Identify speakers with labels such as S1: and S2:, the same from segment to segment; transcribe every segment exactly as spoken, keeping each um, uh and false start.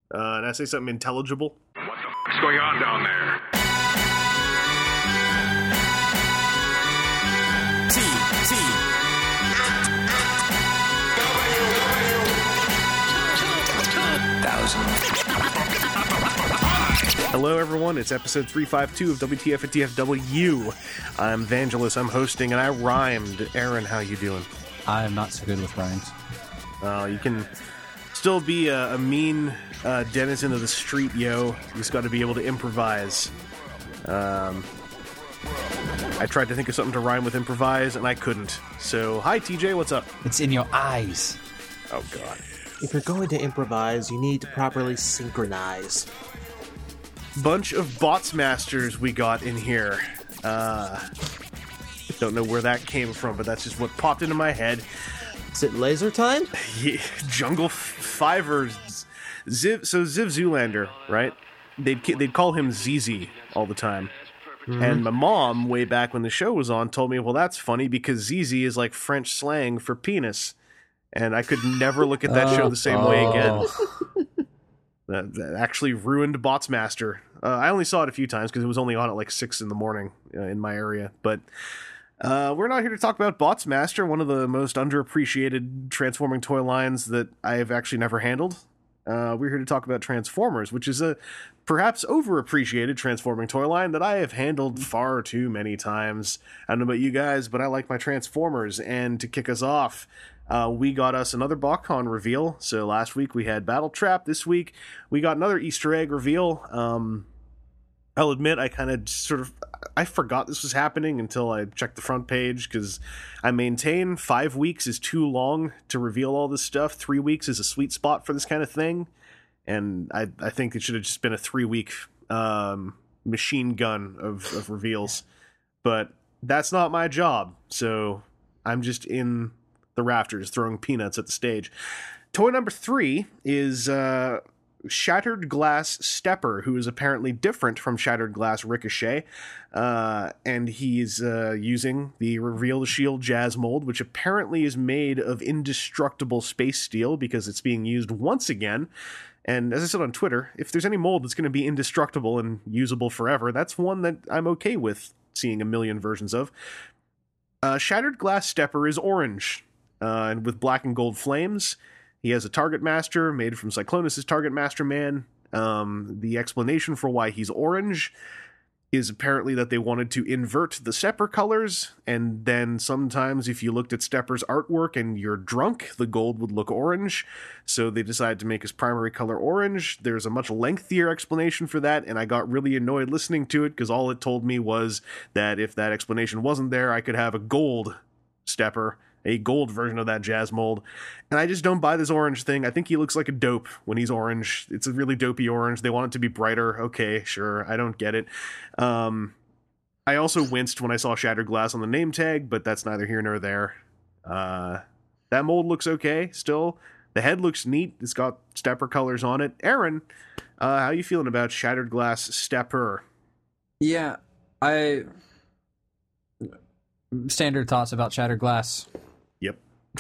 S1: Uh, and I say something intelligible.
S2: What the fuck's going on down there?
S3: T, T. Thousand.
S1: Hello, everyone. It's episode three fifty-two of W T F at T F W. I'm Vangelis. I'm hosting, and I rhymed. Aaron, how you doing?
S4: I'm not so good with rhymes.
S1: Uh, you can still be a, a mean uh, denizen of the street, yo. You just got to be able to improvise. Um, I tried to think of something to rhyme with improvise, and I couldn't. So, hi, T J. What's up?
S4: It's in your eyes.
S1: Oh, God.
S5: If you're going to improvise, you need to properly synchronize.
S1: Bunch of bots masters we got in here. Uh, don't know where that came from, but that's just what popped into my head.
S5: Is it laser time?
S1: Yeah, Jungle Fivers. Ziv, so Ziv Zoolander, right? They'd they'd call him Z Z all the time. Mm-hmm. And my mom, way back when the show was on, told me, well, that's funny because Z Z is like French slang for penis. And I could never look at that show the same way again. That, that actually ruined Bots Master. Uh, I only saw it a few times because it was only on at like six in the morning uh, in my area. But uh, we're not here to talk about Bots Master, one of the most underappreciated transforming toy lines that I have actually never handled. Uh, we're here to talk about Transformers, which is a perhaps overappreciated transforming toy line that I have handled far too many times. I don't know about you guys, but I like my Transformers. And to kick us off, Uh, we got us another BotCon reveal. So last week we had Battle Trap. This week we got another Easter egg reveal. Um, I'll admit I kind of sort of I forgot this was happening until I checked the front page because I maintain five weeks is too long to reveal all this stuff. Three weeks is a sweet spot for this kind of thing, and I I think it should have just been a three week um, machine gun of, of reveals. But that's not my job, so I'm just in the rafters throwing peanuts at the stage. Toy number three is uh Shattered Glass Stepper, who is apparently different from Shattered Glass Ricochet, uh and he's uh using the Reveal the Shield Jazz mold, which apparently is made of indestructible space steel because it's being used once again. And as I said on Twitter, if there's any mold that's going to be indestructible and usable forever, that's one that I'm okay with seeing a million versions of. uh Shattered Glass Stepper is orange, Uh, and with black and gold flames. He has a Target Master made from Cyclonus' Target Master Man. Um, the explanation for why he's orange is apparently that they wanted to invert the Stepper colors, and then sometimes if you looked at Stepper's artwork and you're drunk, the gold would look orange, so they decided to make his primary color orange. There's a much lengthier explanation for that, and I got really annoyed listening to it, because all it told me was that if that explanation wasn't there, I could have a gold Stepper, a gold version of that jazz mold. And I just don't buy this orange thing. I think he looks like a dope when he's orange. It's a really dopey orange. They want it to be brighter. Okay, sure. I don't get it. Um, I also winced when I saw Shattered Glass on the name tag, but that's neither here nor there. Uh, that mold looks okay still. The head looks neat. It's got Stepper colors on it. Aaron, uh, how you feeling about Shattered Glass Stepper?
S4: Yeah, I... Standard thoughts about Shattered Glass.
S1: Yep.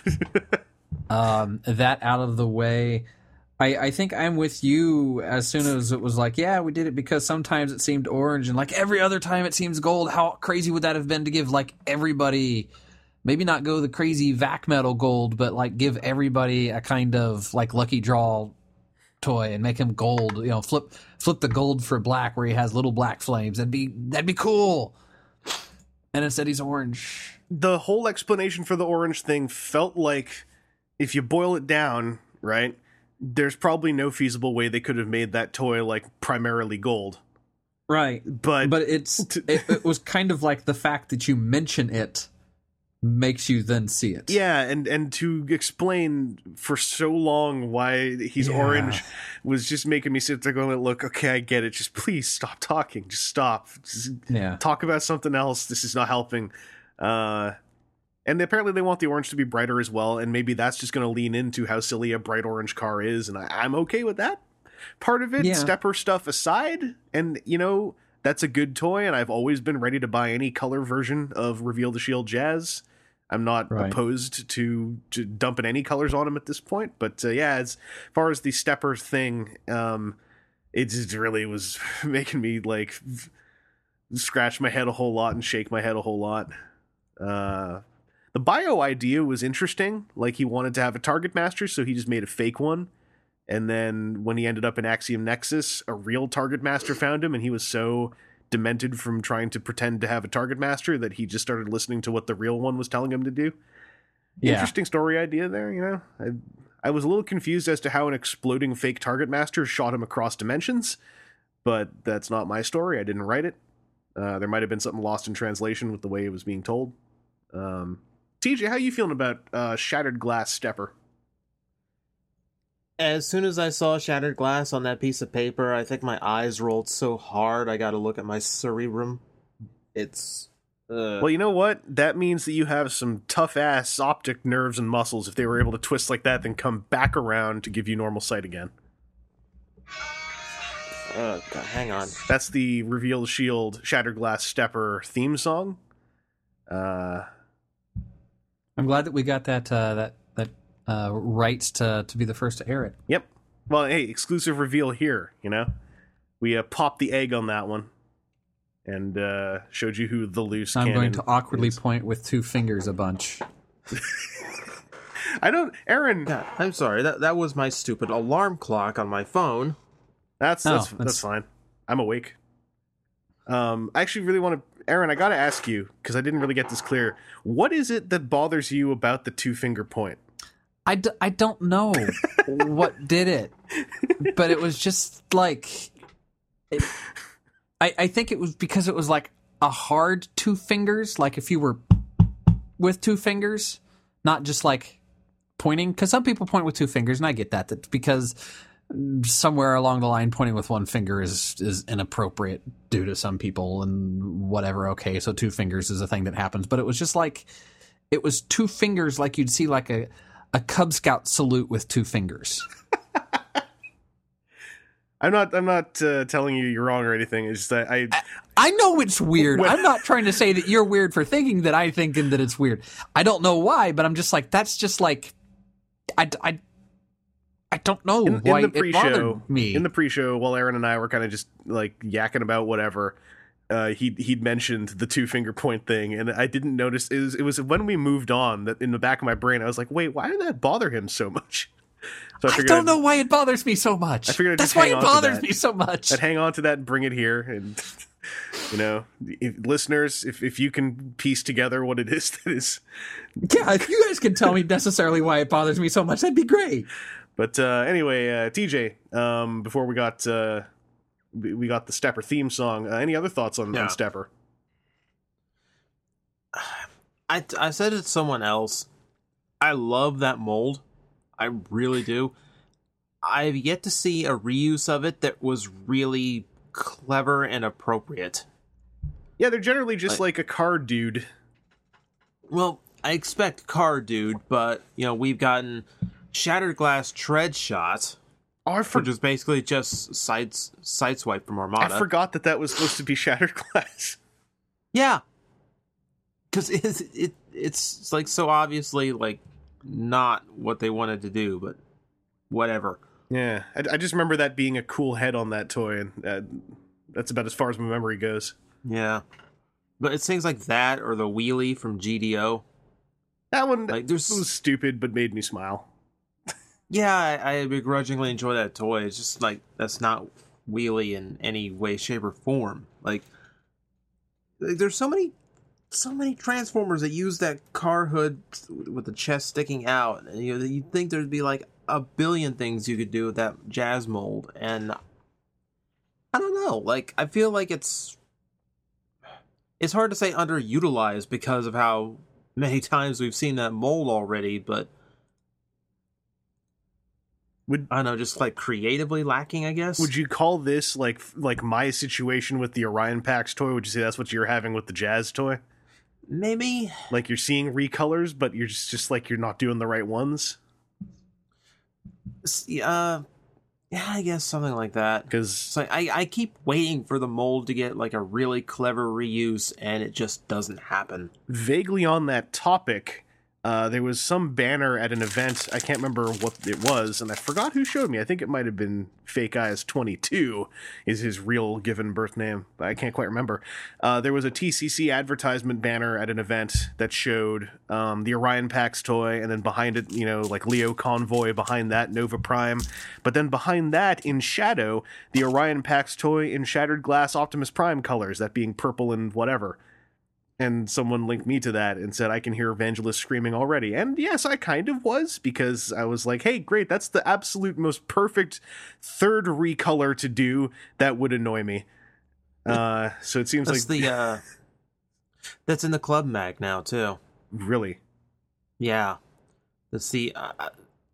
S4: um, that out of the way, I, I think I'm with you as soon as it was like, yeah, we did it because sometimes it seemed orange and like every other time it seems gold. How crazy would that have been to give like everybody, maybe not go the crazy vac metal gold, but like give everybody a kind of like lucky draw toy and make him gold, you know, flip flip the gold for black where he has little black flames. That'd be that'd be cool. And instead he's orange.
S1: The whole explanation for the orange thing felt like, if you boil it down, right, there's probably no feasible way they could have made that toy, like, primarily gold.
S4: Right.
S1: But
S4: but it's it, it was kind of like the fact that you mention it makes you then see it.
S1: Yeah, and, and to explain for so long why he's
S4: Yeah.
S1: orange was just making me sit there going, look, okay, I get it. Just please stop talking. Just stop. Just
S4: Yeah.
S1: talk about something else. This is not helping. Uh, and apparently they want the orange to be brighter as well, and maybe that's just going to lean into how silly a bright orange car is, and I, I'm okay with that part of it.
S4: Yeah.
S1: Stepper stuff aside, and, you know, that's a good toy, and I've always been ready to buy any color version of Reveal the Shield Jazz. I'm not
S4: Right.
S1: opposed to, to dumping any colors on him at this point. But uh, yeah, as far as the stepper thing, um, it just really was making me like scratch my head a whole lot and shake my head a whole lot. Uh, the bio idea was interesting. Like, he wanted to have a target master, so he just made a fake one. And then when he ended up in Axiom Nexus, a real target master found him, and he was so demented from trying to pretend to have a target master that he just started listening to what the real one was telling him to do.
S4: Yeah.
S1: Interesting story idea there, you know? I, I was a little confused as to how an exploding fake target master shot him across dimensions, but that's not my story. I didn't write it. Uh, there might have been something lost in translation with the way it was being told. Um, T J, how you feeling about uh, Shattered Glass Stepper?
S5: As soon as I saw Shattered Glass on that piece of paper, I think my eyes rolled so hard I got to look at my cerebrum. It's... Uh,
S1: Well, you know what? That means that you have some tough-ass optic nerves and muscles if they were able to twist like that, then come back around to give you normal sight again.
S5: uh, God, hang on.
S1: That's the Reveal the Shield Shattered Glass Stepper theme song. Uh,
S4: I'm glad that we got that uh, that that uh, rights to to be the first to air it.
S1: yep. Well, hey, exclusive reveal here, you know? We uh, popped the egg on that one and uh, showed you who the loose
S4: I'm
S1: cannon
S4: going to awkwardly
S1: is.
S4: point with two fingers a bunch.
S1: I don't... Aaron,
S5: Yeah, I'm sorry. That that was my stupid alarm clock on my phone.
S1: that's,
S4: Oh,
S1: that's, that's
S4: that's-
S1: fine. I'm awake. Um, I actually really want to... Aaron, I got to ask you, because I didn't really get this clear. What is it that bothers you about the two-finger point?
S4: I, d- I don't know what did it, but it was just like... It, I, I think it was because it was like a hard two fingers, like if you were with two fingers, not just like pointing, because some people point with two fingers, and I get that, that's because somewhere along the line pointing with one finger is is inappropriate due to some people and whatever. Okay, so two fingers is a thing that happens, but it was just like it was two fingers, like you'd see like a a Cub Scout salute with two fingers.
S1: I'm not. I'm not uh, telling you you're wrong or anything. It's just that I.
S4: I know it's weird.
S1: When-
S4: I'm not trying to say that you're weird for thinking that I think that it's weird. I don't know why, but I'm just like, that's just like, I, I, I don't know
S1: in,
S4: why
S1: in the
S4: it
S1: pre-show,
S4: bothered me.
S1: in the pre-show, while Aaron and I were kind of just like yakking about whatever, uh, he he'd mentioned the two finger point thing, and I didn't notice. It was, it was when we moved on that in the back of my brain, I was like, wait, why did that bother him so much? So
S4: I
S1: figured
S4: don't
S1: I'd-
S4: know why it bothers me so much.
S1: I figured I'd
S4: That's
S1: just
S4: why
S1: hang
S4: it
S1: on to
S4: bothers
S1: that.
S4: me so much.
S1: I'd hang on to that and bring it here, and you know, if, listeners, if if you can piece together what it is that is,
S4: Yeah, if you guys can tell me necessarily why it bothers me so much, that'd be great.
S1: but uh, anyway, uh, T J, um, before we got uh, we we got the Stepper theme song. Uh, any other thoughts on,
S5: Yeah.
S1: on Stepper?
S5: I, I said it to someone else. I love that mold. I really do. I've yet to see a reuse of it that was really clever and appropriate.
S1: Yeah, they're generally just
S5: Like-
S1: like a card dude.
S5: Well, I expect car dude, but you know we've gotten Shattered Glass Tread Shot,
S1: Oh, I, for-
S5: which is basically just sides sideswipe from Armada.
S1: I forgot that that was supposed to be Shattered Glass.
S5: Yeah, because it's it it's like so obviously like not what they wanted to do, but whatever.
S1: Yeah, I, I just remember that being a cool head on that toy, and uh, that's about as far as my memory goes.
S5: Yeah, but it's things like that or the wheelie from G D O.
S1: That one
S5: Like there's
S1: was stupid, but made me smile.
S5: yeah, I, I begrudgingly enjoy that toy. It's just like that's not wheelie in any way, shape, or form. Like, like there's so many, so many Transformers that use that car hood with the chest sticking out. And, you know, you'd think there'd be like a billion things you could do with that jazz mold, and I don't know. Like, I feel like it's it's hard to say underutilized because of how many times we've seen that mold already, but.
S1: Would
S5: I don't know, just like creatively lacking, I guess.
S1: would you call this like like my situation with the Orion Pax toy? Would you say that's what you're having with the Jazz toy?
S5: Maybe.
S1: Like you're seeing recolors, but you're just, just like you're not doing the right ones?
S5: Uh, yeah, I guess something like that.
S1: Because
S5: It's like I, I keep waiting for the mold to get like a really clever reuse, and it just doesn't happen.
S1: vaguely on that topic, Uh, there was some banner at an event. I can't remember what it was, and I forgot who showed me. I think it might have been Fake Eyes twenty-two is his real given birth name, but I can't quite remember. Uh, there was a T C C advertisement banner at an event that showed um, the Orion Pax toy, and then behind it, you know, like Leo Convoy, behind that, Nova Prime. But then behind that, in shadow, the Orion Pax toy in Shattered Glass Optimus Prime colors, that being purple and whatever. And someone linked me to that and said, I can hear Evangelist screaming already. And yes, I kind of was, because I was like, hey, great, that's the absolute most perfect third recolor to do that would annoy me. Uh, so it seems
S5: That's
S1: like...
S5: the, uh, that's in the Club Mag now, too.
S1: Really?
S5: Yeah. Let's see. Uh,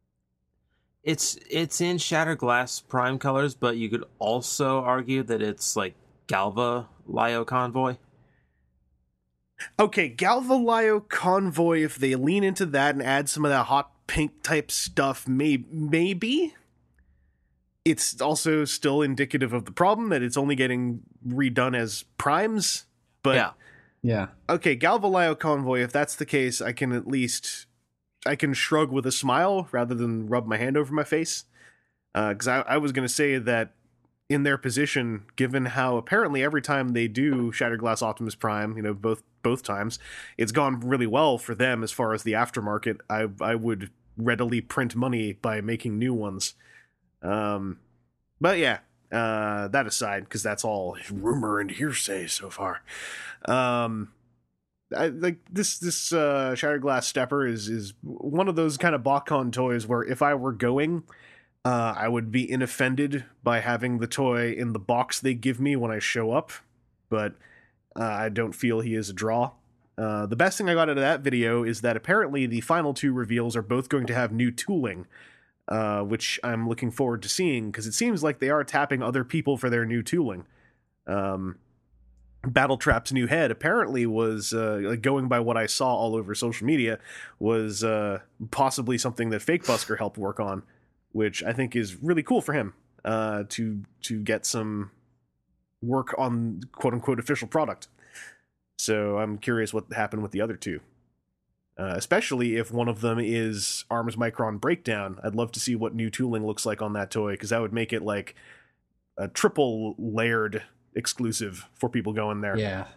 S5: it's, it's in Shattered Glass Prime colors, but you could also argue that it's like Galva Lio Convoy.
S1: Okay, Galvalio Convoy, if they lean into that and add some of that hot pink type stuff, may- maybe. It's also still indicative of the problem that it's only getting redone as primes. But,
S5: Yeah.
S4: Yeah.
S1: okay, Galvalio Convoy, if that's the case, I can at least... I can shrug with a smile rather than rub my hand over my face. Because uh, I, I was going to say that in their position, given how apparently every time they do Shattered Glass Optimus Prime, you know, both both times, it's gone really well for them as far as the aftermarket. I I would readily print money by making new ones. Um, but yeah, uh, that aside, because that's all rumor and hearsay so far. Um, I, like this this uh, Shattered Glass Stepper is is one of those kind of BotCon toys where if I were going, Uh, I would be unoffended by having the toy in the box they give me when I show up, but uh, I don't feel he is a draw. Uh, the best thing I got out of that video is that apparently the final two reveals are both going to have new tooling, uh, which I'm looking forward to seeing, because it seems like they are tapping other people for their new tooling. Um, Battletrap's new head apparently was, uh, going by what I saw all over social media, was uh, possibly something that Fakebusker helped work on, which I think is really cool for him, uh, to to get some work on quote-unquote official product. So I'm curious what happened with the other two. Uh, especially if one of them is Arms Micron Breakdown. I'd love to see what new tooling looks like on that toy, because that would make it like a triple layered exclusive for people going there.
S4: Yeah.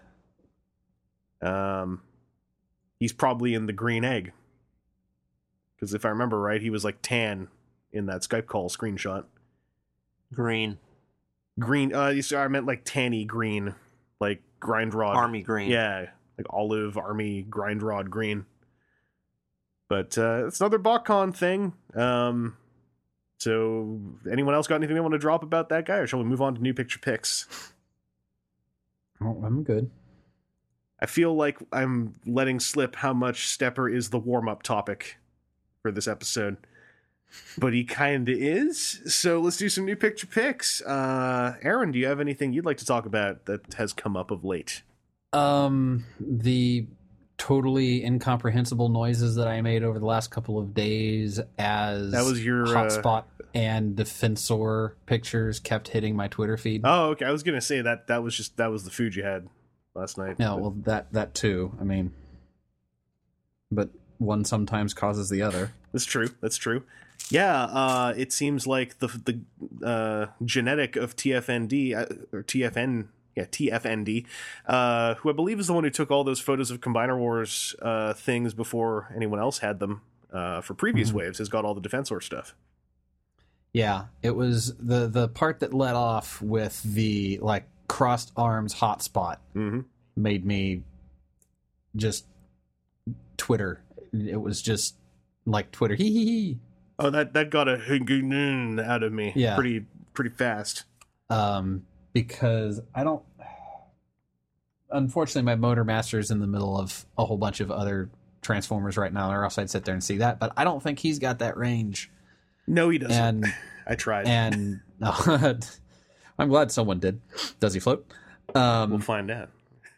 S1: Um, he's probably in the green egg. Because if I remember right, he was like tan in that Skype call screenshot.
S5: Green.
S1: Green, uh, you see, I meant like tanny green, like grind rod.
S5: Army green.
S1: Yeah, like olive, army, grind rod green. But uh, it's another BotCon thing. Um, so, anyone else got anything they want to drop about that guy, or shall we move on to new picture picks?
S4: Oh, I'm good.
S1: I feel like I'm letting slip how much Stepper is the warm-up topic for this episode. But he kind of is. So let's do some new picture picks. Uh, Aaron, do you have anything you'd like to talk about that has come up of late?
S4: Um, the totally incomprehensible noises that I made over the last couple of days as
S1: That was your, uh,
S4: hotspot and Defensor pictures kept hitting my Twitter feed.
S1: Oh, okay. I was gonna say that that was just that was the food you had last night.
S4: No,
S1: but-
S4: well, that that too. I mean, but one sometimes causes the other.
S1: That's true. That's true. Yeah, uh, it seems like the the uh, genetic of T F N D uh, or T F N, yeah, T F N D, uh, who I believe is the one who took all those photos of Combiner Wars uh, things before anyone else had them uh, for previous
S4: Mm-hmm.
S1: waves, has got all the Defensor stuff.
S4: Yeah, it was the the part that led off with the like crossed arms hotspot
S1: Mm-hmm.
S4: made me just Twitter. It was just like Twitter. Hee hee hee.
S1: Oh, that that got a hing out of me.
S4: Yeah.
S1: pretty pretty fast.
S4: Um, because I don't. Unfortunately, my Motor Master is in the middle of a whole bunch of other Transformers right now, or else I'd sit there and see that. But I don't think he's got that range.
S1: No, he doesn't.
S4: And
S1: I tried.
S4: and no, I'm glad someone did. Does he float? Um,
S1: we'll find out.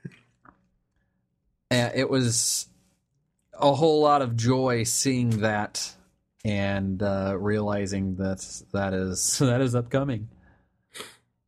S4: and it was a whole lot of joy seeing that and uh, realizing that that is that is upcoming.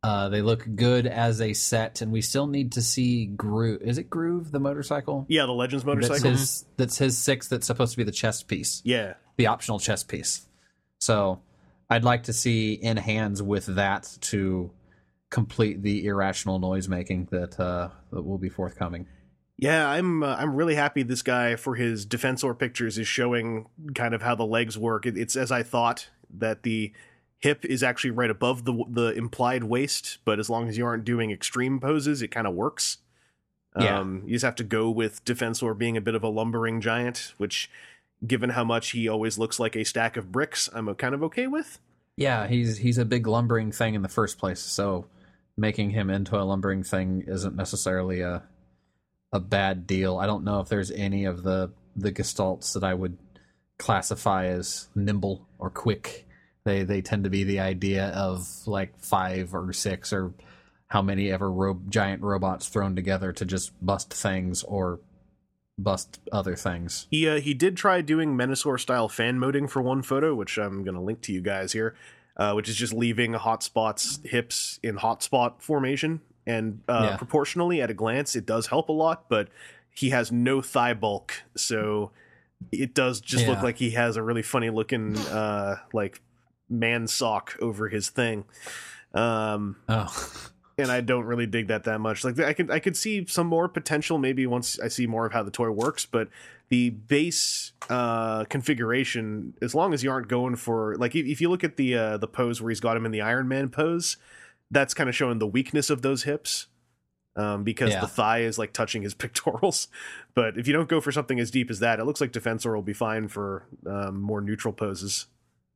S4: Uh, they look good as a set, and we still need to see Groove. Is it Groove, the motorcycle?
S1: Yeah, the Legends
S4: That's
S1: motorcycle.
S4: his, that's his six that's supposed to be the chest piece.
S1: Yeah.
S4: The optional chest piece. So I'd like to see in hands with that to complete the irrational noise making that uh, that will be forthcoming.
S1: Yeah, I'm uh, I'm really happy this guy for his Defensor pictures is showing kind of how the legs work. It, it's as I thought, that the hip is actually right above the the implied waist, but as long as you aren't doing extreme poses, it kind of works.
S4: Yeah.
S1: Um, you just have to go with Defensor being a bit of a lumbering giant, which, given how much he always looks like a stack of bricks, I'm kind of okay with.
S4: Yeah, he's he's a big lumbering thing in the first place, so making him into a lumbering thing isn't necessarily a a bad deal. I don't know if there's any of the the gestalts that I would classify as nimble or quick. They they tend to be the idea of like five or six or how many ever ro- giant robots thrown together to just bust things or bust other things.
S1: He uh, he did try doing Menasor style fan moding for one photo, which I'm going to link to you guys here, uh, which is just leaving Hotspot's hips in hotspot formation. And uh,
S4: Yeah.
S1: proportionally, at a glance, it does help a lot, but he has no thigh bulk, so it does just look
S4: Yeah.
S1: like he has a really funny looking uh, like man sock over his thing. Um,
S4: Oh.
S1: and I don't really dig that that much. Like I could I could see some more potential maybe once I see more of how the toy works, but the base uh, configuration, as long as you aren't going for like if if you look at the uh, the pose where he's got him in the Iron Man pose, that's kind of showing the weakness of those hips. Um, because
S4: Yeah.
S1: the thigh is like touching his pectorals. But if you don't go for something as deep as that, it looks like Defensor will be fine for um, more neutral poses.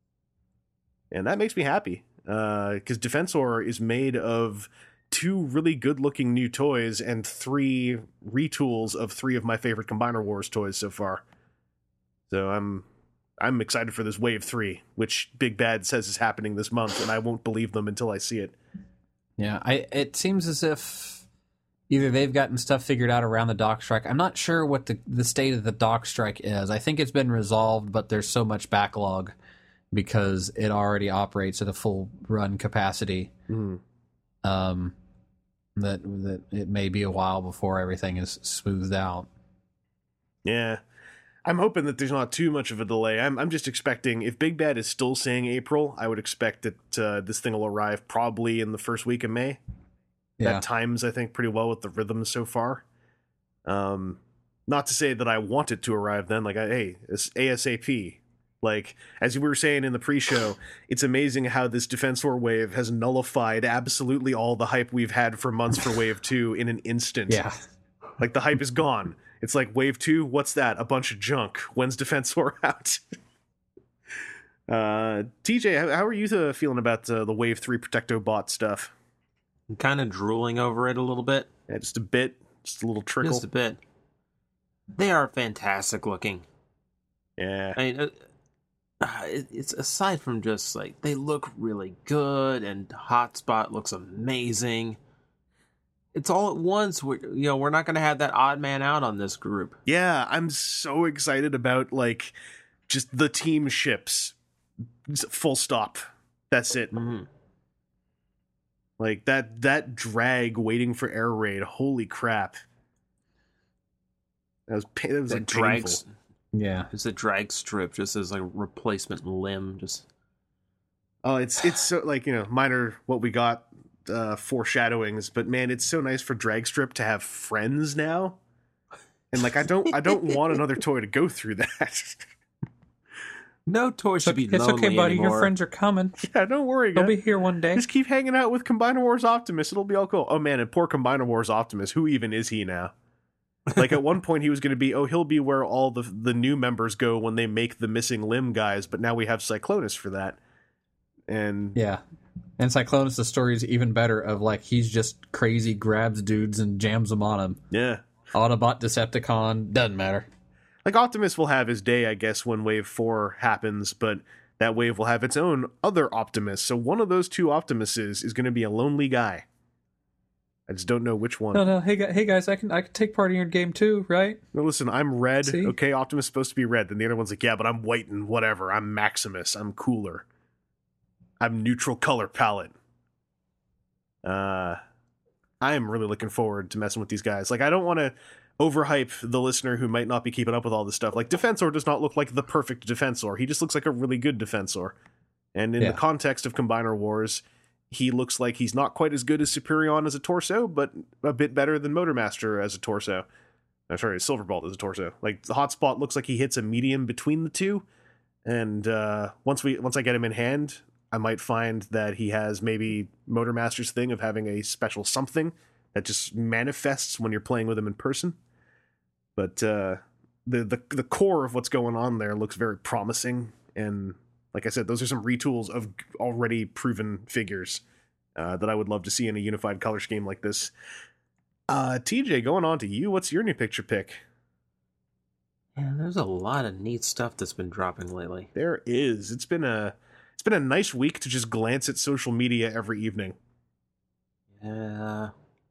S1: And that makes me happy. Because uh, Defensor is made of two really good-looking new toys and three retools of three of my favorite Combiner Wars toys so far. So I'm I'm excited for this Wave three, which Big Bad says is happening this month, and I won't believe them until I see it.
S4: Yeah, I it seems as if either they've gotten stuff figured out around the dock strike. I'm not sure what the, the state of the dock strike is. I think it's been resolved, but there's so much backlog because it already operates at a full run capacity.
S1: Mm.
S4: Um, that that it may be a while before everything is smoothed out.
S1: Yeah. I'm hoping that there's not too much of a delay. I'm I'm just expecting, if Big Bad is still saying April, I would expect that uh, this thing will arrive probably in the first week of May.
S4: Yeah,
S1: That times, I think, pretty well with the rhythms so far. Um, not to say that I want it to arrive then. Like, I, hey, it's ASAP. Like, as we were saying in the pre-show, it's amazing how this Defensor wave has nullified absolutely all the hype we've had for months for Wave two in an instant.
S4: yeah.
S1: Like, the hype is gone. It's like, Wave two, what's that? A bunch of junk. When's Defensor out? uh, T J, how, how are you uh, feeling about uh, the Wave three Protectobot stuff?
S5: I'm kind of drooling over it a little bit.
S1: Yeah, just a bit. Just a little trickle.
S5: Just a bit. They are fantastic looking.
S1: Yeah.
S5: I mean, uh, uh, it, it's aside from just like they look really good and Hotspot looks amazing. It's all at once. We, you know, we're not going to have that odd man out on this group.
S1: Yeah, I'm so excited about, like, just the team ships. Full stop. That's it.
S5: Mm-hmm.
S1: Like, that that drag waiting for air raid. Holy crap. That was, pa- that was
S5: That
S1: like, painful.
S5: drags.
S4: Yeah.
S5: It's a drag strip, just as like a replacement limb. Just
S1: Oh, it's it's so, like, you know, minor what we got uh, foreshadowings, but man, it's so nice for Dragstrip to have friends now. And, like, I don't I don't want another toy to go through that.
S5: no toy should be
S4: It's
S5: lonely
S4: okay, buddy.
S5: anymore.
S4: Your friends are coming.
S1: Yeah, don't worry,
S4: They'll
S1: guys.
S4: be here one day.
S1: Just keep hanging out with Combiner Wars Optimus. It'll be all cool. Oh, man, and poor Combiner Wars Optimus. Who even is he now? Like, at one point, he was going to be, oh, he'll be where all the the new members go when they make the missing limb guys, but now we have Cyclonus for that. And
S4: Yeah. And Cyclonus, the story is even better of like he's just crazy, grabs dudes and jams them on him.
S1: yeah.
S4: Autobot, Decepticon, doesn't matter.
S1: Like, Optimus will have his day, I guess, when Wave four happens, but that wave will have its own other Optimus. So one of those two Optimuses is going to be a lonely guy. I just don't know which one.
S4: No, no, hey, gu- hey guys, I can I can take part in your game too, right?
S1: No, listen, I'm red.
S4: See?
S1: Okay, Optimus is supposed to be red. Then the other one's like, yeah, but I'm white and whatever. I'm Maximus. I'm cooler. I'm neutral color palette. Uh, I am really looking forward to messing with these guys. Like, I don't want to overhype the listener who might not be keeping up with all this stuff. Like, Defensor does not look like the perfect Defensor. He just looks like a really good Defensor. And in
S4: Yeah.
S1: the context of Combiner Wars, he looks like he's not quite as good as Superion as a torso, but a bit better than Motormaster as a torso. I'm sorry, Silverbolt as a torso. Like, the Hotspot looks like he hits a medium between the two. And uh, once we once I get him in hand, I might find that he has maybe Motormaster's thing of having a special something that just manifests when you're playing with him in person. But uh, the, the the core of what's going on there looks very promising. And like I said, those are some retools of already proven figures uh, that I would love to see in a unified color scheme like this. Uh, T J, going on to you, what's your new picture pick?
S5: Yeah, there's a lot of neat stuff that's been dropping lately.
S1: There is. It's been a it's been a nice week to just glance at social media every evening.
S5: Yeah.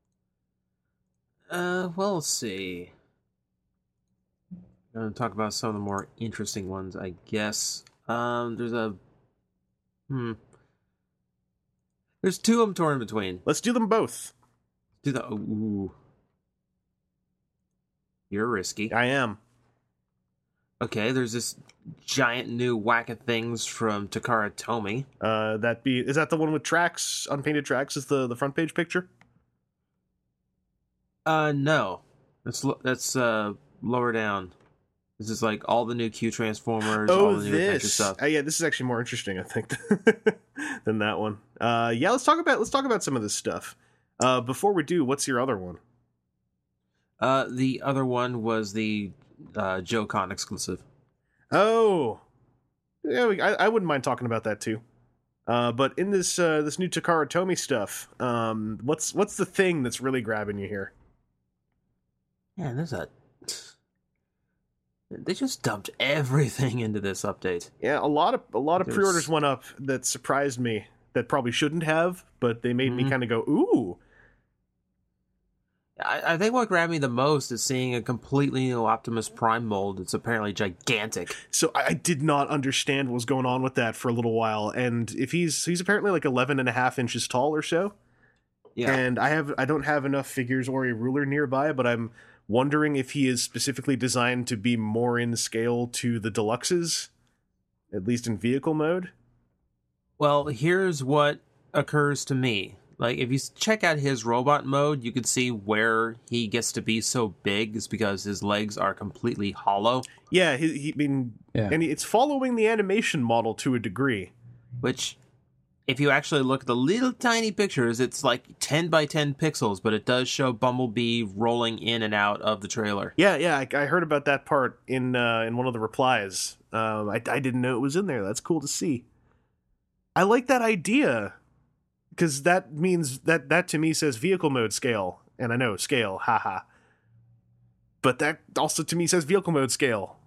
S5: Uh, well, let's see. I'm going to talk about some of the more interesting ones, I guess. Um, there's a... Hmm. There's two of them torn in between.
S1: Let's do them both.
S5: Do the... Ooh. You're risky.
S1: I am.
S5: Okay, there's this giant new whack of things from Takara Tomy.
S1: Uh, that be is that the one with tracks, unpainted tracks? Is the the front page picture?
S5: Uh, no. That's lo- that's uh lower down. This is like all the new Q Transformers, all
S1: Oh,
S5: the new adventure
S1: this.
S5: stuff.
S1: Uh, yeah, this is actually more interesting, I think, than that one. Uh, yeah, let's talk about let's talk about some of this stuff. Uh, before we do, what's your other one?
S5: Uh, the other one was the uh, Joe Con exclusive.
S1: Oh, yeah, we, I, I wouldn't mind talking about that too. Uh, but in this uh, this new Takara Tomy stuff, um, what's what's the thing that's really grabbing you here?
S5: Yeah, there's a. They just dumped everything into this update.
S1: Yeah, a lot of a lot of
S5: There's-
S1: pre-orders went up that surprised me. That probably shouldn't have, but they made me
S5: Mhm.
S1: kind of go, ooh.
S5: I, I think what grabbed me the most is seeing a completely new Optimus Prime mold. It's apparently gigantic.
S1: So I, I did not understand what was going on with that for a little while. And if he's he's apparently like eleven and a half inches tall or so.
S5: Yeah.
S1: And I have I don't have enough figures or a ruler nearby, but I'm wondering if he is specifically designed to be more in scale to the deluxes, at least in vehicle mode.
S5: Well, here's what occurs to me. Like, if you s- check out his robot mode, you can see where he gets to be so big is because his legs are completely hollow,
S1: Yeah, he, he I mean,
S4: Yeah.
S1: and it's following the animation model to a degree.
S5: which, if you actually look at the little tiny pictures, it's like ten by ten pixels, but it does show Bumblebee rolling in and out of the trailer.
S1: Yeah, yeah, I, I heard about that part in uh, in one of the replies. Um, I, I didn't know it was in there. That's cool to see. I like that idea because that means that that to me says vehicle mode scale, and I know scale, haha. But that also to me says vehicle mode scale.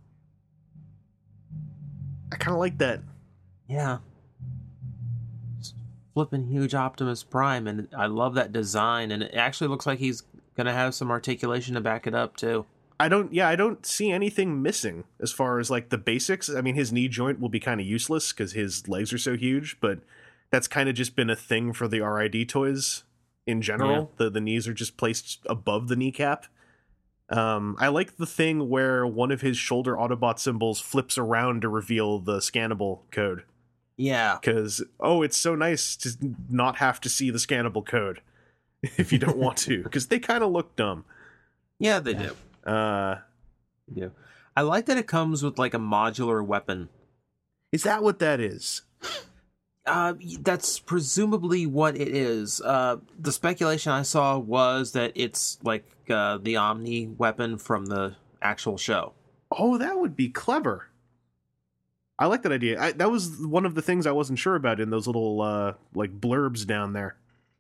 S1: I kind of like that.
S5: Yeah. Just flipping huge Optimus Prime, and I love that design, and it actually looks like he's gonna have some articulation to back it up, too.
S1: I don't, yeah, I don't see anything missing as far as like the basics. I mean, his knee joint will be kind of useless because his legs are so huge, but that's kind of just been a thing for the R I D toys in general. The the knees are just placed above the kneecap. Um, I like the thing where one of his shoulder Autobot symbols flips around to reveal the scannable code.
S5: Yeah.
S1: Because, oh, it's so nice to not have to see the scannable code if you don't want to, because they kind of look dumb.
S5: Yeah, they do.
S1: Uh,
S5: They do. I like that it comes with, like, a modular weapon.
S1: is that what that is?
S5: Uh, that's presumably what it is. Uh, the speculation I saw was that it's like uh, the Omni weapon from the actual show.
S1: Oh, that would be clever. I like that idea. I, that was one of the things I wasn't sure about in those little uh, like blurbs down there.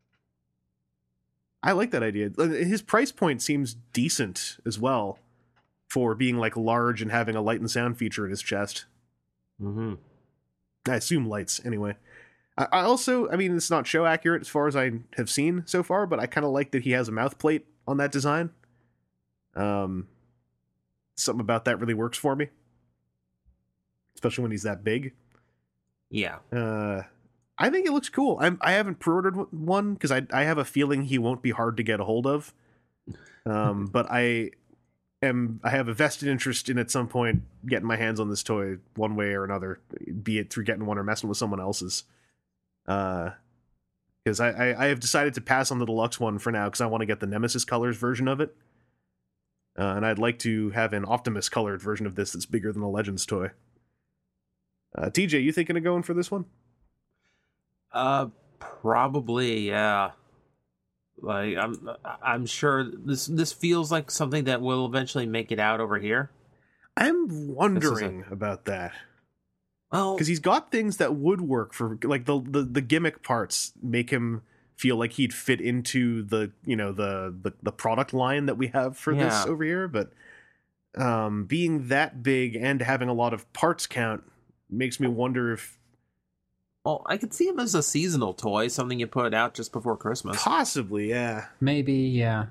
S1: I like that idea. His price point seems decent as well for being like large and having a light and sound feature in his chest.
S5: Mm-hmm.
S1: I assume lights anyway. I, I also, I mean, it's not show accurate as far as I have seen so far, but I kind of like that he has a mouth plate on that design. Um, something about that really works for me, especially when he's that big.
S5: Yeah.
S1: Uh, I think it looks cool. I'm, I haven't pre-ordered one because I I have a feeling he won't be hard to get a hold of. Um, but I am I have a vested interest in at some point getting my hands on this toy one way or another, be it through getting one or messing with someone else's. Uh, because I, I I have decided to pass on the deluxe one for now because I want to get the Nemesis Colors version of it. Uh, and I'd like to have an Optimus colored version of this that's bigger than the Legends toy. Uh, T J, you thinking of going for this one?
S5: Uh, probably, yeah. Like, I'm, I'm sure this this feels like something that will eventually make it out over here.
S1: I'm wondering a, about that.
S5: Well,
S1: because he's got things that would work for, like the, the the gimmick parts make him feel like he'd fit into the you know the the, the product line that we have for
S5: yeah.
S1: this over here. But um, being that big and having a lot of parts count makes me wonder if.
S5: Well, I could see him as a seasonal toy, something you put out just before Christmas.
S1: Possibly, yeah.
S4: Maybe, yeah.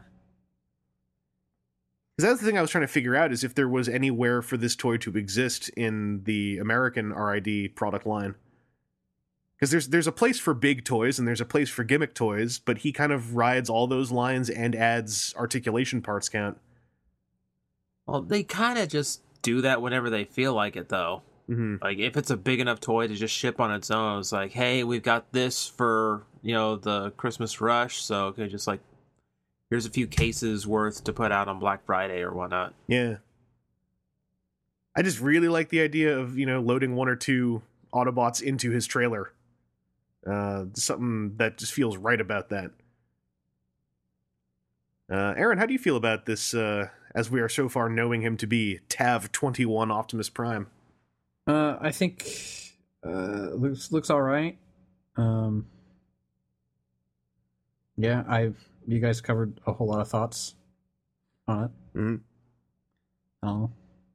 S1: Because that's the thing I was trying to figure out, is if there was anywhere for this toy to exist in the American R I D product line. Because there's there's a place for big toys and there's a place for gimmick toys, but he kind of rides all those lines and adds articulation parts count.
S5: Well, they kind of just do that whenever they feel like it, though.
S1: Mm-hmm.
S5: Like, if it's a big enough toy to just ship on its own, it's like, hey, we've got this for, you know, the Christmas rush, so okay, just like, here's a few cases worth to put out on Black Friday or whatnot.
S1: Yeah. I just really like the idea of, you know, loading one or two Autobots into his trailer. Uh, something that just feels right about that. Uh, Aaron, how do you feel about this, uh, as we are so far knowing him to be T A V twenty-one Optimus Prime?
S4: Uh, I think uh, looks looks all right. Um, yeah, I you guys covered a whole lot of thoughts on it.
S1: Mm-hmm.
S4: Oh,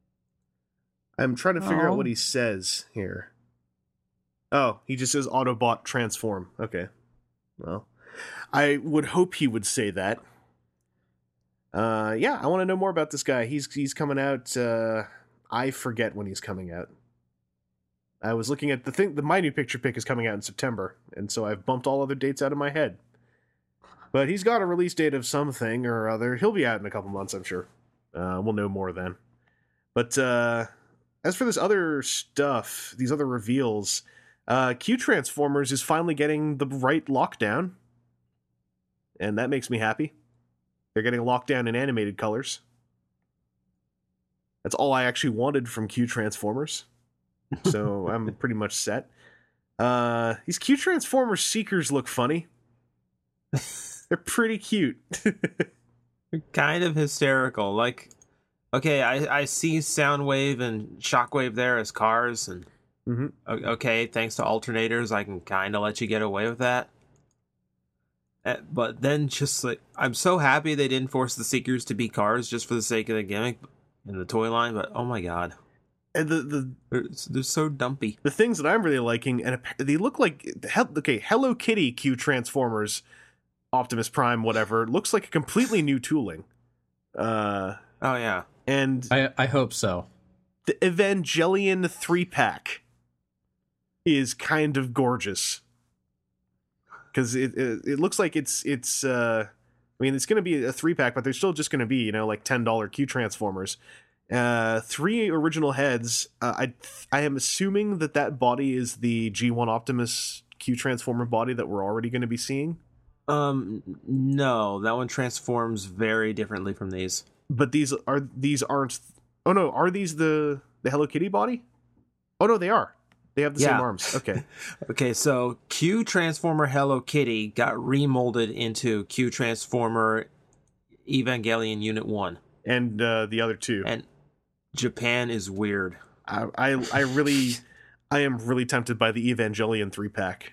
S1: I'm trying to figure
S4: Oh.
S1: out what he says here. Oh, he just says Autobot transform. Okay. Well, I would hope he would say that. Uh, yeah, I want to know more about this guy. He's he's coming out. Uh, I forget when he's coming out. I was looking at the thing. The my new picture pick is coming out in September, and so I've bumped all other dates out of my head. But he's got a release date of something or other. He'll be out in a couple months, I'm sure. Uh, we'll know more then. But uh, as for this other stuff, these other reveals, uh, Q Transformers is finally getting the right lockdown, and that makes me happy. They're getting lockdown in animated colors. That's all I actually wanted from Q Transformers. So I'm pretty much set. Uh, these Q Transformers Seekers look funny. They're pretty cute.
S5: Kind of hysterical. Like, okay, I, I see Soundwave and Shockwave there as cars, and
S1: Mm-hmm.
S5: o- okay, thanks to alternators, I can kind of let you get away with that. Uh, But then, just like, I'm so happy they didn't force the Seekers to be cars just for the sake of the gimmick in the toy line. But oh my god,
S1: And the, the
S5: they're, they're so dumpy.
S1: the things that I'm really liking, and ap- they look like hell, okay, Hello Kitty Q Transformers, Optimus Prime, whatever, looks like a completely new tooling. Uh,
S5: Oh yeah,
S1: and
S4: I I hope so.
S1: the Evangelion three pack is kind of gorgeous because it, it it looks like it's it's. Uh, I mean, it's going to be a three pack, but they're still just going to be, you know, like ten dollar Q Transformers. Uh, three original heads. Uh, I I am assuming that that body is the G one Optimus Q Transformer body that we're already going to be seeing.
S5: um, no, that one transforms very differently from these.
S1: But these are these aren't. Oh no, are these the the Hello Kitty body? Oh no, they are. They have the
S5: Yeah.
S1: same arms. Okay.
S5: Okay, so Q Transformer Hello Kitty got remolded into Q Transformer Evangelion Unit one.
S1: And uh, the other two.
S5: And Japan is weird.
S1: I, I I really I am really tempted by the Evangelion three pack.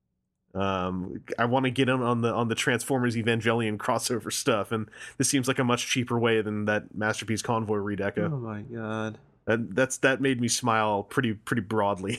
S1: Um, I want to get in on the on the Transformers Evangelion crossover stuff, and this seems like a much cheaper way than that Masterpiece Convoy redeco.
S5: Oh my god.
S1: And that's that made me smile pretty pretty broadly.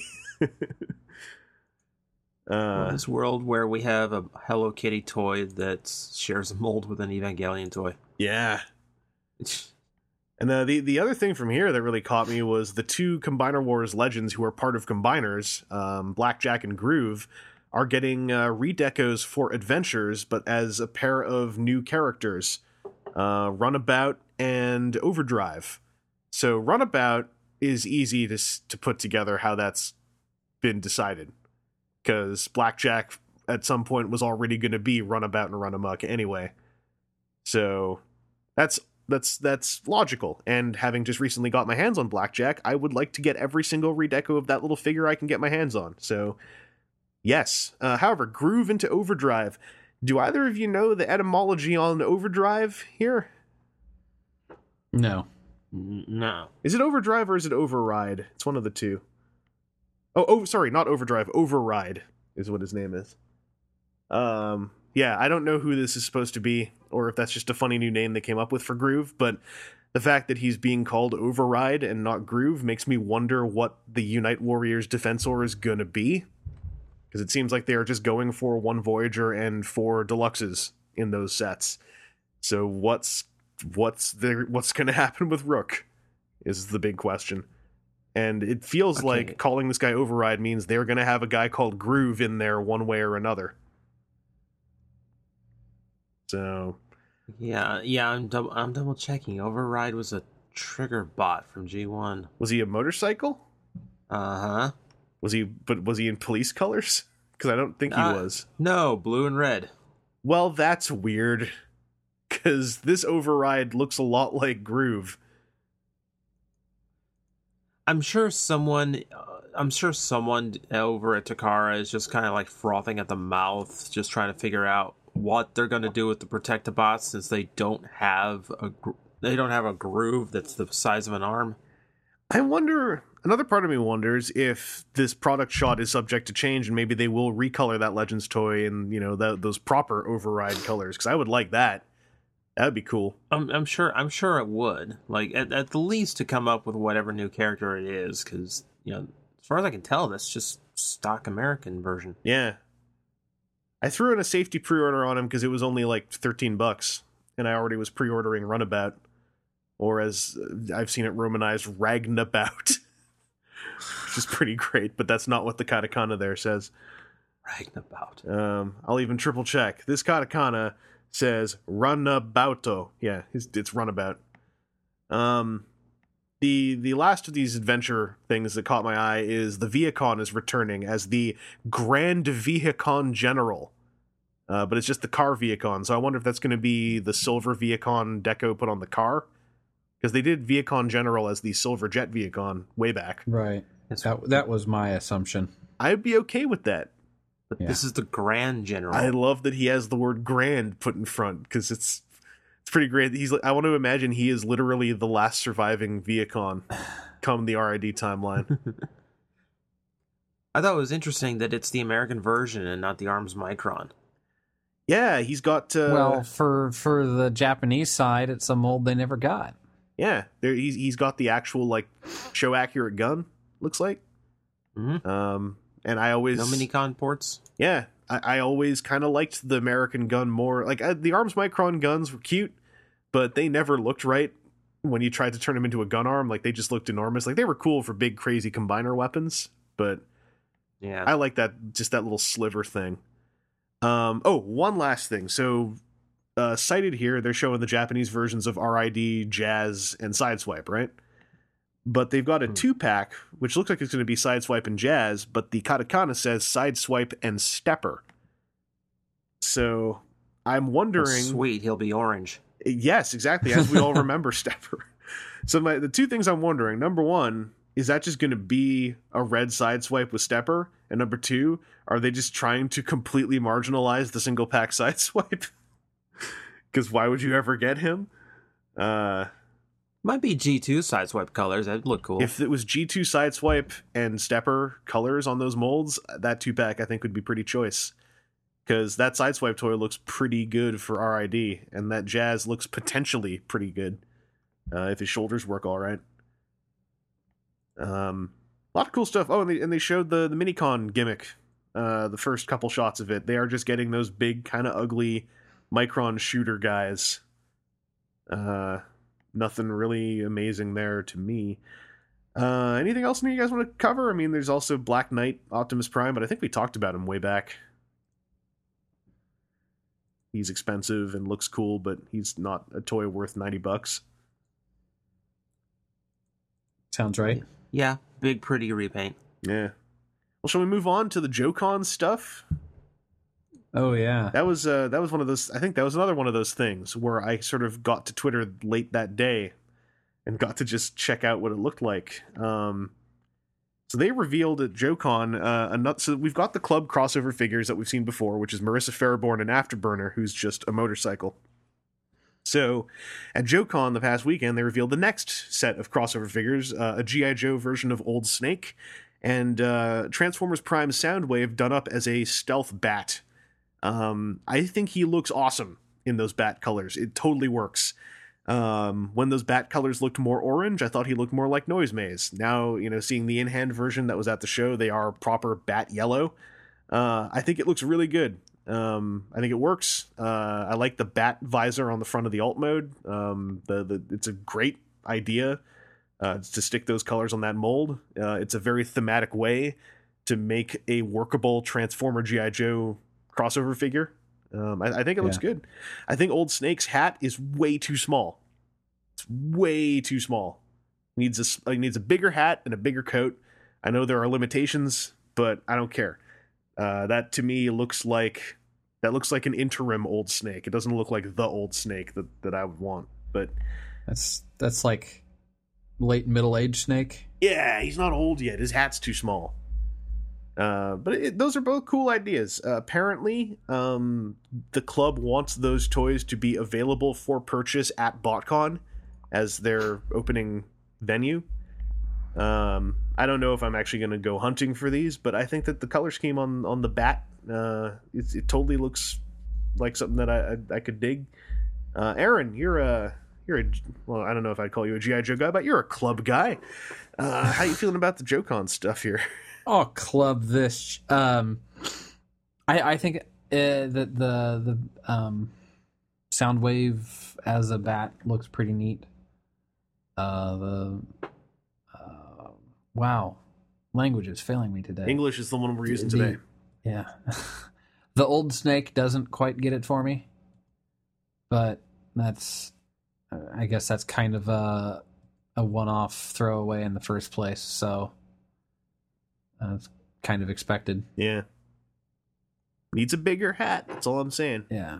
S5: Well,
S1: uh,
S5: this world where we have a Hello Kitty toy that shares a mold with an Evangelion toy.
S1: yeah. And the, the the other thing from here that really caught me was the two Combiner Wars legends who are part of Combiners, um, Blackjack and Groove, are getting uh, redecos for adventures, but as a pair of new characters, uh, Runabout and Overdrive. So Runabout is easy to to put together how that's been decided, because Blackjack at some point was already going to be Runabout and Runamuck anyway. So that's that's that's logical. And having just recently got my hands on Blackjack, I would like to get every single redeco of that little figure I can get my hands on. So yes. Uh, however, Groove into Overdrive. Do either of you know the etymology on Overdrive here?
S4: No.
S5: N- No.
S1: Is it Overdrive or is it Override? It's one of the two. Oh, oh, sorry, not Overdrive. Override is what his name is. Um, yeah, I don't know who this is supposed to be, or if that's just a funny new name they came up with for Groove, but the fact that he's being called Override and not Groove makes me wonder what the Unite Warriors Defensor is gonna be, because it seems like they are just going for one Voyager and four Deluxes in those sets. So what's what's there? What's gonna happen with Rook is the big question. And it feels
S5: Okay.
S1: like calling this guy Override means they're going to have a guy called Groove in there one way or another. So,
S5: Yeah, yeah, I'm double, I'm double checking. Override was a trigger bot from G one.
S1: was he a motorcycle?
S5: Uh huh.
S1: Was he, but was he in police colors? Because I don't think he
S5: Uh,
S1: was.
S5: No, blue and red.
S1: Well, that's weird. Because this Override looks a lot like Groove.
S5: I'm sure someone, uh, I'm sure someone over at Takara is just kind of like frothing at the mouth, just trying to figure out what they're going to do with the Protectobots since they don't have a gr- they don't have a groove that's the size of an arm.
S1: I wonder, another part of me wonders if this product shot is subject to change and maybe they will recolor that Legends toy in, you know, the, those proper Override colors, because I would like that. That would be cool.
S5: I'm, I'm sure. I'm sure it would. Like at, at the least to come up with whatever new character it is, because you know, as far as I can tell, that's just stock American version.
S1: Yeah. I threw in a safety pre-order on him because it was only like thirteen bucks, and I already was pre-ordering Runabout, or as I've seen it romanized, Ragnabout, which is pretty great, but that's not what the katakana there says.
S5: Ragnabout.
S1: Um, I'll even triple check. This katakana says Runabouto. Yeah, it's, it's Runabout. Um, the the last of these adventure things that caught my eye is the Viacon is returning as the Grand Viacon General. Uh, but it's just the car Viacon, so I wonder if that's going to be the silver Viacon deco put on the car. Because they did Viacon General as the silver jet Viacon way back.
S4: Right. That, that was my assumption.
S1: I'd be okay with that.
S5: But
S4: Yeah.
S5: this is the Grand General.
S1: I love that he has the word grand put in front because it's it's pretty great. He's I want to imagine he is literally the last surviving Viacon come the R I D timeline.
S5: I thought it was interesting that it's the American version and not the Arms Micron.
S1: Yeah, he's got uh,
S4: Well, for for the Japanese side, it's a mold they never got.
S1: yeah, there he's he's got the actual like show accurate gun. Looks like,
S5: Mhm.
S1: um, and I always
S5: No Minicon ports.
S1: yeah, I, I always kind of liked the American gun more. Like uh, the Arms Micron guns were cute, but they never looked right when you tried to turn them into a gun arm. Like they just looked enormous. Like they were cool for big crazy combiner weapons, but
S5: Yeah.
S1: I like that, just that little sliver thing. Um, oh, one last thing. So, uh, cited here, they're showing the Japanese versions of R I D, Jazz, and Sideswipe, right? But they've got a
S5: Hmm.
S1: two-pack, which looks like it's going to be Sideswipe and Jazz, but the katakana says Sideswipe and Stepper. So, I'm
S5: Oh,
S1: wondering...
S5: sweet, he'll be orange.
S1: Yes, exactly, as we all remember Stepper. So my, the two things I'm wondering, number one, is that just going to be a red Sideswipe with Stepper? And number two, are they just trying to completely marginalize the single pack Sideswipe? Because why would you ever get him? Uh,
S5: Might be G two Sideswipe colors. That'd look cool.
S1: if it was G two Sideswipe and Stepper colors on those molds, that two pack I think would be pretty choice. Because that Sideswipe toy looks pretty good for R I D, and that Jazz looks potentially pretty good uh, if his shoulders work all right. Um, a lot of cool stuff. Oh, and they, and they showed the, the Minicon gimmick, uh, the first couple shots of it. They are just getting those big, kind of ugly Micron shooter guys. Uh, nothing really amazing there to me. Uh, anything else you guys want to cover? I mean, there's also Black Knight Optimus Prime, but I think we talked about him way back. He's expensive and looks cool, but he's not a toy worth ninety bucks.
S4: Sounds right.
S5: Yeah, big pretty repaint.
S1: Yeah. Well, shall we move on to the Joe-Con stuff?
S4: Oh yeah.
S1: That was uh, that was one of those. I think that was another one of those things where I sort of got to Twitter late that day and got to just check out what it looked like. Um, so they revealed at JoeCon, uh, another, so we've got the club crossover figures that we've seen before, which is Marissa Fairborn and Afterburner, who's just a motorcycle. So at JoeCon the past weekend, they revealed the next set of crossover figures, uh, a G I. Joe version of Old Snake, and uh, Transformers Prime Soundwave done up as a stealth bat. Um, I think he looks awesome in those bat colors. It totally works. Um, when those bat colors looked more orange, I thought he looked more like Noisemaze. Now, you know, seeing the in-hand version that was at the show, they are proper bat yellow. Uh, I think it looks really good. Um, I think it works. Uh, I like the bat visor on the front of the alt mode. Um, the, the, it's a great idea, uh, to stick those colors on that mold. Uh, it's a very thematic way to make a workable Transformer G I. Joe crossover figure. Um, I, I think it looks
S4: Yeah.
S1: good. I think Old Snake's hat is way too small. It's way too small. Needs a s- uh, needs a bigger hat and a bigger coat. I know there are limitations, but I don't care. Uh, that to me looks like that looks like an interim Old Snake. It doesn't look like the Old Snake that, that I would want. But
S4: That's that's like late middle age Snake.
S1: yeah, he's not old yet. His hat's too small. Uh, but it, those are both cool ideas. Uh, apparently, um, the club wants those toys to be available for purchase at BotCon as their opening venue. Um, I don't know if I'm actually going to go hunting for these, but I think that the color scheme on, on the bat, uh, it, it totally looks like something that I I, I could dig. Uh, Aaron, you're a you're a well, I don't know if I'd call you a G I. Joe guy, but you're a club guy. Uh, how you feeling about the JoeCon stuff here?
S4: Oh, club this. Um, I I think uh, that the the um, Soundwave as a bat looks pretty neat. Uh, the uh, wow, language is failing me today.
S1: English is the one we're using
S4: The-
S1: today.
S4: Yeah, the Old Snake doesn't quite get it for me, but that's uh, I guess that's kind of a a one-off throwaway in the first place. So. Uh, it's kind of expected.
S1: Yeah. Needs a bigger hat. That's all I'm saying.
S4: Yeah.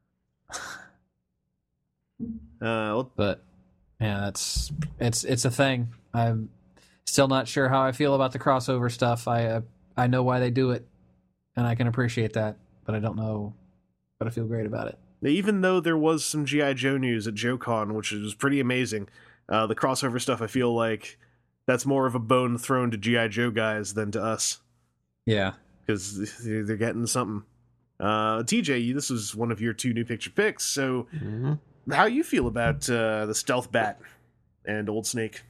S1: Uh, well,
S4: But yeah, that's it's it's a thing. I'm still not sure how I feel about the crossover stuff. I uh, I know why they do it, and I can appreciate that, but I don't know, but I feel great about it.
S1: even though there was some G I. Joe news at JoeCon, which was pretty amazing, uh, the crossover stuff, I feel like that's more of a bone thrown to G I. Joe guys than to us,
S4: Yeah.
S1: because they're they're getting something. Uh, T J, you, this was one of your two new picture picks, so
S5: Mm-hmm.
S1: how you feel about uh, the Stealth Bat and Old Snake?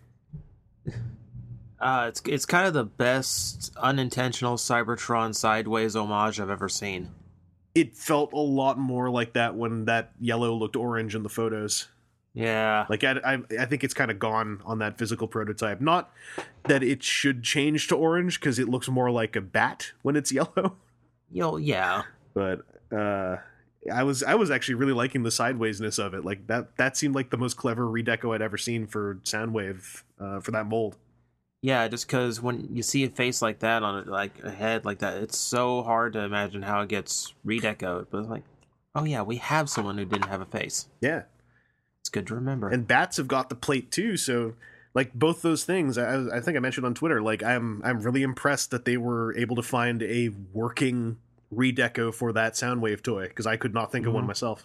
S5: Uh, it's it's kind of the best unintentional Cybertron sideways homage I've ever seen.
S1: It felt a lot more like that when that yellow looked orange in the photos.
S5: Yeah,
S1: Like, I, I, I think it's kind of gone on that physical prototype. Not that it should change to orange, because it looks more like a bat when it's yellow.
S5: you know, yeah.
S1: But uh, I was I was actually really liking the sidewaysness of it. Like, that that seemed like the most clever redeco I'd ever seen for Soundwave, uh, for that mold.
S5: Yeah, just because when you see a face like that on it, like a head like that, it's so hard to imagine how it gets redecoed. But it's like, oh yeah, we have someone who didn't have a face.
S1: Yeah.
S5: It's good to remember.
S1: And bats have got the plate too, so like both those things, I, I think I mentioned on Twitter, like I'm I'm really impressed that they were able to find a working redeco for that Soundwave toy, because I could not think of one
S5: Mhm.
S1: myself.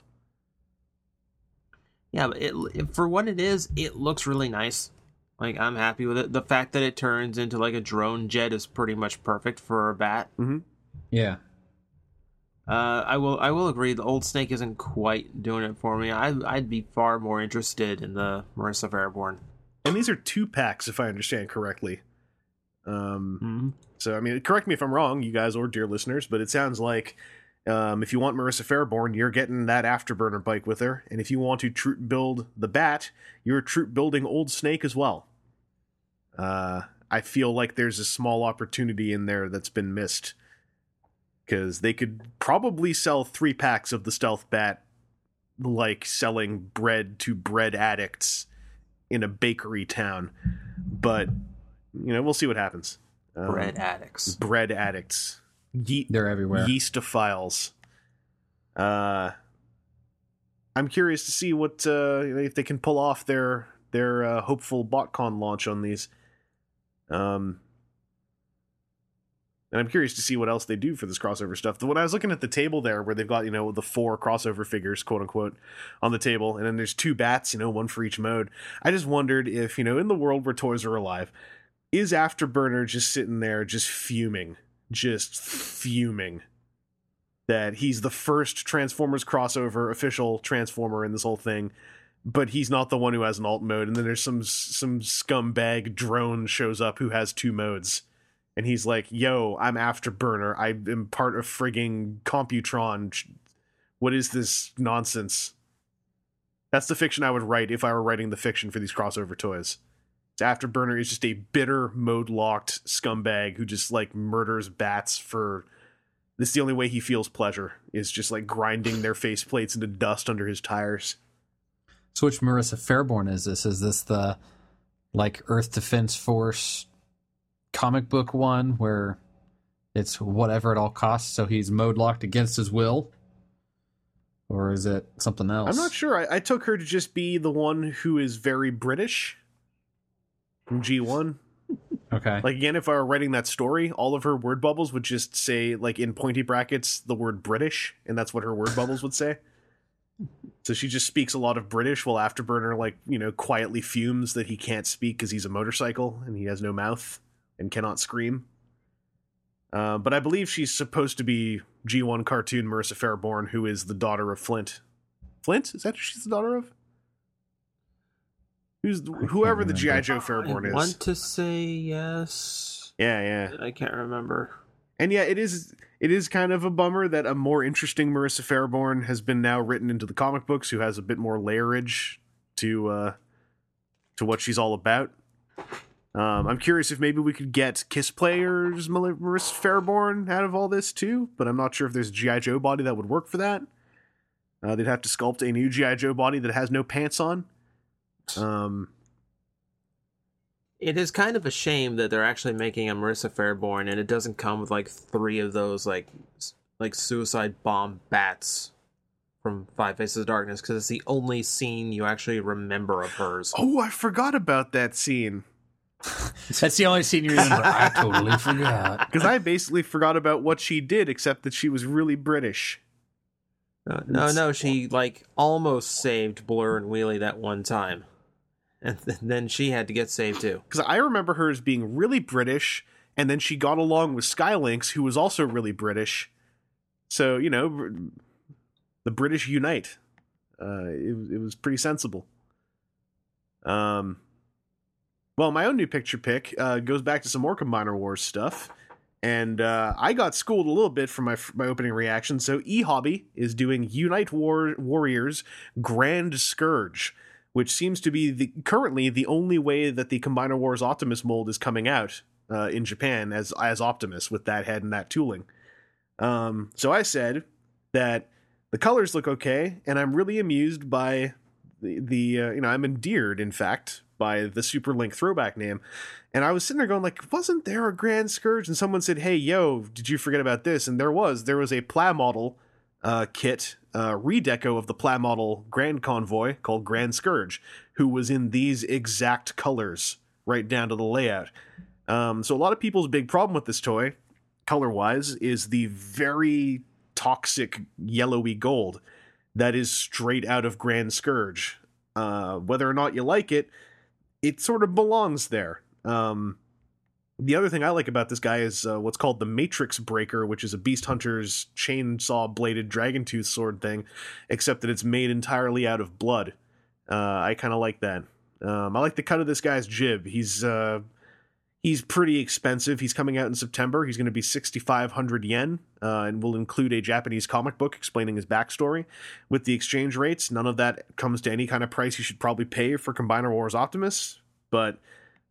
S5: Yeah, but it, it for what it is, it looks really nice. Like, I'm happy with it. The fact that it turns into like a drone jet is pretty much perfect for a bat.
S4: Yeah.
S5: Uh, I will I will agree. The Old Snake isn't quite doing it for me. I I'd be far more interested in the Marissa Fairborn.
S1: And these are two packs, if I understand correctly. Um,
S5: Mm-hmm.
S1: so I mean, correct me if I'm wrong, you guys or dear listeners, but it sounds like um, if you want Marissa Fairborn, you're getting that Afterburner bike with her, and if you want to troop build the Bat, you're troop building Old Snake as well. Uh, I feel like there's a small opportunity in there that's been missed. Because they could probably sell three packs of the Stealth Bat like selling bread to bread addicts in a bakery town. But, you know, we'll see what happens. Um,
S5: Bread addicts.
S1: Bread addicts. Ye-
S4: They're everywhere.
S1: Yeastophiles. Uh, I'm curious to see what uh, if they can pull off their their uh, hopeful BotCon launch on these. Um, and I'm curious to see what else they do for this crossover stuff. When I was looking at the table there, where they've got, you know, the four crossover figures, quote unquote, on the table, and then there's two bats, you know, one for each mode. I just wondered if, you know, in the world where toys are alive, is Afterburner just sitting there, just fuming, just fuming that he's the first Transformers crossover official Transformer in this whole thing, but he's not the one who has an alt mode, and then there's some some scumbag drone shows up who has two modes. And he's like, yo, I'm Afterburner. I am part of frigging Computron. What is this nonsense? That's the fiction I would write if I were writing the fiction for these crossover toys. Afterburner is just a bitter, mode-locked scumbag who just, like, murders bats for... This is the only way he feels pleasure, is just, like, grinding their faceplates into dust under his tires.
S4: So which Marissa Fairborn is this? Is this the, like, Earth Defense Force... comic book one where it's whatever at all costs, so he's mode locked against his will? Or is it something else?
S1: I'm not sure. I, I took her to just be the one who is very British from G one.
S4: Okay.
S1: Like, again, if I were writing that story, all of her word bubbles would just say, like, in pointy brackets, the word British, and that's what her word bubbles would say. So she just speaks a lot of British while Afterburner, like, you know, quietly fumes that he can't speak because he's a motorcycle and he has no mouth and cannot scream. Uh, but I believe she's supposed to be G one cartoon Marissa Fairborn, who is the daughter of Flint. Flint? Is that who she's the daughter of? Who's whoever the G I. Joe Fairborn
S5: I
S1: is?
S5: want to say yes.
S1: Yeah, yeah.
S5: I can't remember.
S1: And yeah, it is it is kind of a bummer that a more interesting Marissa Fairborn has been now written into the comic books, who has a bit more layerage to uh, to what she's all about. Um, I'm curious if maybe we could get Kiss Players Marissa Fairborn out of all this too, but I'm not sure if there's a G I. Joe body that would work for that. Uh, they'd have to sculpt a new G I. Joe body that has no pants on. Um,
S5: It is kind of a shame that they're actually making a Marissa Fairborn, and it doesn't come with like three of those like like suicide bomb bats from Five Faces of Darkness, because it's the only scene you actually remember of hers.
S1: oh, I forgot about that scene.
S4: That's the only scene you remember. I totally forgot.
S1: Because I basically forgot about what she did, except that she was really British.
S5: No, no, no, she like almost saved Blur and Wheelie that one time. And th- then she had to get saved too.
S1: Because I remember her as being really British, and then she got along with Skylynx, who was also really British. So, you know, the British unite. Uh, it, it was pretty sensible. Um, well, my own new picture pick uh, goes back to some more Combiner Wars stuff. And uh, I got schooled a little bit from my my opening reaction. So eHobby is doing Unite War- Warriors Grand Scourge, which seems to be the currently the only way that the Combiner Wars Optimus mold is coming out uh, in Japan as as Optimus with that head and that tooling. Um, so I said that the colors look okay, and I'm really amused by the, the uh, you know, I'm endeared, in fact, by the Super Link throwback name. And I was sitting there going, like, wasn't there a Grand Scourge? And someone said, hey, yo, did you forget about this? And there was. There was a Pla model uh, kit, uh, redeco of the Pla model Grand Convoy called Grand Scourge, who was in these exact colors, right down to the layout. Um, so a lot of people's big problem with this toy, color-wise, is the very toxic yellowy gold that is straight out of Grand Scourge. Uh, whether or not you like it, it sort of belongs there. Um, the other thing I like about this guy is uh, what's called the Matrix Breaker, which is a Beast Hunter's chainsaw-bladed dragon tooth sword thing, except that it's made entirely out of blood. Uh, I kind of like that. Um, I like the cut of this guy's jib. He's uh, he's pretty expensive. He's coming out in September. He's going to be sixty-five hundred yen, uh, and will include a Japanese comic book explaining his backstory. With the exchange rates, none of that comes to any kind of price you should probably pay for Combiner Wars Optimus, but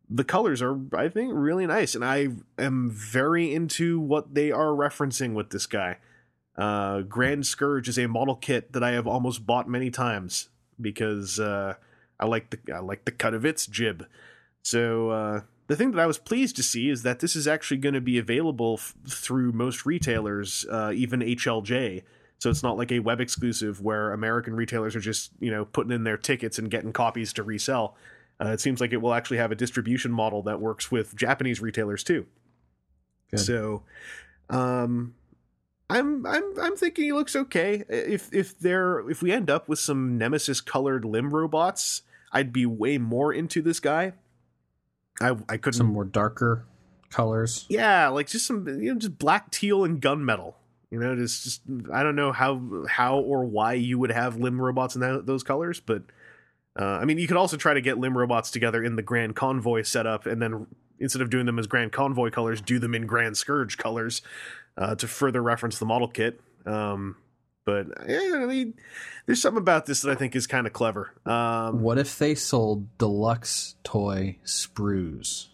S1: the colors are, I think, really nice, and I am very into what they are referencing with this guy. Uh, Grand Scourge is a model kit that I have almost bought many times because uh, I like the I like the cut of its jib. So uh, the thing that I was pleased to see is that this is actually going to be available f- through most retailers, uh, even H L J. So it's not like a web exclusive where American retailers are just, you know, putting in their tickets and getting copies to resell. Uh, it seems like it will actually have a distribution model that works with Japanese retailers too. Good. So, um, I'm I'm I'm thinking he looks okay. If if there if we end up with some Nemesis colored limb robots, I'd be way more into this guy. I I couldn't
S4: some more darker colors.
S1: Yeah, like just some, you know, just black, teal, and gunmetal. You know, just just I don't know how how or why you would have limb robots in that, those colors, but uh, I mean, you could also try to get limb robots together in the Grand Convoy setup, and then instead of doing them as Grand Convoy colors, do them in Grand Scourge colors. Uh, to further reference the model kit. Um, but yeah, I mean, there's something about this that I think is kind of clever. Um,
S4: what if they sold deluxe toy sprues?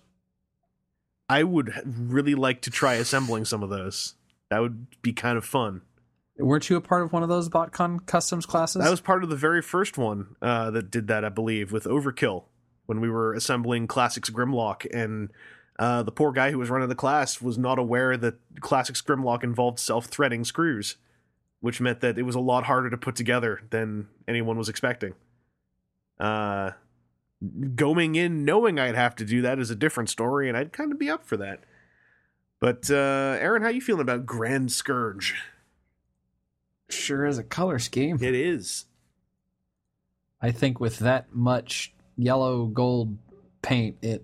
S1: I would really like to try assembling some of those. That would be kind of fun.
S4: Weren't you a part of one of those BotCon customs classes?
S1: That was part of the very first one uh, that did that, I believe, with Overkill, when we were assembling Classics Grimlock, and Uh, the poor guy who was running the class was not aware that Classics Grimlock involved self-threading screws, which meant that it was a lot harder to put together than anyone was expecting. Uh, going in knowing I'd have to do that is a different story, and I'd kind of be up for that. But, uh, Aaron, how you feeling about Grand Scourge?
S4: Sure is a color scheme.
S1: It is.
S4: I think with that much yellow gold paint, it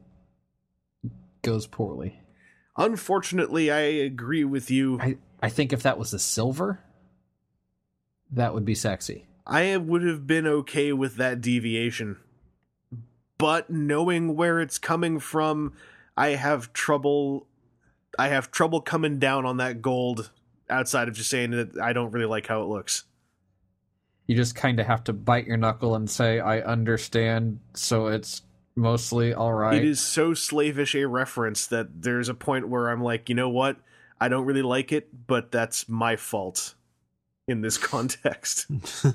S4: goes poorly.
S1: Unfortunately, I agree with you.
S4: I, I think if that was a silver, that would be sexy.
S1: I would have been okay with that deviation. But knowing where it's coming from, I have trouble I have trouble coming down on that gold outside of just saying that I don't really like how it looks.
S4: You just kind of have to bite your knuckle and say, I understand, so it's mostly all right.
S1: It is so slavish a reference that there's a point where I'm like, you know what? I don't really like it, but that's my fault in this context.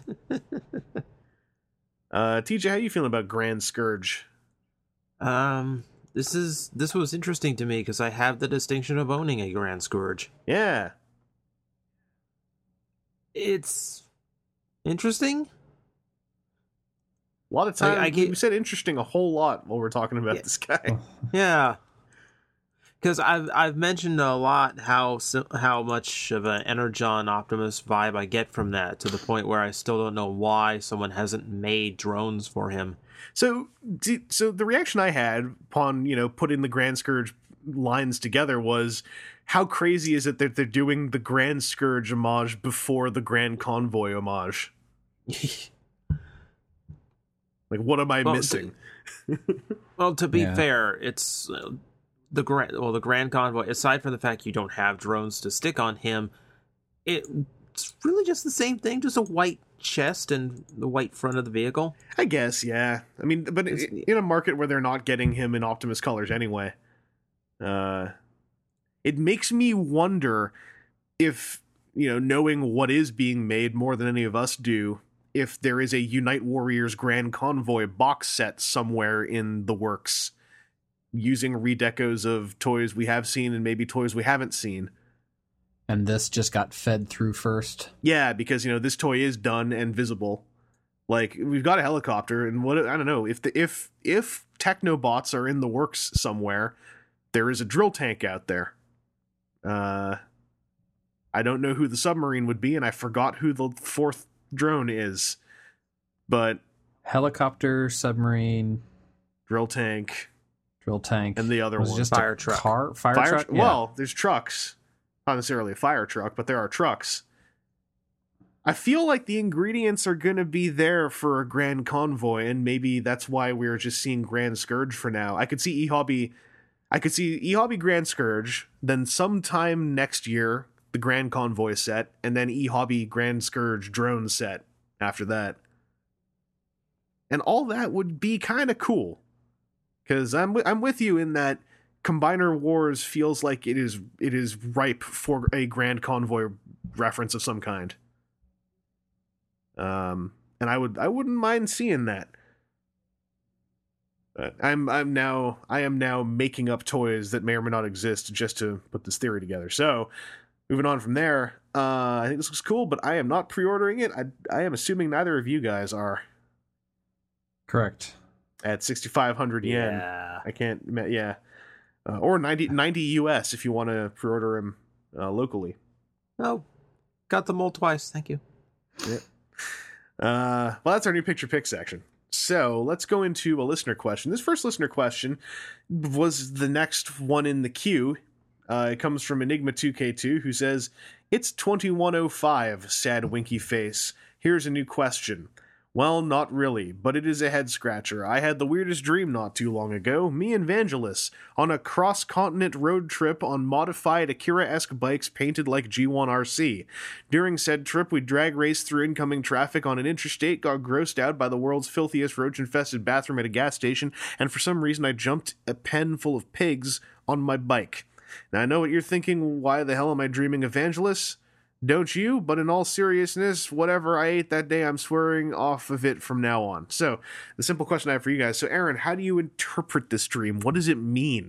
S1: uh, T J, how you feeling about Grand Scourge?
S5: Um, this is this was interesting to me because I have the distinction of owning a Grand Scourge.
S1: Yeah.
S5: It's interesting.
S1: A lot of time,
S5: I, I get,
S1: we said interesting a whole lot while we're talking about
S5: yeah,
S1: this guy.
S5: Yeah, because I've I've mentioned a lot how how much of an Energon Optimus vibe I get from that, to the point where I still don't know why someone hasn't made drones for him.
S1: So, so the reaction I had upon, you know, putting the Grand Scourge lines together was, how crazy is it that they're doing the Grand Scourge homage before the Grand Convoy homage? Like, what am I well, missing?
S5: To, well, to be
S4: yeah.
S5: fair, it's uh, the grand. Well, the Grand Convoy. Aside from the fact you don't have drones to stick on him, it, it's really just the same thing. Just a white chest and the white front of the vehicle.
S1: I guess, yeah. I mean, but it's, in a market where they're not getting him in Optimus colors anyway, uh, it makes me wonder if, you know, knowing what is being made more than any of us do, if there is a Unite Warriors Grand Convoy box set somewhere in the works, using redecos of toys we have seen and maybe toys we haven't seen.
S4: And this just got fed through first.
S1: Yeah, because, you know, this toy is done and visible. Like, we've got a helicopter, and what, I don't know, if the, if if Technobots are in the works somewhere, there is a drill tank out there. Uh, I don't know who the submarine would be, and I forgot who the fourth drone is, but
S4: helicopter, submarine,
S1: drill tank,
S4: drill tank,
S1: and the other
S4: was
S1: one,
S4: just
S5: fire
S4: a
S5: truck,
S4: car, fire,
S1: fire
S4: truck.
S1: Tr- yeah. Well, there's trucks, not necessarily a fire truck, but there are trucks. I feel like the ingredients are going to be there for a Grand Convoy, and maybe that's why we're just seeing Grand Scourge for now. I could see eHobby, I could see eHobby Grand Scourge, then sometime next year the Grand Convoy set, and then eHobby Grand Scourge drone set after that. And all that would be kind of cool. Because I'm wi- I'm with you in that Combiner Wars feels like it is it is ripe for a Grand Convoy reference of some kind. Um, and I would I wouldn't mind seeing that. But I'm I'm now I am now making up toys that may or may not exist just to put this theory together. So, moving on from there, uh, I think this looks cool, but I am not pre-ordering it. I I am assuming neither of you guys are.
S4: Correct.
S1: At sixty-five hundred yen.
S5: Yeah.
S1: I can't, yeah. Uh, or ninety, ninety U S if you want to pre-order them uh, locally.
S5: Oh, got them all twice. Thank you.
S1: Yeah. Uh, well, that's our new picture pick section. So let's go into a listener question. This first listener question was the next one in the queue. Uh, it comes from Enigma two K two, who says, "It's twenty-one oh five, sad winky face. Here's a new question. Well, not really, but it is a head-scratcher. I had the weirdest dream not too long ago. Me and Vangelis on a cross-continent road trip on modified Akira-esque bikes painted like G one R C. During said trip, we drag raced through incoming traffic on an interstate, got grossed out by the world's filthiest roach-infested bathroom at a gas station, and for some reason I jumped a pen full of pigs on my bike. Now, I know what you're thinking. Why the hell am I dreaming of Vangelis? Don't you? But in all seriousness, whatever I ate that day, I'm swearing off of it from now on." So, the simple question I have for you guys. So, Aaron, how do you interpret this dream? What does it mean?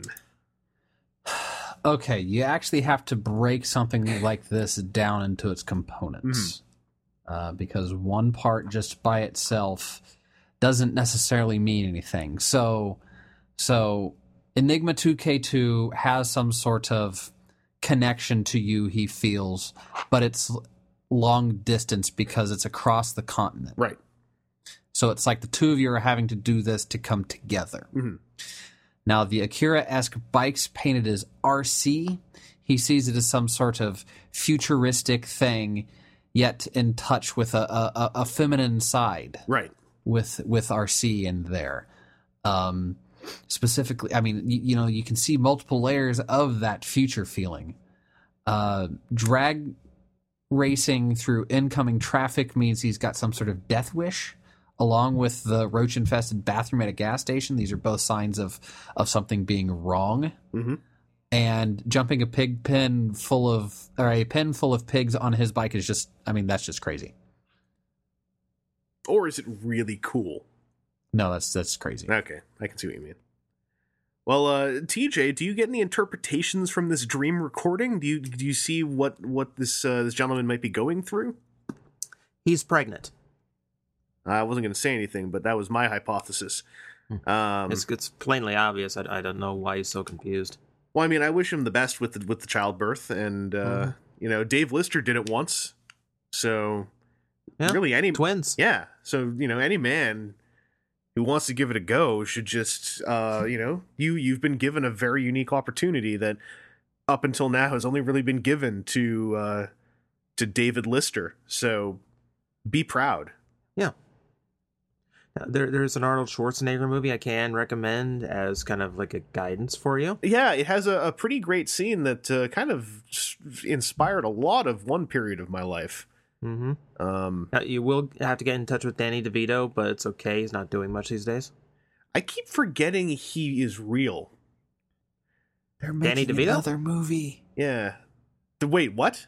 S4: Okay, you actually have to break something like this down into its components. Mm-hmm. Uh, because one part just by itself doesn't necessarily mean anything. So, so Enigma two K two has some sort of connection to you, he feels, but it's long distance because it's across the continent.
S1: Right.
S4: So it's like the two of you are having to do this to come together.
S1: Mm-hmm. Now,
S4: the Akira-esque bikes painted as R C, he sees it as some sort of futuristic thing, yet in touch with a, a, a feminine side.
S1: Right.
S4: With, with R C in there. Um... Specifically, I mean, you, you know, you can see multiple layers of that future feeling. Uh, drag racing through incoming traffic means he's got some sort of death wish, along with the roach-infested bathroom at a gas station. These are both signs of, of something being wrong.
S1: Mm-hmm.
S4: And jumping a pig pen full of, or a pen full of pigs on his bike is just, I mean, that's just crazy.
S1: Or is it really cool?
S4: No, that's that's crazy.
S1: Okay, I can see what you mean. Well, uh, T J, do you get any interpretations from this dream recording? Do you do you see what what this uh, this gentleman might be going through?
S5: He's pregnant.
S1: I wasn't going to say anything, but that was my hypothesis. Um,
S5: it's, it's plainly obvious. I, I don't know why he's so confused.
S1: Well, I mean, I wish him the best with the, with the childbirth, and uh, mm-hmm. you know, Dave Lister did it once, so
S5: yeah,
S1: really any
S5: twins.
S1: Yeah, so you know, any man who wants to give it a go should just, uh, you know, you, you've been given a very unique opportunity that up until now has only really been given to, uh, to David Lister. So be proud.
S5: Yeah. There, there's an Arnold Schwarzenegger movie I can recommend as kind of like a guidance for you.
S1: Yeah, it has a, a pretty great scene that uh, kind of inspired a lot of one period of my life.
S5: Mm-hmm.
S1: Um,
S5: now, you will have to get in touch with Danny DeVito, but it's okay. He's not doing much these days.
S1: I keep forgetting he is real.
S4: They're making
S5: Danny DeVito?
S4: another movie.
S1: Yeah. The, wait, what?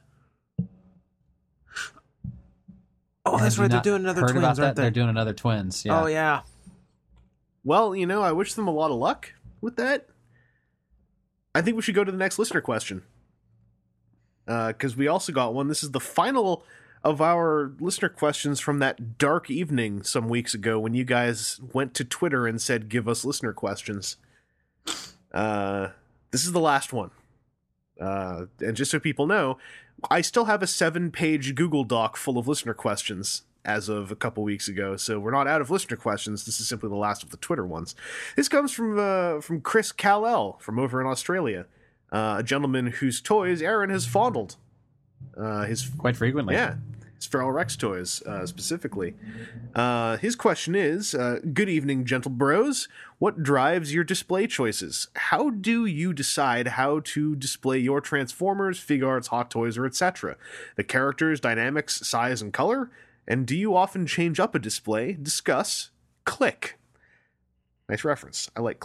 S5: Oh, that's right. They're doing another
S4: heard
S5: twins,
S4: about that?
S5: aren't they?
S4: They're doing another twins. Yeah.
S5: Oh, yeah.
S1: Well, you know, I wish them a lot of luck with that. I think we should go to the next listener question. Because uh, we also got one. This is the final of our listener questions from that dark evening some weeks ago when you guys went to Twitter and said, give us listener questions. Uh, this is the last one. Uh, and just so people know, I still have a seven-page Google Doc full of listener questions as of a couple weeks ago, so we're not out of listener questions. This is simply the last of the Twitter ones. This comes from uh, from Chris Callell from over in Australia. Uh, a gentleman whose toys Aaron has fondled. Uh, his
S4: Quite frequently.
S1: Yeah, his Feral Rex toys, uh, specifically. Uh, his question is, uh, good evening, gentle bros. What drives your display choices? How do you decide how to display your Transformers, Figuarts, Hot Toys, or et cetera? The characters, dynamics, size, and color? And do you often change up a display? Discuss. Click. Nice reference. I like Click.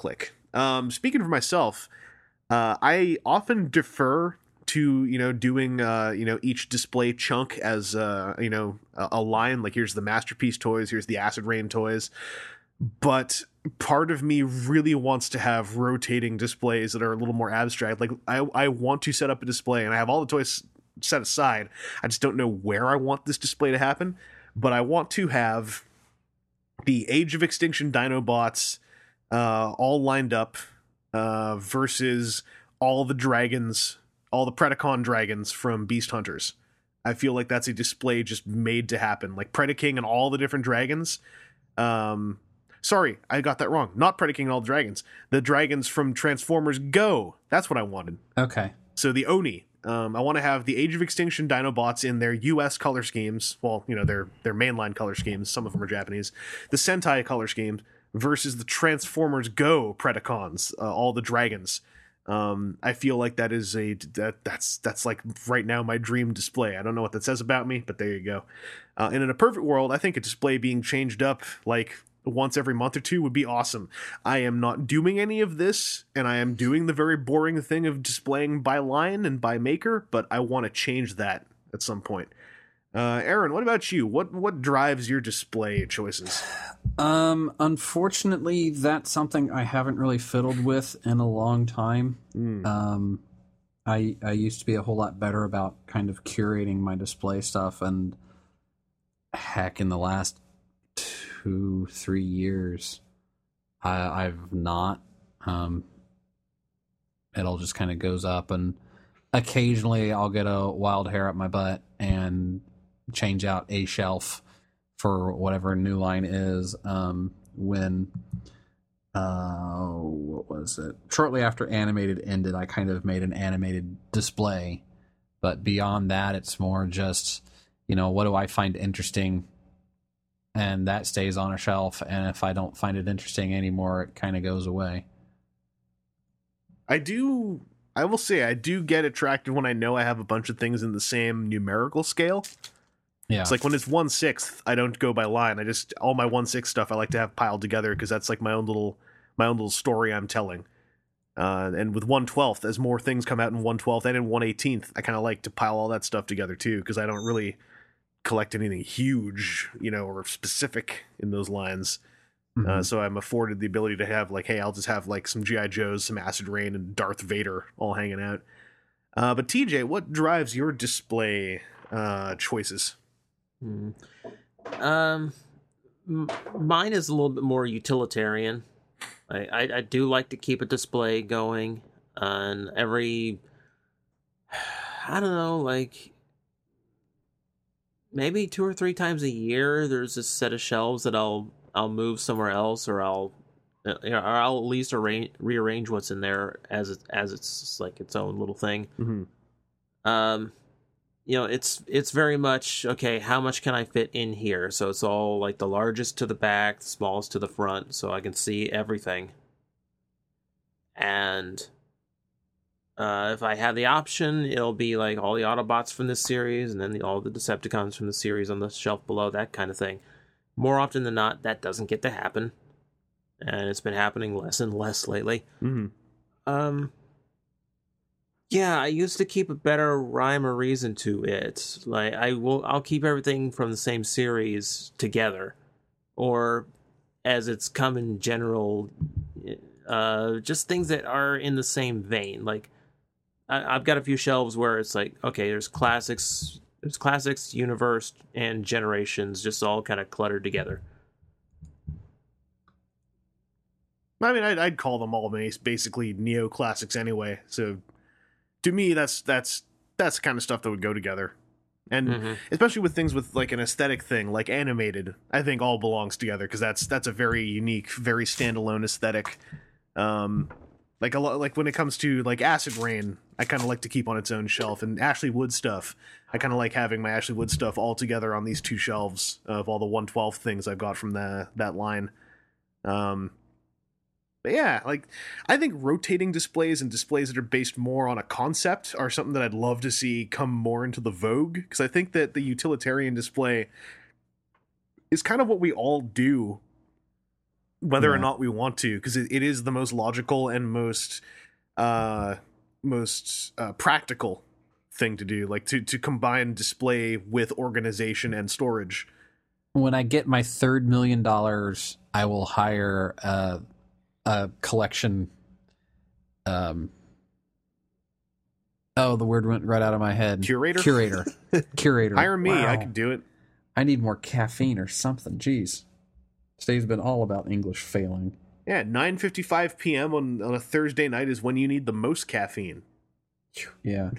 S1: Um, speaking for myself, uh, I often defer to, you know, doing, uh, you know, each display chunk as, uh, you know, a, a line. Like, here's the Masterpiece toys, here's the Acid Rain toys. But part of me really wants to have rotating displays that are a little more abstract. Like, I, I want to set up a display, and I have all the toys set aside. I just don't know where I want this display to happen. But I want to have the Age of Extinction Dinobots uh, all lined up uh, versus all the dragons, all the Predacon dragons from Beast Hunters. I feel like that's a display just made to happen. Like Predaking and all the different dragons. Um... Sorry, I got that wrong. Not Predaking all the dragons. The dragons from Transformers Go. That's what I wanted.
S4: Okay.
S1: So the Oni. Um, I want to have the Age of Extinction Dinobots in their U S color schemes. Well, you know, their their mainline color schemes. Some of them are Japanese. The Sentai color schemes versus the Transformers Go Predacons. Uh, all the dragons. Um, I feel like that is a that that's that's like right now my dream display. I don't know what that says about me, but there you go. Uh, and in a perfect world, I think a display being changed up like once every month or two would be awesome. I am not doing any of this, and I am doing the very boring thing of displaying by line and by maker, but I want to change that at some point. Uh, Aaron, what about you? What what drives your display choices?
S4: Um, unfortunately, that's something I haven't really fiddled with in a long time.
S1: Mm.
S4: Um, I I used to be a whole lot better about kind of curating my display stuff, and heck, in the last two, three years, I, I've not. Um, it all just kind of goes up, and occasionally I'll get a wild hair up my butt and change out a shelf for whatever a new line is. Um, when, uh, what was it? Shortly after Animated ended, I kind of made an animated display, but beyond that, it's more just, you know, what do I find interesting? And that stays on a shelf, and if I don't find it interesting anymore, it kind of goes away.
S1: I do, I will say, I do get attracted when I know I have a bunch of things in the same numerical scale.
S4: Yeah.
S1: It's like when it's one sixth, I don't go by line. I just, all my one sixth stuff I like to have piled together because that's like my own little, my own little story I'm telling. Uh, and with one twelfth, as more things come out in one twelfth and in one eighteenth, I kind of like to pile all that stuff together too, because I don't really collect anything huge, you know, or specific in those lines. Mm-hmm. Uh, so I'm afforded the ability to have like, hey, I'll just have like some G I. Joes, some Acid Rain, and Darth Vader all hanging out. Uh, but T J, what drives your display uh, choices?
S5: Hmm. Um, m- mine is a little bit more utilitarian. I, I, I do like to keep a display going on every, I don't know, like maybe two or three times a year. There's a set of shelves that I'll I'll move somewhere else, or I'll you know, or I'll at least arrange rearrange what's in there as it, as it's like its own little thing.
S1: Mm-hmm.
S5: Um, you know, it's it's very much okay. How much can I fit in here? So it's all like the largest to the back, the smallest to the front, so I can see everything. And uh, if I have the option, it'll be like all the Autobots from this series, and then the, all the Decepticons from the series on the shelf below, that kind of thing. More often than not, that doesn't get to happen, and it's been happening less and less lately.
S1: Mm-hmm.
S5: Um. Yeah, I used to keep a better rhyme or reason to it. Like I will, I'll keep everything from the same series together, or as it's come in general, uh, just things that are in the same vein. Like I, I've got a few shelves where it's like, okay, there's classics, there's classics, universe, and generations, just all kind of cluttered together.
S1: I mean, I'd, I'd call them all basically neoclassics anyway. So. To me, that's that's that's the kind of stuff that would go together, and mm-hmm. especially with things with like an aesthetic thing, like animated, I think all belongs together because that's that's a very unique, very standalone aesthetic. Um, like a lot, like when it comes to like Acid Rain, I kind of like to keep on its own shelf, and Ashley Wood stuff, I kind of like having my Ashley Wood stuff all together on these two shelves of all the one twelfth things I've got from the that line. Um. But yeah, like, I think rotating displays and displays that are based more on a concept are something that I'd love to see come more into the vogue, because I think that the utilitarian display is kind of what we all do whether or
S4: Yeah.
S1: not we want to, because it, it is the most logical and most uh, most uh, practical thing to do, like to to combine display with organization and storage.
S4: When I get my third million dollars, I will hire a, a collection. Um. Oh, the word went right out of my head.
S1: Curator?
S4: Curator. Curator.
S1: Hire me,
S4: Wow.
S1: I could do it.
S4: I need more caffeine or something. Jeez. Steve's been all about English failing.
S1: Yeah, nine fifty-five p.m. on on a Thursday night is when you need the most caffeine.
S4: Yeah.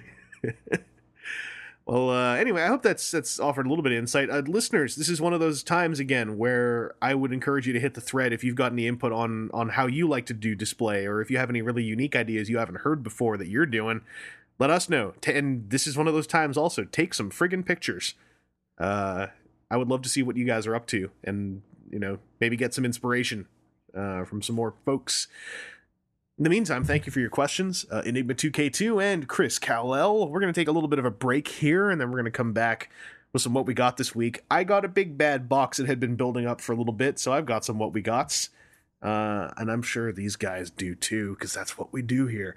S1: Well, uh, anyway, I hope that's that's offered a little bit of insight. Uh, listeners, this is one of those times, again, where I would encourage you to hit the thread if you've got any input on, on how you like to do display, or if you have any really unique ideas you haven't heard before that you're doing, let us know. T- and this is one of those times also, take some friggin' pictures. Uh, I would love to see what you guys are up to, and, you know, maybe get some inspiration uh, from some more folks. In the meantime, thank you for your questions, uh, Enigma two K two and Chris Cowell. We're going to take a little bit of a break here, and then we're going to come back with some What We Got this week. I got a big bad box that had been building up for a little bit, so I've got some What We Gots, uh, and I'm sure these guys do too, because that's what we do here.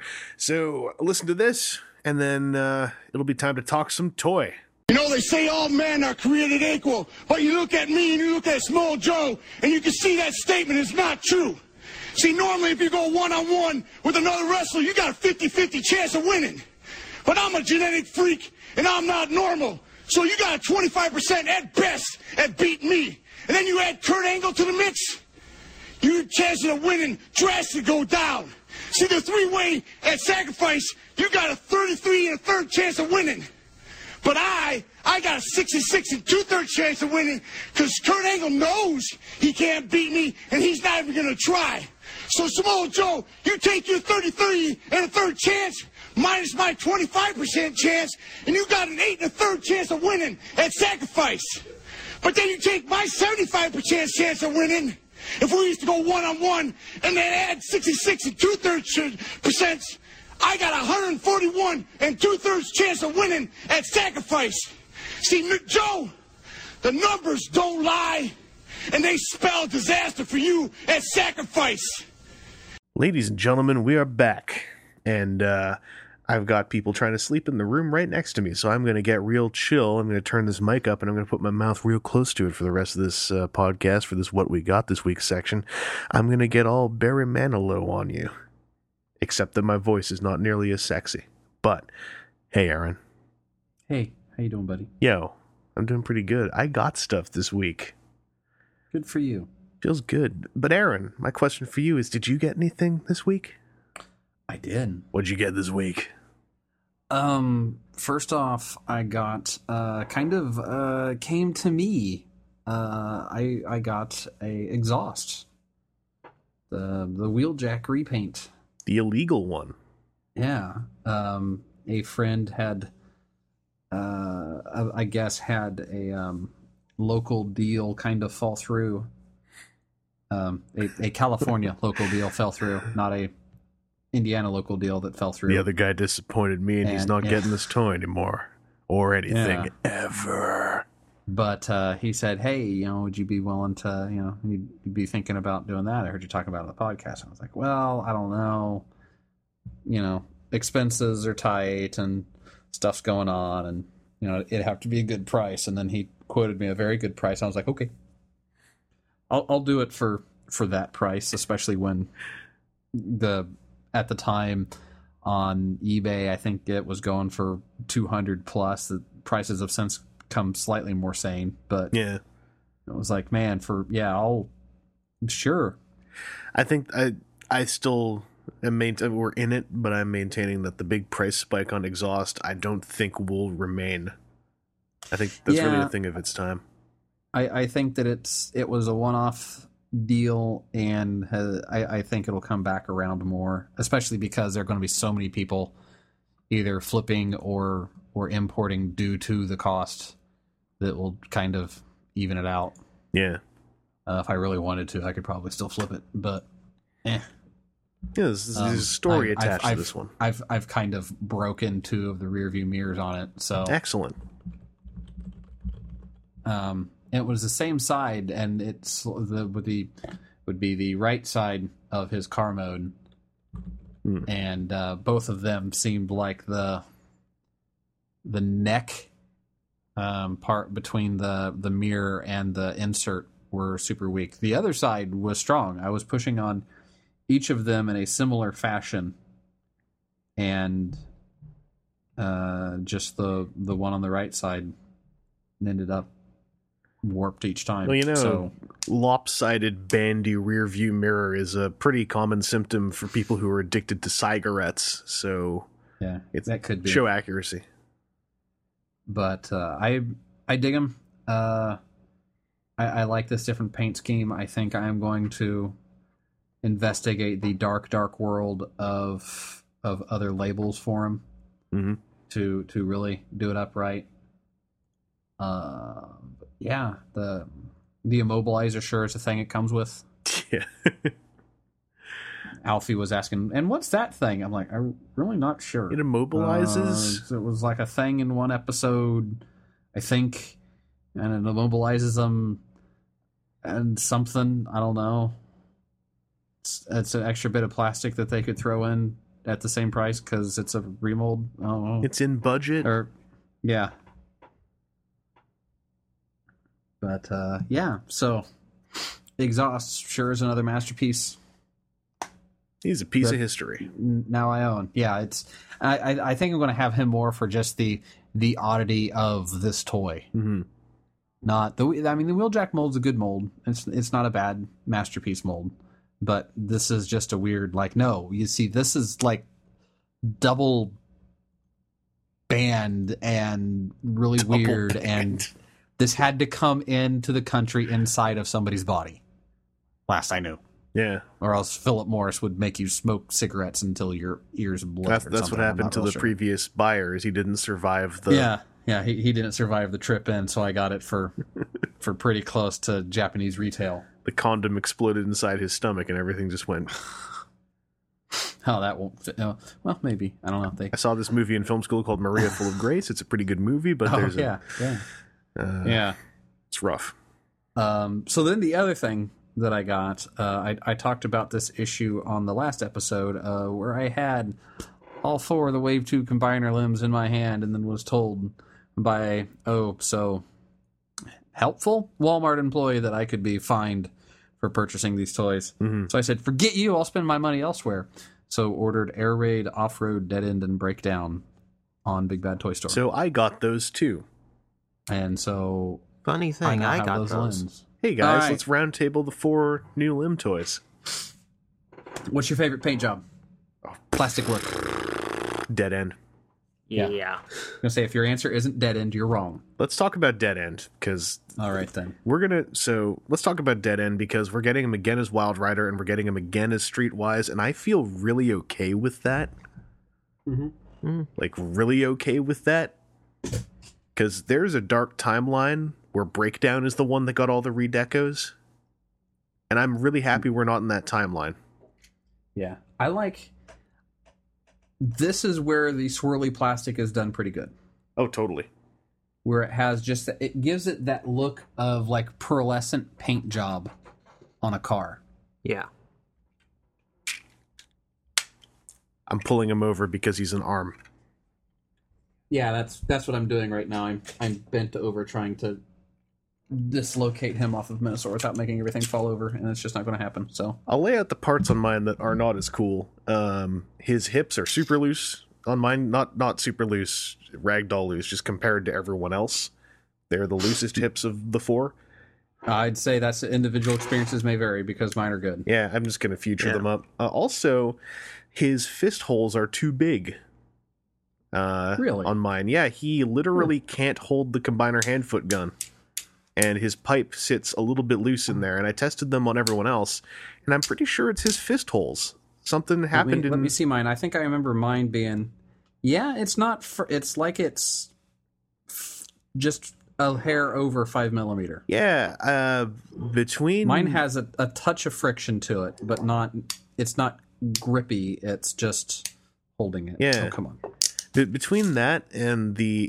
S1: So listen to this, and then uh, it'll be time to talk some toy.
S6: You know, they say all men are created equal, but you look at me and you look at Small Joe, and you can see that statement is not true. See, normally if you go one-on-one with another wrestler, you got a fifty-fifty chance of winning. But I'm a genetic freak, and I'm not normal. So you got a twenty-five percent at best at beating me. And then you add Kurt Angle to the mix, your chances of winning drastically go down. See, the three-way at Sacrifice, you got a thirty-three and a third chance of winning. But I, I got a sixty-six and two-thirds chance of winning because Kurt Angle knows he can't beat me, and he's not even going to try. So, Samoa Joe, you take your thirty-three and a third chance minus my twenty-five percent chance, and you got an eight and a third chance of winning at Sacrifice. But then you take my seventy-five percent chance of winning, if we used to go one-on-one, and then add sixty-six and two-thirds percent, I got one hundred forty-one and two-thirds chance of winning at Sacrifice. See, Joe, the numbers don't lie, and they spell disaster for you at Sacrifice.
S1: Ladies and gentlemen, we are back, and uh, I've got people trying to sleep in the room right next to me, so I'm going to get real chill. I'm going to turn this mic up, and I'm going to put my mouth real close to it for the rest of this uh, podcast, for this What We Got This Week section. I'm going to get all Barry Manilow on you, except that my voice is not nearly as sexy. But, hey, Aaron.
S4: Hey, how you doing, buddy?
S1: Yo, I'm doing pretty good. I got stuff this week.
S4: Good for you.
S1: Feels good. But Aaron, my question for you is, did you get anything this week?
S4: I did.
S1: What'd you get this week?
S4: Um, first off, I got, uh, kind of, uh, came to me. Uh, I, I got a exhaust. The, the Wheeljack repaint.
S1: The illegal one.
S4: Yeah. Um, a friend had, uh, I guess had a, um, local deal kind of fall through. Um, a, a California local deal fell through, not a Indiana local deal that fell through.
S1: The other guy disappointed me, and,
S4: And-
S1: he's not
S4: yeah.
S1: getting this toy anymore. Or anything
S4: Yeah.
S1: ever.
S4: But uh, he said, hey, you know, would you be willing to, you know, you'd, you'd be thinking about doing that? I heard you talking about it on the podcast. And I was like, well, I don't know. You know, expenses are tight and stuff's going on, and, you know, it'd have to be a good price. And then he quoted me a very good price. I was like, okay, I'll, I'll do it for, for that price, especially when the, at the time on eBay, I think it was going for two hundred plus. The prices have since come slightly more sane, but
S1: Yeah.
S4: it was like, man, for, yeah, I'll, sure.
S1: I think I I still am main- we're in it, but I'm maintaining that the big price spike on exhaust I don't think will remain. I think that's really
S4: Yeah.
S1: a thing of its time.
S4: I, I think that it's, it was a one-off deal, and has, I, I think it'll come back around more, especially because there are going to be so many people either flipping or, or importing due to the cost that will kind of even it out.
S1: Yeah.
S4: Uh, if I really wanted to, I could probably still flip it, but eh.
S1: Yeah, there's, there's
S4: Um,
S1: a story
S4: I- I've-
S1: attached
S4: I've,
S1: to this one.
S4: I've I've kind of broken two of the rear view mirrors on it, so
S1: Excellent.
S4: um, it was the same side, and it's the with the would be the right side of his car mode.
S1: Hmm.
S4: And uh, both of them seemed like the the neck um, part between the, the mirror and the insert were super weak. The other side was strong. I was pushing on each of them in a similar fashion, and uh, just the the one on the right side ended up warped each time.
S1: Well, you know,
S4: so,
S1: lopsided bandy rear view mirror is a pretty common symptom for people who are addicted to cigarettes. So
S4: yeah,
S1: it's
S4: that could be.
S1: show accuracy.
S4: But uh, I I dig them. Uh, I, I like this different paint scheme. I think I am going to investigate the dark, dark world of of other labels for them
S1: Mm-hmm.
S4: to to really do it up right. Uh, but yeah, the the immobilizer sure is a thing it comes with.
S1: Yeah.
S4: Alfie was asking, and what's that thing? I'm like, I'm really not sure.
S1: It immobilizes.
S4: Uh, it was like a thing in one episode, I think, and it immobilizes them and something. I don't know. It's, it's an extra bit of plastic that they could throw in at the same price because it's a remold. I don't know.
S1: It's in budget.
S4: Or, yeah. But, uh, yeah, so Exhaust sure is another masterpiece.
S1: He's a piece
S4: But
S1: of history.
S4: now I own. Yeah, it's. I, I, I think I'm going to have him more for just the the oddity of this toy.
S1: Mm-hmm.
S4: Not the. I mean, the Wheeljack mold's a good mold. It's it's not a bad masterpiece mold, but this is just a weird. Like, no, you see, this is like double band and really
S1: Double
S4: weird,
S1: band.
S4: and this had to come into the country inside of somebody's body. Last I knew.
S1: Yeah,
S4: Or else Philip Morris would make you smoke cigarettes until your ears bled.
S1: that's
S4: or
S1: that's what
S4: something. I'm
S1: happened
S4: not
S1: to
S4: real
S1: the
S4: sure.
S1: previous buyers. He didn't survive the.
S4: Yeah, yeah, he he didn't survive the trip in, so I got it for for pretty close to Japanese retail.
S1: The condom exploded inside his stomach, and everything just went.
S4: Oh, that won't fit. Oh, well, maybe I don't know. They
S1: I saw this movie in film school called Maria Full of Grace. It's a pretty good movie, but
S4: oh
S1: there's
S4: yeah, yeah,
S1: a, uh,
S4: yeah.
S1: it's rough.
S4: Um, so then the other thing that I got, uh, I, I talked about this issue on the last episode, uh, where I had all four of the Wave two combiner limbs in my hand and then was told by, oh, so helpful Walmart employee that I could be fined for purchasing these toys.
S1: Mhm.
S4: So I said, forget you, I'll spend my money elsewhere. So ordered Air Raid, Off-Road, Dead End, and Breakdown on Big Bad Toy Store.
S1: So I got those too.
S4: and so
S5: Funny
S4: I
S5: thing,
S4: now
S5: I,
S4: have
S5: got
S4: those,
S5: those.
S4: limbs.
S1: Hey guys,
S4: All right.
S1: let's round table the four new limb toys.
S4: What's your favorite paint job? Plastic work.
S1: Dead End.
S4: Yeah.
S5: yeah.
S4: I'm gonna say if your answer isn't Dead End, you're wrong.
S1: Let's talk about Dead End because
S4: All right then.
S1: we're gonna. So let's talk about Dead End because we're getting him again as Wild Rider and we're getting him again as Streetwise, and I feel really okay with that.
S4: Mm-hmm.
S1: Like really okay with that because there's a dark timeline where Breakdown is the one that got all the redecos, and I'm really happy we're not in that timeline.
S4: Yeah, I like. This is where the swirly plastic is done pretty good.
S1: Oh, totally.
S4: Where it has just it gives it that look of like pearlescent paint job on a car.
S5: Yeah.
S1: I'm pulling him over because he's an arm.
S4: Yeah, that's that's what I'm doing right now. I'm I'm bent over trying to dislocate him off of Minnesota without making everything fall over, and it's just not going to happen. So
S1: I'll lay out the parts on mine that are not as cool. Um, his hips are super loose on mine, not not super loose, ragdoll loose, just compared to everyone else. They're the loosest hips of the four.
S4: I'd say that's individual experiences may vary because mine are good.
S1: Yeah, I'm just going to future
S5: Yeah.
S1: them up. Uh, also, his fist holes are too big. Uh,
S4: Really?
S1: On mine. Yeah, he literally can't hold the combiner hand-foot gun. And his pipe sits a little bit loose in there. And I tested them on everyone else, and I'm pretty sure it's his fist holes. Something
S4: Let me,
S1: happened
S4: let
S1: in...
S4: me see mine. I think I remember mine being, yeah, it's not. Fr- it's like it's f- just a hair over five millimeter.
S1: Yeah, uh, between...
S4: Mine has a, a touch of friction to it, but not. It's not grippy. It's just holding it.
S1: Yeah.
S4: Oh, come on.
S1: Be- between that and the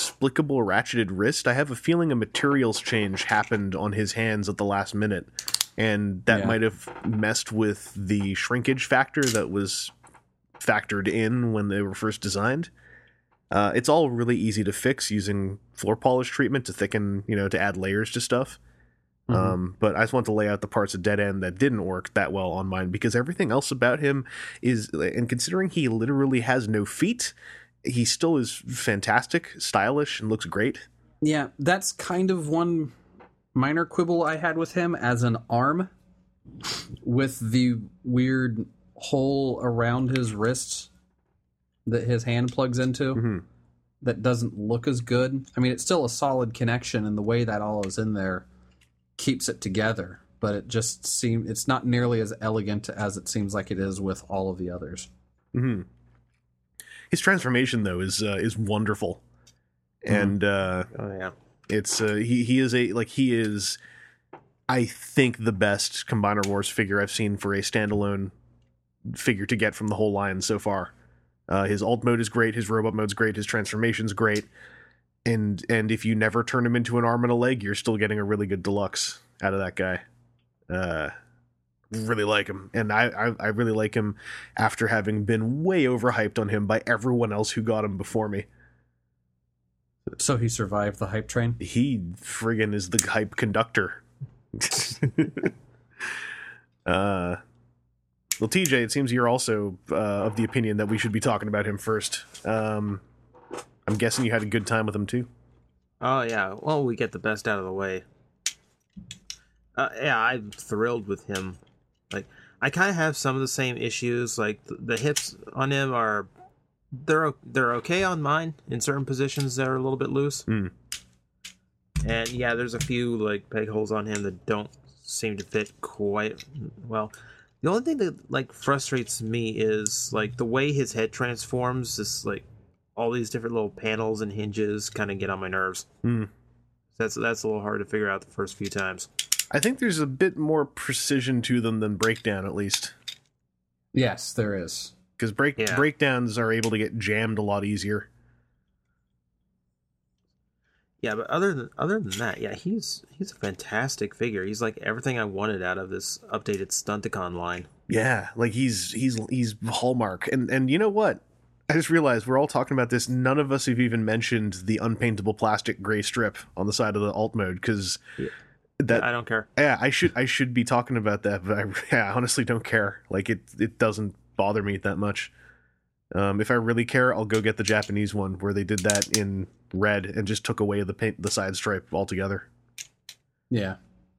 S1: inexplicable ratcheted wrist, I have a feeling a materials change happened on his hands at the last minute. and that
S4: Yeah.
S1: might have messed with the shrinkage factor that was factored in when they were first designed. Uh, it's all really easy to fix using floor polish treatment to thicken, you know, to add layers to stuff.
S4: Mm-hmm.
S1: Um, but I just want to lay out the parts of Dead End that didn't work that well on mine, because everything else about him is, and considering he literally has no feet, he still is fantastic, stylish, and looks great.
S4: Yeah, that's kind of one minor quibble I had with him as an arm, with the weird hole around his wrist that his hand plugs into.
S1: Mm-hmm.
S4: That doesn't look as good. I mean, it's still a solid connection, and the way that all is in there keeps it together, but it just seems it's not nearly as elegant as it seems like it is with all of the others.
S1: Mm-hmm. His transformation, though, is uh, is wonderful,
S4: Mm-hmm.
S1: and uh,
S5: Oh yeah.
S1: it's uh, he he is a like he is, I think, the best Combiner Wars figure I've seen for a standalone figure to get from the whole line so far. Uh, his alt mode is great, his robot mode's great, his transformation's great, and and if you never turn him into an arm and a leg, you're still getting a really good deluxe out of that guy. Uh, really like him, and I, I I really like him after having been way overhyped on him by everyone else who got him before me.
S4: So he survived the hype train.
S1: He friggin' is the hype conductor. uh, well, T J, it seems you're also uh, of the opinion that we should be talking about him first. Um, I'm guessing you had a good time with him too.
S5: Oh yeah. Well, we get the best out of the way. Uh, yeah, I'm thrilled with him. Like, I kind of have some of the same issues. Like the, the hips on him are, they're o- they're okay on mine in certain positions. They're a little bit loose.
S1: Mm.
S5: And yeah, there's a few like peg holes on him that don't seem to fit quite well. The only thing that like frustrates me is like the way his head transforms. This like all these different little panels and hinges kind of get on my nerves.
S1: Mm.
S5: That's that's a little hard to figure out the first few times.
S1: I think there's a bit more precision to them than Breakdown, at least.
S4: Yes, there is.
S1: Because break
S5: Yeah.
S1: breakdowns are able to get jammed a lot easier.
S5: Yeah, but other than other than that, yeah, he's he's a fantastic figure. He's like everything I wanted out of this updated Stunticon line.
S1: Yeah, like he's he's he's Hallmark, and and you know what? I just realized we're all talking about this. None of us have even mentioned the unpaintable plastic gray strip on the side of the alt mode, because
S5: Yeah.
S1: that
S5: I don't care.
S1: yeah, I should I should be talking about that, but I, yeah, I honestly don't care. Like it it doesn't bother me that much. Um, if I really care, I'll go get the Japanese one where they did that in red and just took away the paint the side stripe altogether.
S4: Yeah.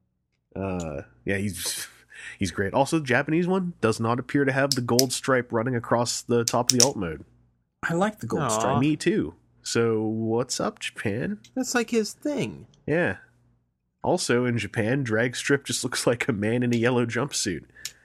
S1: Uh, yeah, he's he's great. Also, the Japanese one does not appear to have the gold stripe running across the top of the alt mode.
S4: I like the gold
S5: Aw.
S4: stripe.
S1: Me too. So what's up, Japan?
S5: That's like his thing.
S1: Yeah. Also in Japan, drag strip just looks like a man in a yellow jumpsuit.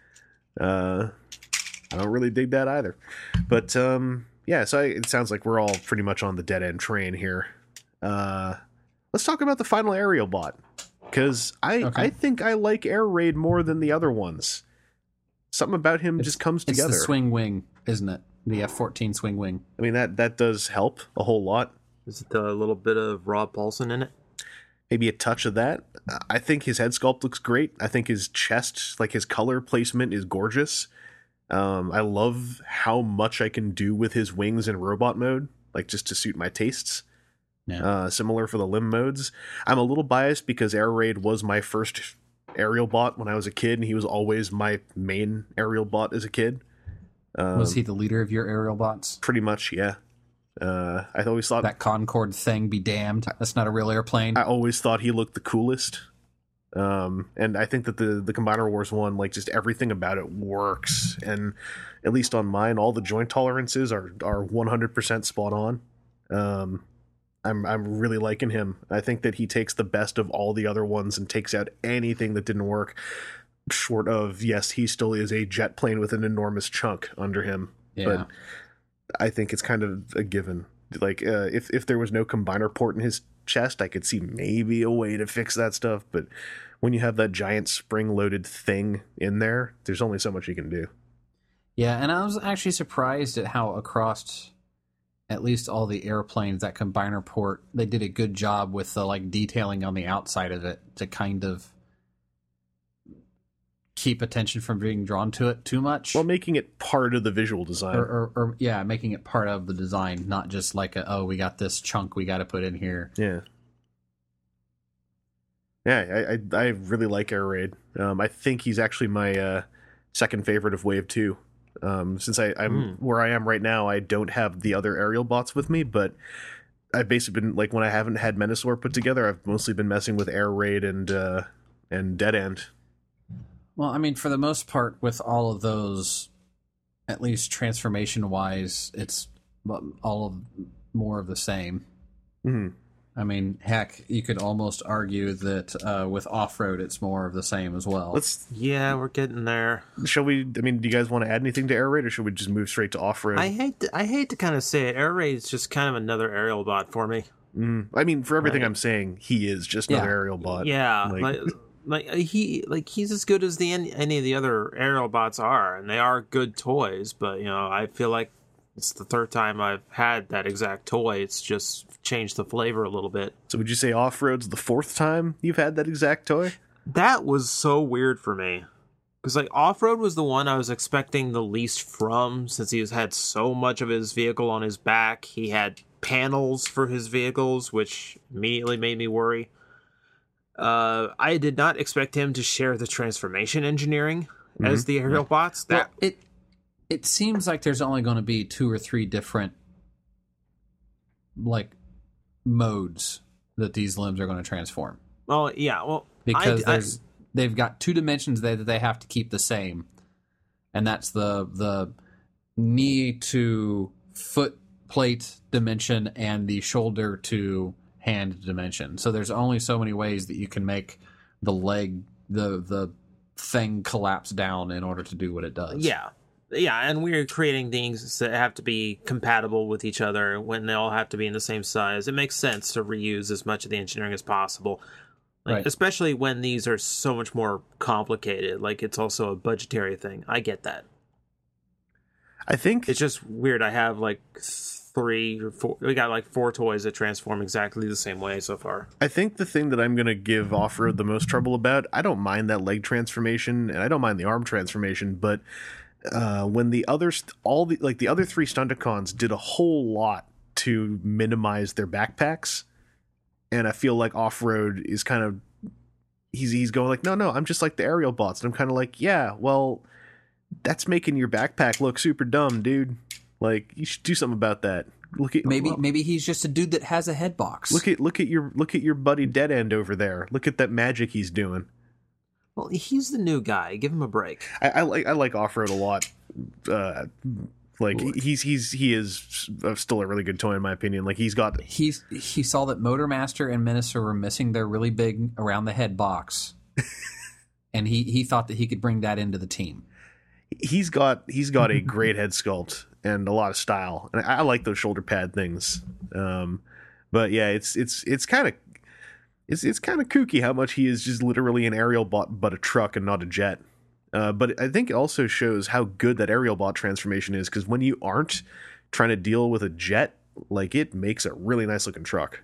S1: Uh, I don't really dig that either. But um, yeah, so I, it sounds like we're all pretty much on the dead end train here. Uh, let's talk about the final aerial bot, because I
S4: Okay.
S1: I think I like Air Raid more than the other ones. Something about him just comes
S4: It's
S1: together.
S4: the swing wing, isn't it? The F fourteen swing wing.
S1: I mean, that that does help a whole lot.
S5: Is it a little bit of Rob Paulson in it?
S1: Maybe a touch of that. I think his head sculpt looks great. I think his chest, like his color placement, is gorgeous. Um, I love how much I can do with his wings in robot mode, like just to suit my tastes.
S4: Yeah.
S1: Uh, similar for the limb modes. I'm a little biased because Air Raid was my first aerial bot when I was a kid, and he was always my main aerial bot as a kid. Um,
S4: Was he the leader of your aerial bots?
S1: Pretty much, yeah. Uh, I always thought
S4: That Concorde thing be damned. That's not a real airplane.
S1: I always thought he looked the coolest. Um, and I think that the, the Combiner Wars one, like just everything about it works. And at least on mine, all the joint tolerances are, are one hundred percent spot on. Um, I'm, I'm really liking him. I think that he takes the best of all the other ones and takes out anything that didn't work, short of, yes, he still is a jet plane with an enormous chunk under him.
S4: yeah.
S1: But I think it's kind of a given. Like, uh, if if there was no combiner port in his chest, I could see maybe a way to fix that stuff. But when you have that giant spring-loaded thing in there, there's only so much you can do.
S4: Yeah, and I was actually surprised at how across at least all the airplanes, that combiner port, they did a good job with the like detailing on the outside of it to kind of keep attention from being drawn to it too much.
S1: Well, making it part of the visual design.
S4: Or, or, or yeah, making it part of the design, not just like a, oh, we got this chunk we got to put in here.
S1: Yeah. Yeah, I, I I really like Air Raid. Um, I think he's actually my uh, second favorite of Wave Two. Um, since I, I'm
S5: Mm.
S1: where I am right now, I don't have the other aerial bots with me, but I've basically been like when I haven't had Menasor put together, I've mostly been messing with Air Raid and uh, and Dead End.
S4: Well, I mean, for the most part, with all of those, at least transformation-wise, it's all of more of the same.
S1: Mm-hmm.
S4: I mean, heck, you could almost argue that uh, with off-road, it's more of the same as well.
S1: Let's
S5: Yeah, we're getting there.
S1: shall we? I mean, do you guys want to add anything to Air Raid, or should we just move straight to off road?
S5: I hate to, I hate to kind of say it. Air Raid is just kind of another aerial bot for me.
S1: Mm. I mean, for everything
S5: Right.
S1: I'm saying, he is just another
S4: Yeah.
S1: aerial bot.
S5: Yeah,
S1: Like-
S5: like, like uh, he like he's as good as the any, any of the other aerial bots are, and they are good toys. But you know, I feel like it's the third time I've had that exact toy. It's just changed the flavor a little bit.
S1: So would you say off road's the fourth time you've had that exact toy?
S5: That was so weird for me. Because, like, Off-Road was the one I was expecting the least from, since he has had so much of his vehicle on his back. He had panels for his vehicles, which immediately made me worry. Uh, I did not expect him to share the transformation engineering as the aerial bots. That
S4: Well, it it seems like there's only going to be two or three different like modes that these limbs are going to transform,
S5: well, yeah, well,
S4: because
S5: I,
S4: there's they've got two dimensions there that they have to keep the same, and that's the the knee to foot plate dimension and the shoulder to hand dimension. So there's only so many ways that you can make the leg the the thing collapse down in order to do what it does.
S5: Yeah. Yeah, and we're creating things that have to be compatible with each other when they all have to be in the same size. It makes sense to reuse as much of the engineering as possible. Like,
S4: Right.
S5: especially when these are so much more complicated. Like, it's also a budgetary thing. I get that.
S1: I think
S5: It's just weird. I have like three or four. We got like four toys that transform exactly the same way so far.
S1: I think the thing that I'm going to give off road the most trouble about, I don't mind that leg transformation and I don't mind the arm transformation, but uh, when the others, all the like the other three Stunticons did a whole lot to minimize their backpacks, and I feel like off road is kind of he's he's going like, no, no, I'm just like the aerial bots, and I'm kind of like, yeah, well, that's making your backpack look super dumb, dude. Like, you should do something about that. Look at
S4: Maybe
S1: well,
S4: maybe he's just a dude that has a head box.
S1: look at look at your look at your buddy Dead End over there. Look at that magic he's doing.
S5: Well, he's the new guy. Give him a break.
S1: I, I like I like off road a lot. Uh, like he's he's he is still a really good toy in my opinion. Like he's got
S4: He's he saw that Motormaster and Minister were missing their really big around the head box, and he he thought that he could bring that into the team.
S1: he's got he's got a great head sculpt and a lot of style, and I, I like those shoulder pad things. Um, but yeah, it's it's it's kind of it's it's kind of kooky how much he is just literally an aerial bot, but a truck and not a jet. Uh, but I think it also shows how good that aerial bot transformation is, because when you aren't trying to deal with a jet, like it makes a really nice looking truck.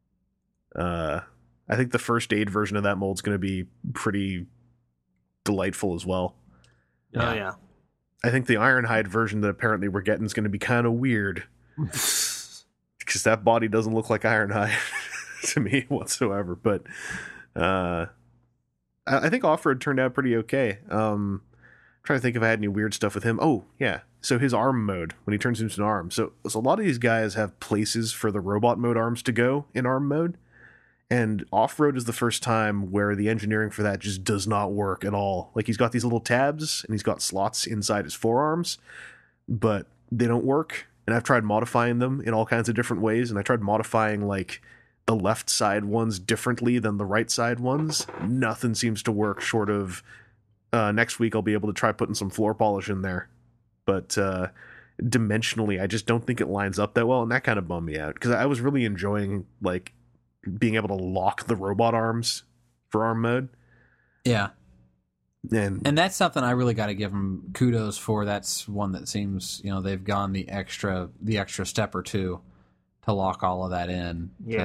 S1: Uh, I think the first aid version of that mold is going to be pretty delightful as well.
S5: Oh, yeah.
S1: I think the Ironhide version that apparently we're getting is going to be kind of weird, because that body doesn't look like Ironhide to me whatsoever. But uh, I, I think Off-Road turned out pretty okay. Um, trying to think if I had any weird stuff with him. Oh, yeah. So his arm mode, when he turns into an arm. So, so a lot of these guys have places for the robot mode arms to go in arm mode. And Off-Road is the first time where the engineering for that just does not work at all. Like, he's got these little tabs, and he's got slots inside his forearms, but they don't work. And I've tried modifying them in all kinds of different ways, and I tried modifying, like, the left side ones differently than the right side ones. Nothing seems to work short of uh, next week I'll be able to try putting some floor polish in there. But uh, dimensionally, I just don't think it lines up that well, and that kind of bummed me out, because I was really enjoying, like, being able to lock the robot arms for arm mode.
S4: Yeah.
S1: And,
S4: And that's something I really got to give them kudos for. That's one that seems, you know, they've gone the extra the extra step or two to lock all of that in.
S5: Yeah.
S4: To,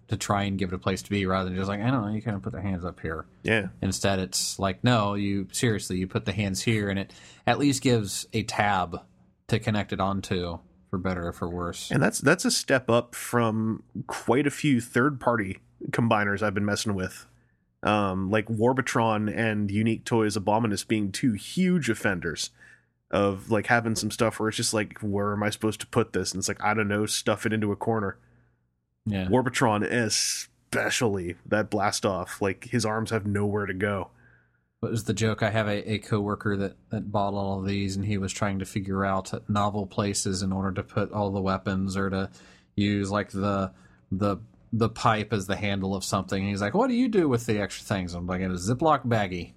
S4: to try and give it a place to be, rather than just like, I don't know, you kind of put the hands up here.
S1: Yeah.
S4: Instead, it's like, no, you seriously, you put the hands here, and it at least gives a tab to connect it onto, for better or for worse.
S1: And that's that's a step up from quite a few third-party combiners I've been messing with. Um, like Warbitron and Unique Toys Abominus being two huge offenders of like having some stuff where it's just like, where am I supposed to put this? And it's like, I don't know, stuff it into a corner.
S4: Yeah.
S1: Warbitron especially, that blast off, like his arms have nowhere to go.
S4: What was the joke? I have a, a coworker that, that bought all of these, and he was trying to figure out novel places in order to put all the weapons, or to use like the the the pipe as the handle of something. And he's like, "What do you do with the extra things?" I'm like, "In a Ziploc baggie."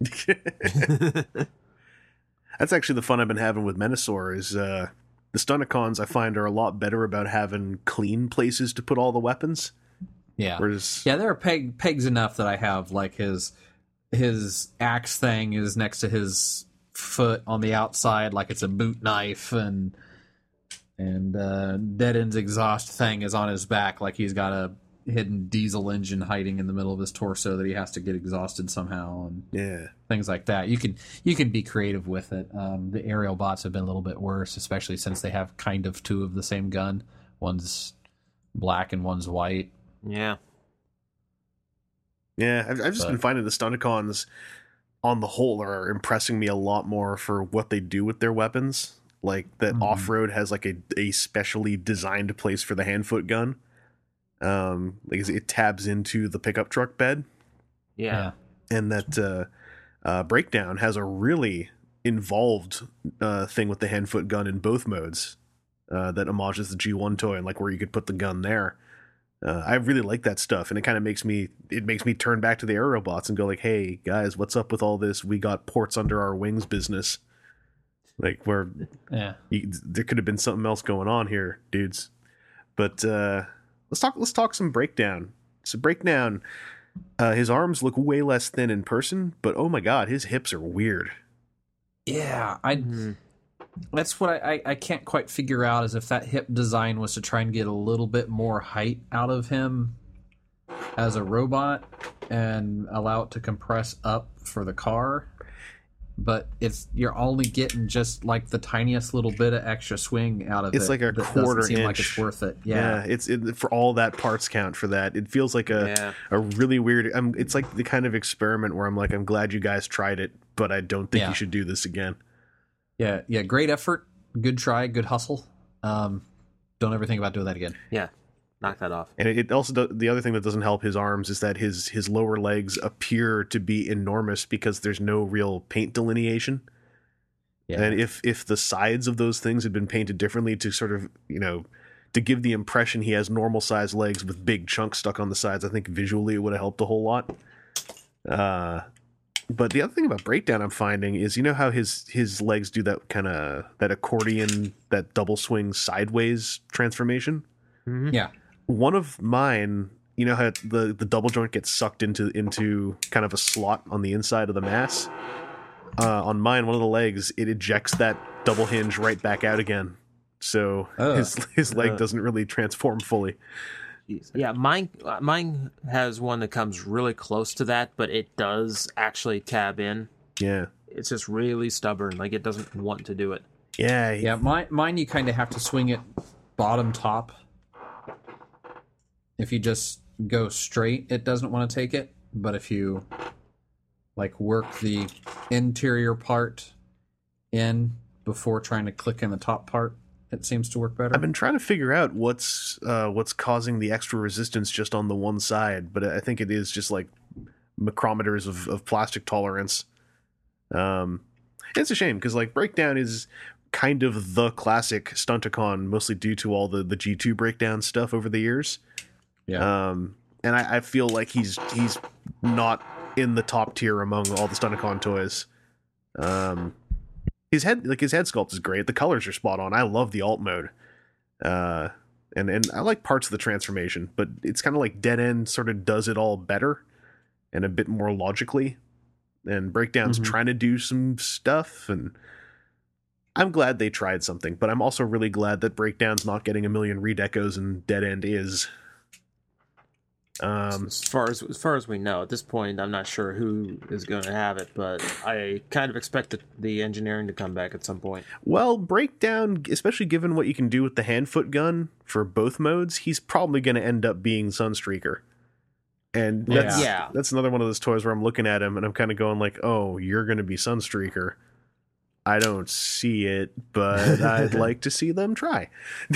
S1: That's actually the fun I've been having with Menasor. Is uh, the Stunticons I find are a lot better about having clean places to put all the weapons.
S4: Yeah,
S1: Whereas,
S4: yeah, there are peg, pegs enough that I have like his his axe thing is next to his foot on the outside, like it's a boot knife, and and uh, Dead End's exhaust thing is on his back, like he's got a hidden diesel engine hiding in the middle of his torso that he has to get exhausted somehow, and
S1: yeah,
S4: things like that. You can you can be creative with it. Um, the aerial bots have been a little bit worse, especially since they have kind of two of the same gun. One's black and one's white.
S5: Yeah.
S1: Yeah, I've, I've just
S4: But-
S1: been finding the Stunticons, on the whole, are impressing me a lot more for what they do with their weapons. Like, that
S4: Mhm.
S1: off-road has, like, a, a specially designed place for the hand-foot gun. Um, like, it tabs into the pickup truck bed.
S5: Yeah.
S1: And that uh, uh, Breakdown has a really involved uh, thing with the hand-foot gun in both modes uh, that homages the G one toy, and, like, where you could put the gun there. Uh, I really like that stuff, and it kind of makes me it makes me turn back to the Aerobots and go like, "Hey guys, what's up with all this? We got ports under our wings business. Like, where
S4: Yeah.
S1: you, there could have been something else going on here, dudes." But uh, let's talk. Let's talk some Breakdown. So Breakdown, uh, his arms look way less thin in person, but oh my god, his hips are weird.
S4: Yeah, I.
S5: Mhm.
S4: That's what I, I, I can't quite figure out, is if that hip design was to try and get a little bit more height out of him as a robot and allow it to compress up for the car. But it's you're only getting just like the tiniest little bit of extra swing out of
S1: It's
S4: it.
S1: like a
S4: that doesn't
S1: quarter
S4: seem like
S1: inch.
S4: it's worth it. Yeah.
S1: it's it, for all that parts count for that. It feels like a
S5: Yeah.
S1: a really weird. Um, it's like the kind of experiment where I'm like, I'm glad you guys tried it, but I don't think
S4: Yeah.
S1: you should do this again.
S4: Yeah, yeah, great effort, good try, good hustle. Um, don't ever think about doing that again.
S5: Yeah. Knock that off.
S1: And it, it also do, the other thing that doesn't help his arms is that his his lower legs appear to be enormous because there's no real paint delineation.
S4: Yeah,
S1: And if if the sides of those things had been painted differently to sort of, you know, to give the impression he has normal sized legs with big chunks stuck on the sides, I think visually it would have helped a whole lot. Uh, but the other thing about Breakdown I'm finding is, you know how his his legs do that kind of that accordion, that double swing sideways transformation?
S4: yeah,
S1: One of mine, you know how the, the double joint gets sucked into into kind of a slot on the inside of the mass? Uh, on mine, one of the legs, it ejects that double hinge right back out again. So
S4: Ugh.
S1: his his leg
S5: Ugh.
S1: doesn't really transform fully.
S5: Jeez. Yeah, mine uh, mine has one that comes really close to that, but it does actually tab in.
S1: Yeah.
S5: It's just really stubborn. Like, it doesn't want to do it.
S1: Yeah.
S4: yeah. Mine, mine, you kind of have to swing it bottom top. If you just go straight, it doesn't want to take it. But if you like work the interior part in before trying to click in the top part, it seems to work better.
S1: I've been trying to figure out what's uh, what's causing the extra resistance just on the one side, but I think it is just like micrometers of, of plastic tolerance. Um, it's a shame because like Breakdown is kind of the classic Stunticon, mostly due to all the, the G two Breakdown stuff over the years.
S4: yeah.
S1: Um, and I, I feel like he's he's not in the top tier among all the Stunticon toys. Um, his head like his head sculpt is great. The colors are spot on. I love the alt mode. Uh, and and I like parts of the transformation, but it's kind of like Dead End sort of does it all better and a bit more logically. And Breakdown's
S5: Mhm.
S1: trying to do some stuff, and I'm glad they tried something, but I'm also really glad that Breakdown's not getting a million redecos and Dead End is. Um,
S5: As far as as far as we know, at this point, I'm not sure who is going to have it, but I kind of expect the, the engineering to come back at some point.
S1: well, Breakdown, especially given what you can do with the hand-foot gun for both modes, he's probably going to end up being Sunstreaker. And that's,
S5: Yeah.
S1: that's another one of those toys where I'm looking at him and I'm kind of going like, oh, you're going to be Sunstreaker. I don't see it, but I'd like to see them try.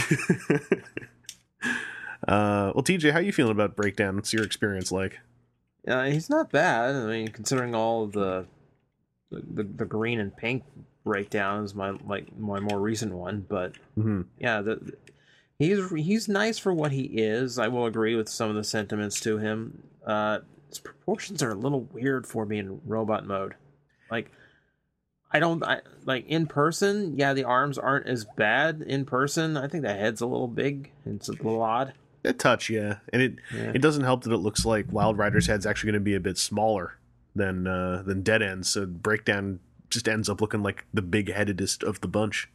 S1: uh, well, T J, how you feeling about Breakdown? What's your experience like?
S5: Uh, he's not bad. I mean, considering all of the the, the the green and pink breakdown is my like my more recent one, but
S1: Mm-hmm.
S5: yeah, the, he's he's nice for what he is. I will agree with some of the sentiments to him. Uh, his proportions are a little weird for me in robot mode. Like, I don't I, like in person. Yeah, the arms aren't as bad in person. I think the head's a little big. It's a little odd.
S1: A touch, yeah. And it
S5: Yeah.
S1: it doesn't help that it looks like Wild Rider's head's actually going to be a bit smaller than uh, than Dead End, so Breakdown just ends up looking like the big-headedest of the bunch.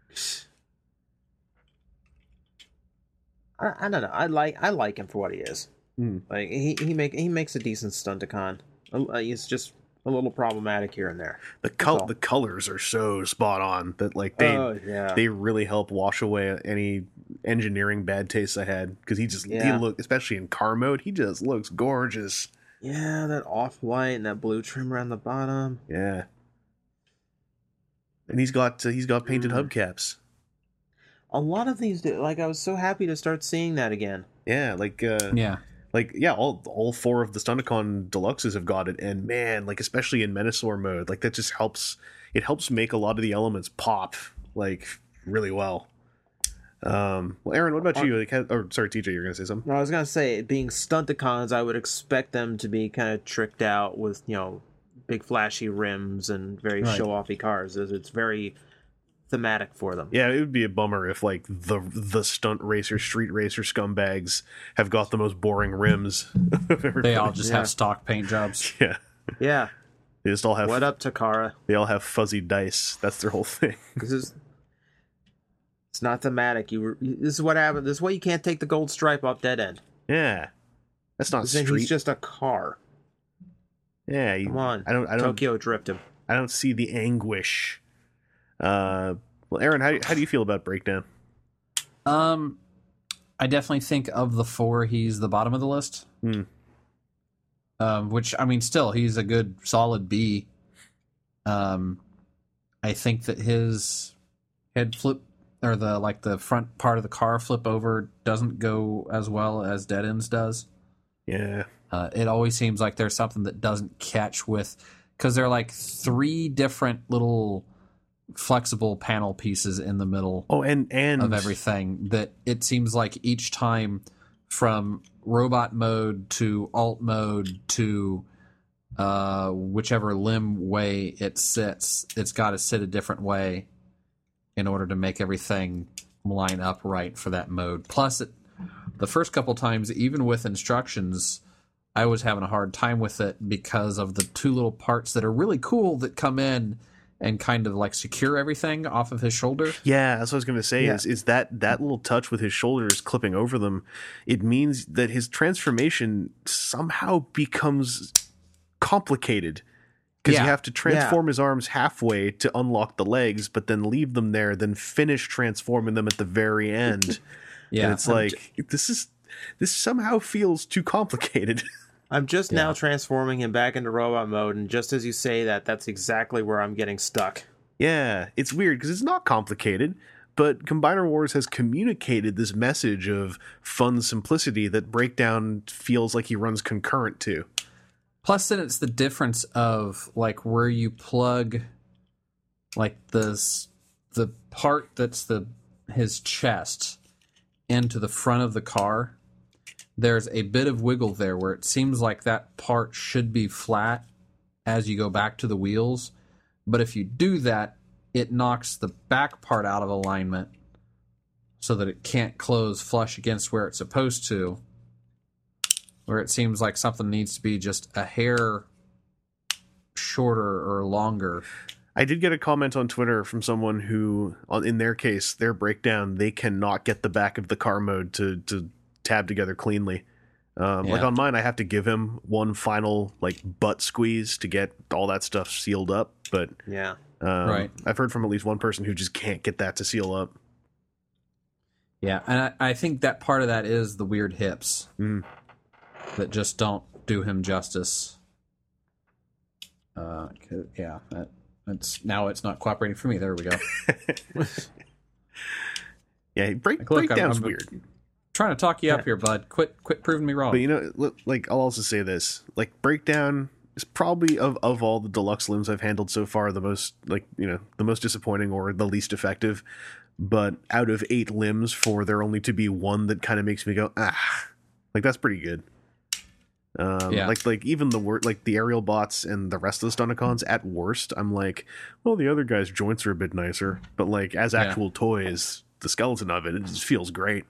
S5: I, I don't know. I like I like him for what he is.
S1: Mm.
S5: Like he he make he makes a decent Stunticon. Uh, He's just a little problematic here and there.
S1: The col-
S5: all.
S1: the colors are so spot on that like they
S5: oh yeah.
S1: they really help wash away any engineering bad tastes I had, because he just he
S5: Yeah.
S1: look, especially in car mode, he just looks gorgeous.
S5: yeah, that off white and that blue trim around the bottom.
S1: Yeah, and he's got uh, he's got painted
S5: Mm.
S1: hubcaps.
S5: A lot of these, do- like I was so happy to start seeing that again.
S1: Yeah, like uh,
S4: Yeah.
S1: like yeah, all all four of the Stunticon Deluxes have got it, and man, like especially in Menasor mode, like that just helps. It helps make a lot of the elements pop like really well. Um, well, Aaron, what about you? Like, ha- or sorry, T J, you're gonna say something?
S5: No, I was gonna say, being Stunticons, I would expect them to be kind of tricked out with, you know, big flashy rims and very
S4: Right.
S5: show-offy cars. It's it's very thematic for them.
S1: Yeah, it would be a bummer if like the the stunt racer, street racer scumbags have got the most boring rims. of everybody.
S4: They all just
S5: Yeah.
S4: have stock paint jobs.
S1: yeah,
S5: Yeah.
S1: they just all have
S5: What up, Takara?
S1: they all have fuzzy dice. That's their whole thing.
S5: This is it's not thematic. You, were- you this is what happened. This is why you can't take the gold stripe off Dead End.
S1: Yeah, that's not
S5: This thing,
S1: street.
S5: he's just a car.
S1: yeah, you,
S5: Come on,
S1: I don't. I don't.
S5: Tokyo Drift him.
S1: I don't see the anguish. Uh, well, Aaron, how how do you feel about Breakdown?
S4: Um, I definitely think of the four, he's the bottom of the list.
S1: Hmm.
S4: Um, which I mean, still, he's a good solid B. Um, I think that his head flip or the like the front part of the car flip over doesn't go as well as Dead Ends does.
S1: Yeah,
S4: Uh, it always seems like there's something that doesn't catch with, because there are like three different little flexible panel pieces in the middle
S1: Oh, and and
S4: of everything that it seems like each time from robot mode to alt mode to uh, whichever limb way it sits, it's got to sit a different way in order to make everything line up right for that mode. Plus, it, the first couple times, even with instructions, I was having a hard time with it because of the two little parts that are really cool that come in and kind of like secure everything off of his shoulder.
S1: Yeah, that's what I was going to say.
S5: Yeah.
S1: Is is that that little touch with his shoulders clipping over them? It means that his transformation somehow becomes complicated, because
S4: Yeah.
S1: you have to transform his arms halfway to unlock the legs, but then leave them there, then finish transforming them at the very end.
S4: Yeah,
S1: and it's
S4: I'm
S1: like this is this somehow feels too complicated.
S5: I'm just now
S4: Yeah.
S5: transforming him back into robot mode, and just as you say that, that's exactly where I'm getting stuck.
S1: Yeah, it's weird because it's not complicated, but Combiner Wars has communicated this message of fun simplicity that Breakdown feels like he runs concurrent to.
S4: Plus, then it's the difference of like where you plug, like this, the part that's the his chest into the front of the car. There's a bit of wiggle there where it seems like that part should be flat as you go back to the wheels, but if you do that, it knocks the back part out of alignment so that it can't close flush against where it's supposed to. Where it seems like something needs to be just a hair shorter or longer.
S1: I did get a comment on Twitter from someone who, on- in their case, their Breakdown, they cannot get the back of the car mode to, to tab together cleanly. Um,
S4: Yeah.
S1: Like on mine, I have to give him one final like butt squeeze to get all that stuff sealed up. But
S5: Yeah.
S1: um,
S4: Right.
S1: I've heard from at least one person who just can't get that to seal up.
S4: Yeah, and I, I think that part of that is the weird hips
S1: Mm.
S4: that just don't do him justice. Uh, 'cause- yeah, that, that's now it's not cooperating for me. There we go.
S1: Yeah, break
S4: Like, look, I'm-
S1: breakdown's
S4: I'm-
S1: weird.
S4: Trying to talk you up here, bud. Quit, quit proving me wrong.
S1: But you know, look, like I'll also say this: like breakdown is probably of of all the deluxe limbs I've handled so far the most like you know the most disappointing or the least effective. But out of eight limbs, for there only to be one that kind of makes me go ah, like that's pretty good. Um,
S4: Yeah.
S1: Like like even the word like the aerial bots and the rest of the Stunticons at worst, I'm like, well, the other guy's joints are a bit nicer, but like as
S4: Yeah.
S1: actual toys, the skeleton of it, it just feels great.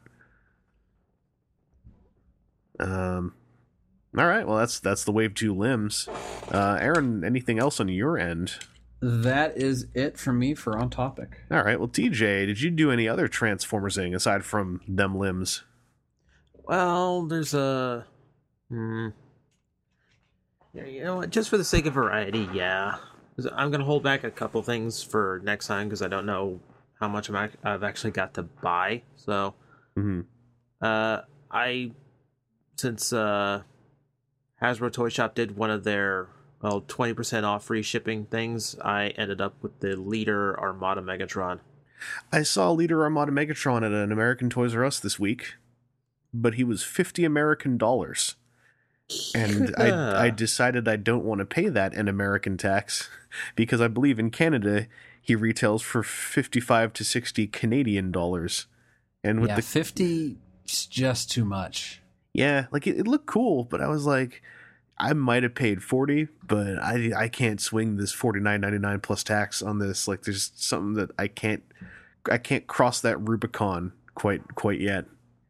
S1: Um, all right, well that's that's the wave two limbs. Uh, Aaron, anything else on your end?
S4: that is it for me for On Topic.
S1: All right, well T J, did you do any other Transformersing aside from them limbs?
S5: Well, there's a. Hmm. Yeah, you know what? Just for the sake of variety, yeah. 'Cause I'm gonna hold back a couple things for next time because I don't know how much I'm ac- I've actually got to buy. So,
S1: Mm-hmm.
S5: uh, I since uh, Hasbro Toy Shop did one of their well twenty percent off free shipping things, I ended up with the Leader Armada Megatron.
S1: I saw Leader Armada Megatron at an American Toys R Us this week, but he was fifty American dollars. And I I decided I don't want to pay that in American tax because I believe in Canada he retails for fifty-five to sixty Canadian dollars. And with
S4: Yeah,
S1: the
S4: fifty is just too much.
S1: yeah, like it, it looked cool, but I was like I might have paid forty, but I I can't swing this forty-nine ninety-nine plus tax on this. Like there's something that I can't I can't cross that Rubicon quite quite yet.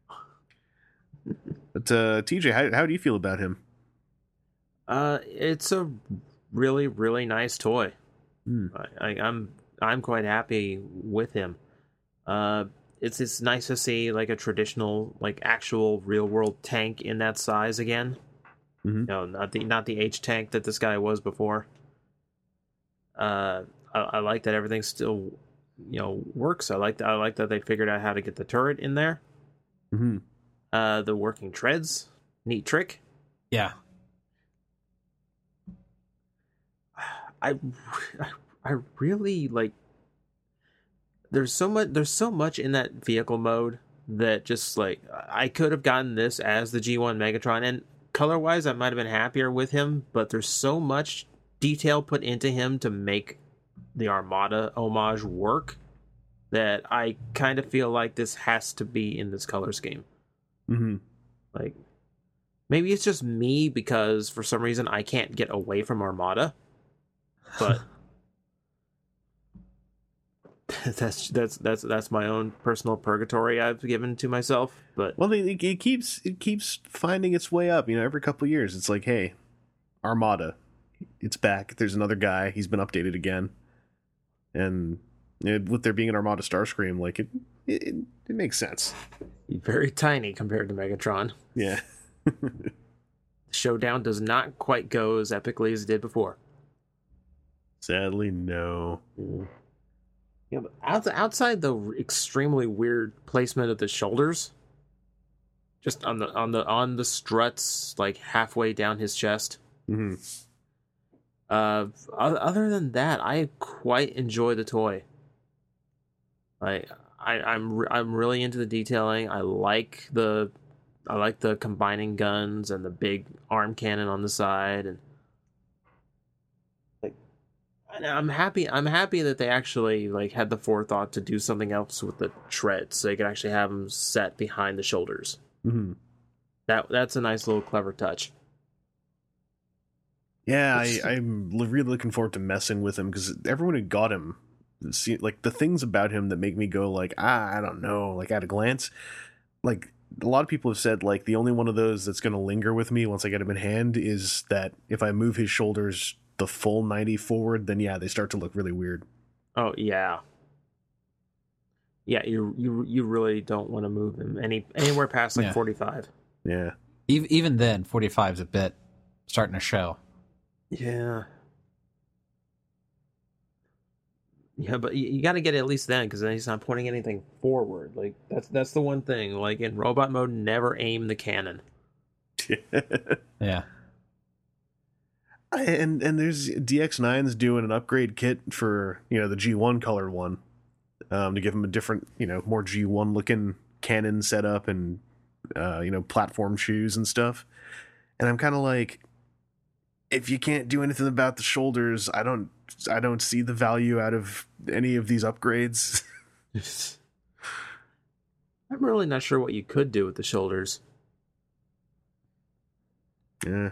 S1: But uh, T J, how how do you feel about him?
S5: Uh, it's a really really nice toy.
S1: Hmm.
S5: I, I, I'm I'm quite happy with him. Uh, it's it's nice to see like a traditional like actual real world tank in that size again.
S1: Mhm.
S5: No, not the not the H tank that this guy was before. Uh, I, I like that everything still you know works. I like that I like that they figured out how to get the turret in there.
S1: Mm-hmm.
S5: Uh, the working treads, neat trick.
S4: Yeah.
S5: I, I really like. There's so much. There's so much in that vehicle mode that just like I could have gotten this as the G one Megatron, and color wise, I might have been happier with him. But there's so much detail put into him to make the Armada homage work that I kind of feel like this has to be in this color scheme.
S1: Mm-hmm.
S5: Like, maybe it's just me because for some reason I can't get away from Armada, but that's that's that's that's my own personal purgatory I've given to myself. But
S1: Well, it, it keeps it keeps finding its way up. You know, every couple of years, it's like, hey, Armada, it's back. There's another guy. He's been updated again, and you know, with there being an Armada Starscream, like it, it, it makes sense.
S5: very tiny compared to Megatron.
S1: Yeah.
S5: The showdown does not quite go as epically as it did before.
S1: Sadly, no.
S5: Yeah, but out- outside the extremely weird placement of the shoulders, just on the on the on the struts, like halfway down his chest.
S1: Mm-hmm.
S5: Uh, o- other than that, I quite enjoy the toy. Like I, I'm re- I'm really into the detailing. I like the I like the combining guns and the big arm cannon on the side, and like and I'm happy. I'm happy that they actually like had the forethought to do something else with the treads, so they could actually have them set behind the shoulders.
S1: Mm-hmm.
S5: That that's a nice little clever touch.
S1: Yeah, I, I'm l- really looking forward to messing with him because everyone who got him, see, like the things about him that make me go like, ah, I don't know, like at a glance, like a lot of people have said like the only one of those that's going to linger with me once I get him in hand is that if I move his shoulders the full ninety forward, then yeah, they start to look really weird.
S5: Oh yeah, yeah. You you you really don't want to move him any anywhere past like
S4: Yeah.
S5: forty-five.
S1: Yeah.
S4: Even even then, forty-five is a bit starting to show.
S5: Yeah. Yeah, but you, you got to get it at least then, because then he's not pointing anything forward. Like that's that's the one thing. Like in robot mode, never aim the cannon.
S4: Yeah.
S1: And and there's D X nine's doing an upgrade kit for, you know, the G one colored one, um, to give him a different, you know, more G one looking cannon setup and uh, you know, platform shoes and stuff. And I'm kind of like, if you can't do anything about the shoulders, I don't I don't see the value out of any of these upgrades.
S5: I'm really not sure what you could do with the shoulders.
S1: Yeah.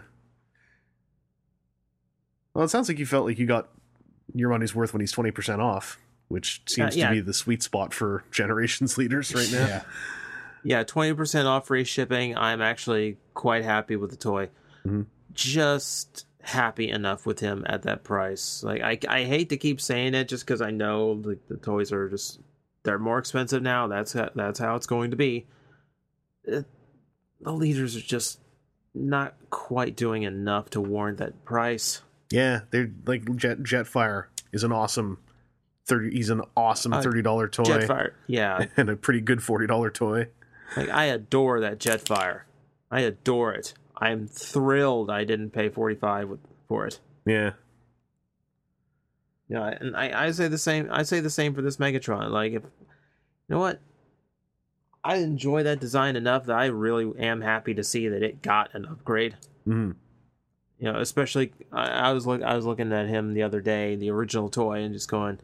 S1: Well, it sounds like you felt like you got your money's worth when he's twenty percent off, which seems
S5: Uh, yeah.
S1: to be the sweet spot for Generations leaders right now.
S4: Yeah.
S5: Yeah, twenty percent off free shipping. I'm actually quite happy with the toy.
S1: Mhm.
S5: Just happy enough with him at that price. Like I, I hate to keep saying it just because I know like the toys are just they're more expensive now. That's how, that's how it's going to be. It, the leaders are just not quite doing enough to warrant that price.
S1: Yeah, they're like Jet Jetfire is an awesome thirty. He's an awesome
S5: Uh,
S1: thirty dollar toy
S5: Jetfire, yeah,
S1: and a pretty good forty dollar toy.
S5: like I adore that Jetfire. I adore it. I'm thrilled I didn't pay forty-five with, for it.
S1: Yeah,
S5: Yeah, and I, I say the same. I say the same for this Megatron. Like, if you know what, I enjoy that design enough that I really am happy to see that it got an upgrade.
S1: mm-hmm.
S5: You know, especially I, I was look I was looking at him the other day, the original toy, and just going.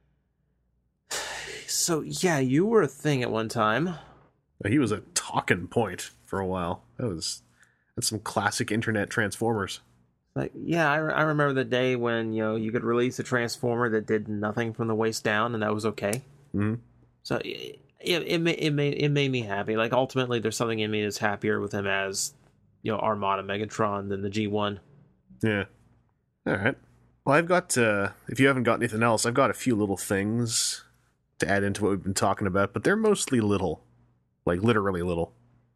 S5: So yeah, you were a thing at one time.
S1: He was a talking point for a while. That was that's some classic internet Transformers.
S5: Like, yeah, I, re- I remember the day when you know you could release a Transformer that did nothing from the waist down, and that was okay.
S1: Mm-hmm.
S5: So it it it made, it made it made me happy. Like ultimately, there's something in me that's happier with him as you know Armada Megatron than the G one.
S1: Yeah. All right. Well, I've got, uh, if you haven't got anything else, I've got a few little things to add into what we've been talking about, but they're mostly little. Like, literally little.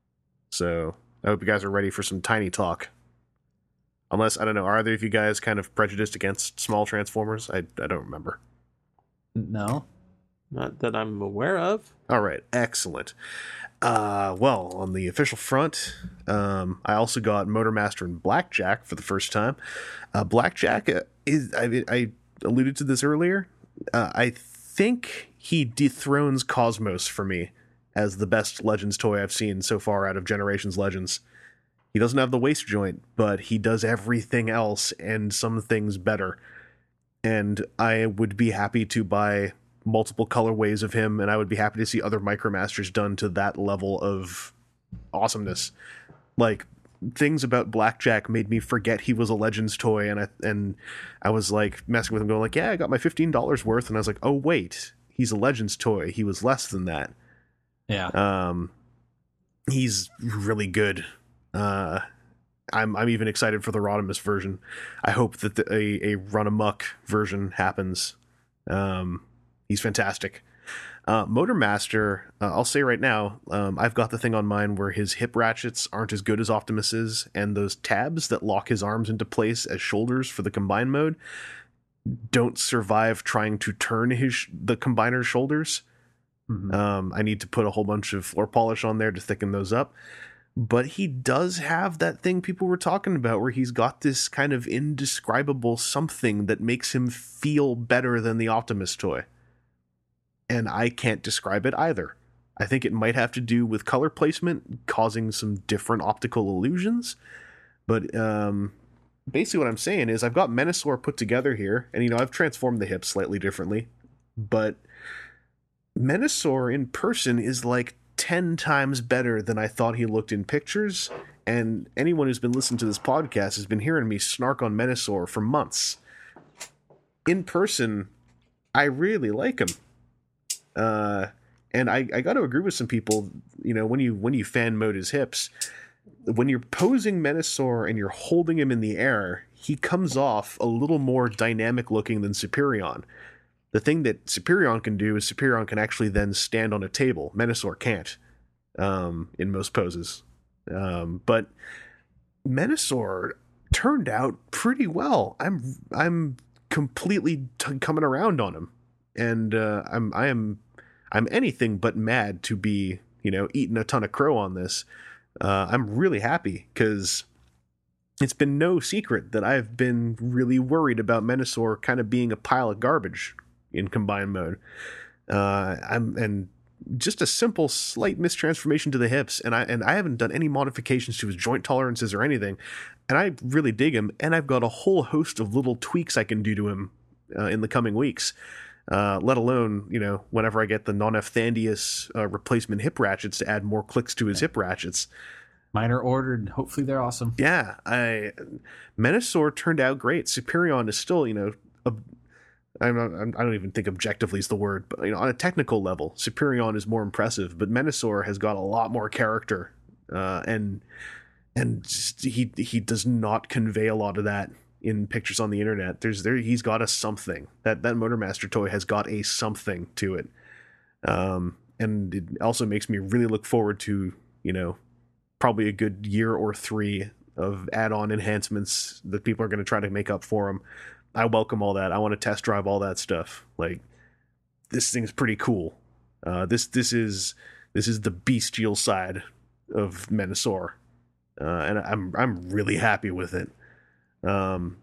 S1: So, I hope you guys are ready for some tiny talk. Unless, I don't know, are either of you guys kind of prejudiced against small Transformers? I, I don't remember.
S4: No.
S5: Not that I'm aware of.
S1: All right, excellent. Uh, well, on the official front, um, I also got Motormaster and Blackjack for the first time. Uh, Blackjack uh, is, I, I alluded to this earlier. Uh, I think he dethrones Cosmos for me as the best Legends toy I've seen so far out of Generations Legends. He doesn't have the waist joint, but he does everything else and some things better. And I would be happy to buy multiple colorways of him, and I would be happy to see other Micromasters done to that level of awesomeness. Like, things about Blackjack made me forget he was a Legends toy, and I and I was like messing with him, going like, yeah, I got my fifteen dollars worth, and I was like, oh wait, he's a Legends toy. He was less than that.
S4: Yeah.
S1: Um, he's really good. Uh, I'm I'm even excited for the Rodimus version. I hope that the, a a Run Amok version happens. Um, he's fantastic. Uh, Motormaster, uh, I'll say right now, um, I've got the thing on mine where his hip ratchets aren't as good as Optimus's, and those tabs that lock his arms into place as shoulders for the combine mode don't survive trying to turn his the combiner's shoulders.
S4: Mm-hmm.
S1: Um, I need to put a whole bunch of floor polish on there to thicken those up. But he does have that thing people were talking about where he's got this kind of indescribable something that makes him feel better than the Optimus toy. And I can't describe it either. I think it might have to do with color placement causing some different optical illusions. But um, basically what I'm saying is I've got Menasor put together here, and you know I've transformed the hips slightly differently. But Menasor in person is like ten times better than I thought he looked in pictures, and anyone who's been listening to this podcast has been hearing me snark on Menasor for months. In person, I really like him. Uh, and I, I got to agree with some people, you know, when you when you fan mode his hips, when you're posing Menasor and you're holding him in the air, he comes off a little more dynamic looking than Superion. The thing that Superion can do is Superion can actually then stand on a table. Menasor can't, um, in most poses. Um, but Menasor turned out pretty well. I'm I'm completely t- coming around on him, and uh, I'm I am I'm anything but mad to be, you know, eating a ton of crow on this. Uh, I'm really happy because it's been no secret that I've been really worried about Menasor kind of being a pile of garbage in combined mode. Uh, I'm and just a simple slight mistransformation to the hips, and I and I haven't done any modifications to his joint tolerances or anything, and I really dig him. And I've got a whole host of little tweaks I can do to him uh, in the coming weeks. Uh, let alone, you know, whenever I get the non-Efthandius uh, replacement hip ratchets to add more clicks to his hip ratchets.
S4: Mine are ordered. Hopefully they're awesome.
S1: Yeah, I Menasor turned out great. Superion is still, you know, a, I'm not, I'm, I don't even think objectively is the word, but you know, on a technical level, Superion is more impressive. But Menasor has got a lot more character, uh, and and just, he he does not convey a lot of that in pictures on the internet. There's there he's got a something that that Motormaster toy has got a something to it, um, and it also makes me really look forward to, you know, probably a good year or three of add-on enhancements that people are going to try to make up for him. I welcome all that. I want to test drive all that stuff. Like, this thing's pretty cool. Uh, this this is this is the bestial side of Menasor, uh, and I'm I'm really happy with it. Um,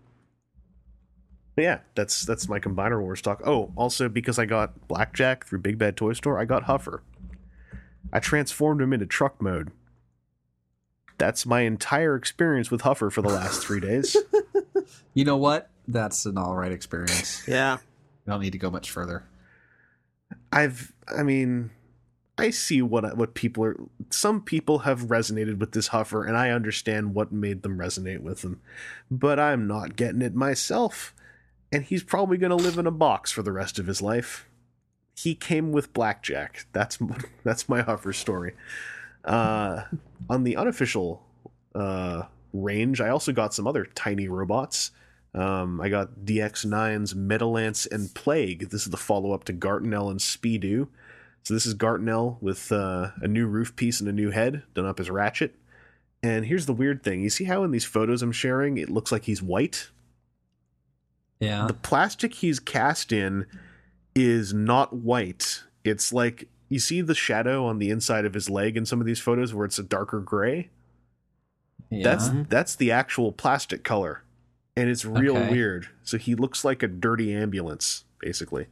S1: but yeah, that's that's my Combiner Wars talk. Oh, also because I got Blackjack through Big Bad Toy Store, I got Huffer. I transformed him into truck mode. That's my entire experience with Huffer for the last three days.
S4: You know what? That's an all right experience.
S5: Yeah.
S4: You don't need to go much further.
S1: I've, I mean, I see what what people are. Some people have resonated with this Huffer, and I understand what made them resonate with him. But I'm not getting it myself, and he's probably going to live in a box for the rest of his life. He came with Blackjack. That's that's my Huffer story. Uh, on the unofficial uh, range, I also got some other tiny robots. Um, I got D X nine's Metalance and Plague. This is the follow-up to Gartenell and Speedoo. So this is Gartenell with uh, a new roof piece and a new head done up as Ratchet. And here's the weird thing. You see how in these photos I'm sharing, it looks like he's white?
S4: Yeah.
S1: The plastic he's cast in is not white. It's like, you see the shadow on the inside of his leg in some of these photos where it's a darker gray?
S4: Yeah.
S1: That's that's the actual plastic color. And it's real
S4: Okay.
S1: weird. So he looks like a dirty ambulance, basically.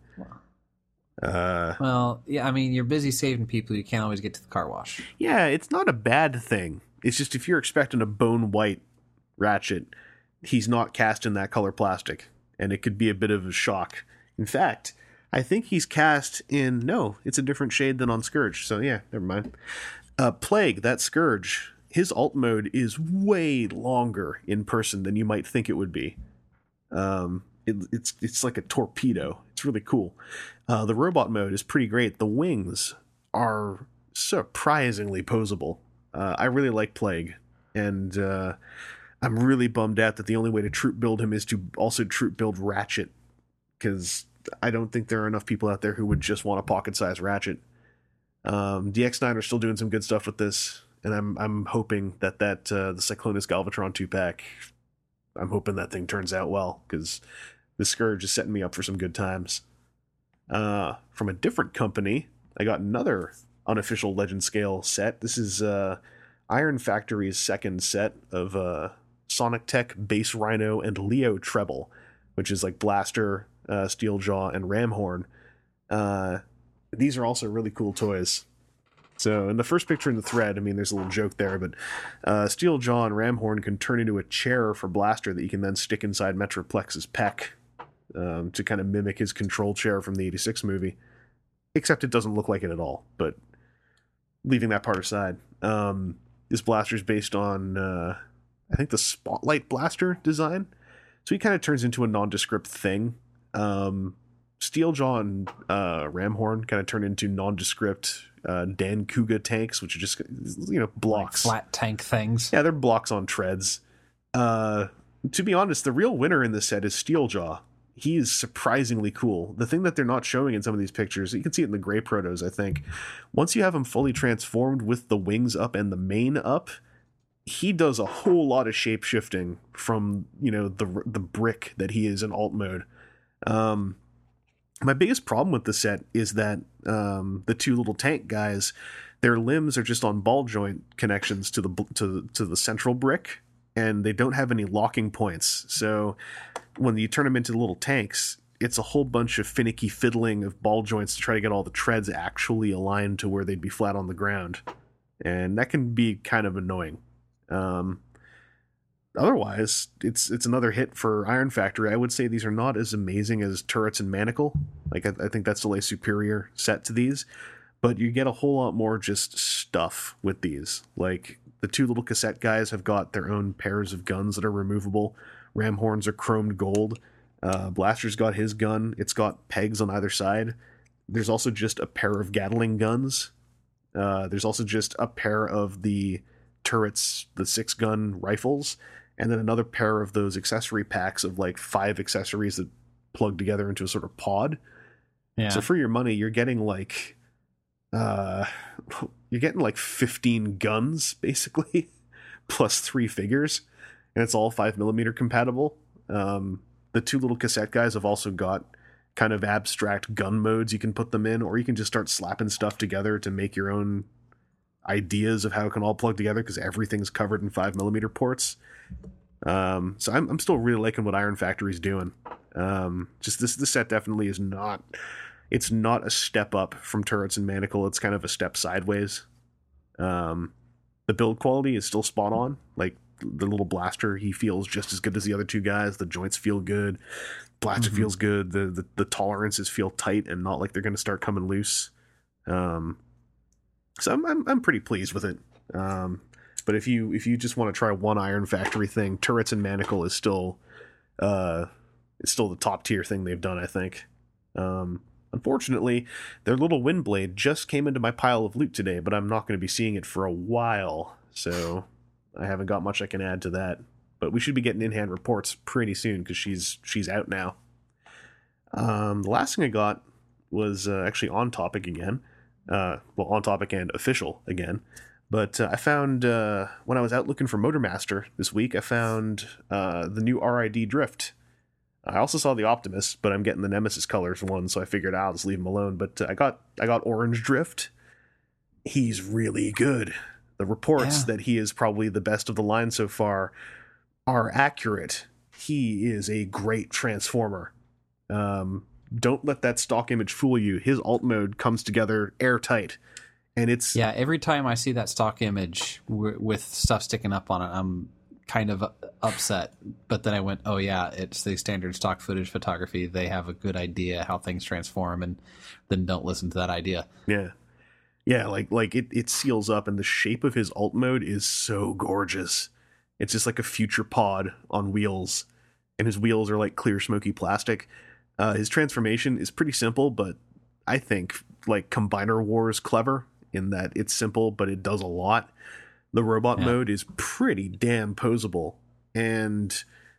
S1: Uh,
S4: Well, yeah, I mean, you're busy saving people. You can't always get to the car wash.
S1: yeah, it's not a bad thing. It's just if you're expecting a bone white Ratchet, he's not cast in that color plastic. And it could be a bit of a shock. In fact, I think he's cast in... No, it's a different shade than on Scourge. So yeah, never mind. Uh, Plague, that Scourge... His alt mode is way longer in person than you might think it would be. Um, it, it's it's like a torpedo. It's really cool. Uh, the robot mode is pretty great. The wings are surprisingly posable. Uh, I really like Plague, and uh, I'm really bummed out that the only way to troop build him is to also troop build Ratchet, because I don't think there are enough people out there who would just want a pocket-sized Ratchet. Um, D X nine are still doing some good stuff with this. And I'm I'm hoping that that uh, the Cyclonus Galvatron two pack, I'm hoping that thing turns out well, because the Scourge is setting me up for some good times. Uh, from a different company, I got another unofficial Legend Scale set. This is uh, Iron Factory's second set of uh, Sonic Tech, Bass Rhino, and Leo Treble, which is like Blaster, uh, Steeljaw, and Ramhorn. Uh, these are also really cool toys. So in the first picture in the thread, I mean, there's a little joke there, but uh, Steeljaw and Ramhorn can turn into a chair for Blaster that you can then stick inside Metroplex's peck um, to kind of mimic his control chair from the eighty-six movie. Except it doesn't look like it at all, but leaving that part aside, um, this Blaster is based on, uh, I think, the Spotlight Blaster design. So he kind of turns into a nondescript thing. Um, Steeljaw and uh, Ramhorn kind of turn into nondescript uh, Dan Kuga tanks, which are just, you know, blocks.
S4: Like flat tank things.
S1: Yeah, they're blocks on treads. Uh, to be honest, the real winner in this set is Steeljaw. He is surprisingly cool. The thing that they're not showing in some of these pictures, you can see it in the gray protos, I think. Once you have him fully transformed with the wings up and the mane up, he does a whole lot of shape shifting from, you know, the the brick that he is in alt mode. Um, my biggest problem with the set is that um, the two little tank guys, their limbs are just on ball joint connections to the to to the central brick, and they don't have any locking points. So when you turn them into little tanks, it's a whole bunch of finicky fiddling of ball joints to try to get all the treads actually aligned to where they'd be flat on the ground, and that can be kind of annoying. Um, otherwise, it's it's another hit for Iron Factory. I would say these are not as amazing as Turrets and Manacle. Like I, I think that's still a superior set to these, but you get a whole lot more just stuff with these. Like the two little cassette guys have got their own pairs of guns that are removable. Ram horns are chromed gold. Uh, Blaster's got his gun. It's got pegs on either side. There's also just a pair of Gatling guns. Uh, there's also just a pair of the turrets, the six gun rifles, and then another pair of those accessory packs of like five accessories that plug together into a sort of pod.
S4: Yeah.
S1: So for your money, you're getting like, uh, you're getting like fifteen guns basically, plus three figures, and it's all five millimeter compatible. Um, the two little cassette guys have also got kind of abstract gun modes you can put them in, or you can just start slapping stuff together to make your own ideas of how it can all plug together, because everything's covered in five millimeter ports. Um, so I'm I'm still really liking what Iron Factory's doing. Um, just this this set definitely is not, it's not a step up from Turrets and Manacle. It's kind of a step sideways. Um, the build quality is still spot on. Like the little Blaster, he feels just as good as the other two guys. The joints feel good. Blaster mm-hmm. feels good. The, the the tolerances feel tight and not like they're going to start coming loose. Um. So I'm, I'm I'm pretty pleased with it. Um, but if you if you just want to try one Iron Factory thing, Turrets and Manacle is still uh it's still the top tier thing they've done, I think. Um, unfortunately, their little Windblade just came into my pile of loot today, but I'm not going to be seeing it for a while, so I haven't got much I can add to that. But we should be getting in-hand reports pretty soon because she's she's out now. Um, the last thing I got was uh, actually on topic again. Uh, well, on topic and official again. But uh, I found, uh, when I was out looking for Motormaster this week, I found uh, the new R I D Drift. I also saw the Optimus, but I'm getting the Nemesis colors one, so I figured I'll just leave him alone. But uh, I got I got Orange Drift. He's really good. The reports yeah. that he is probably the best of the line so far are accurate. He is a great Transformer. Um... Don't let that stock image fool you. His alt mode comes together airtight, and it's
S4: yeah. Every time I see that stock image w- with stuff sticking up on it, I'm kind of upset. But then I went, oh yeah, it's the standard stock footage photography. They have a good idea how things transform, and then don't listen to that idea.
S1: Yeah, yeah. Like like it it seals up, and the shape of his alt mode is so gorgeous. It's just like a future pod on wheels, and his wheels are like clear smoky plastic. Uh, his transformation is pretty simple, but I think like Combiner Wars clever in that it's simple, but it does a lot. The robot yeah. mode is pretty damn posable, and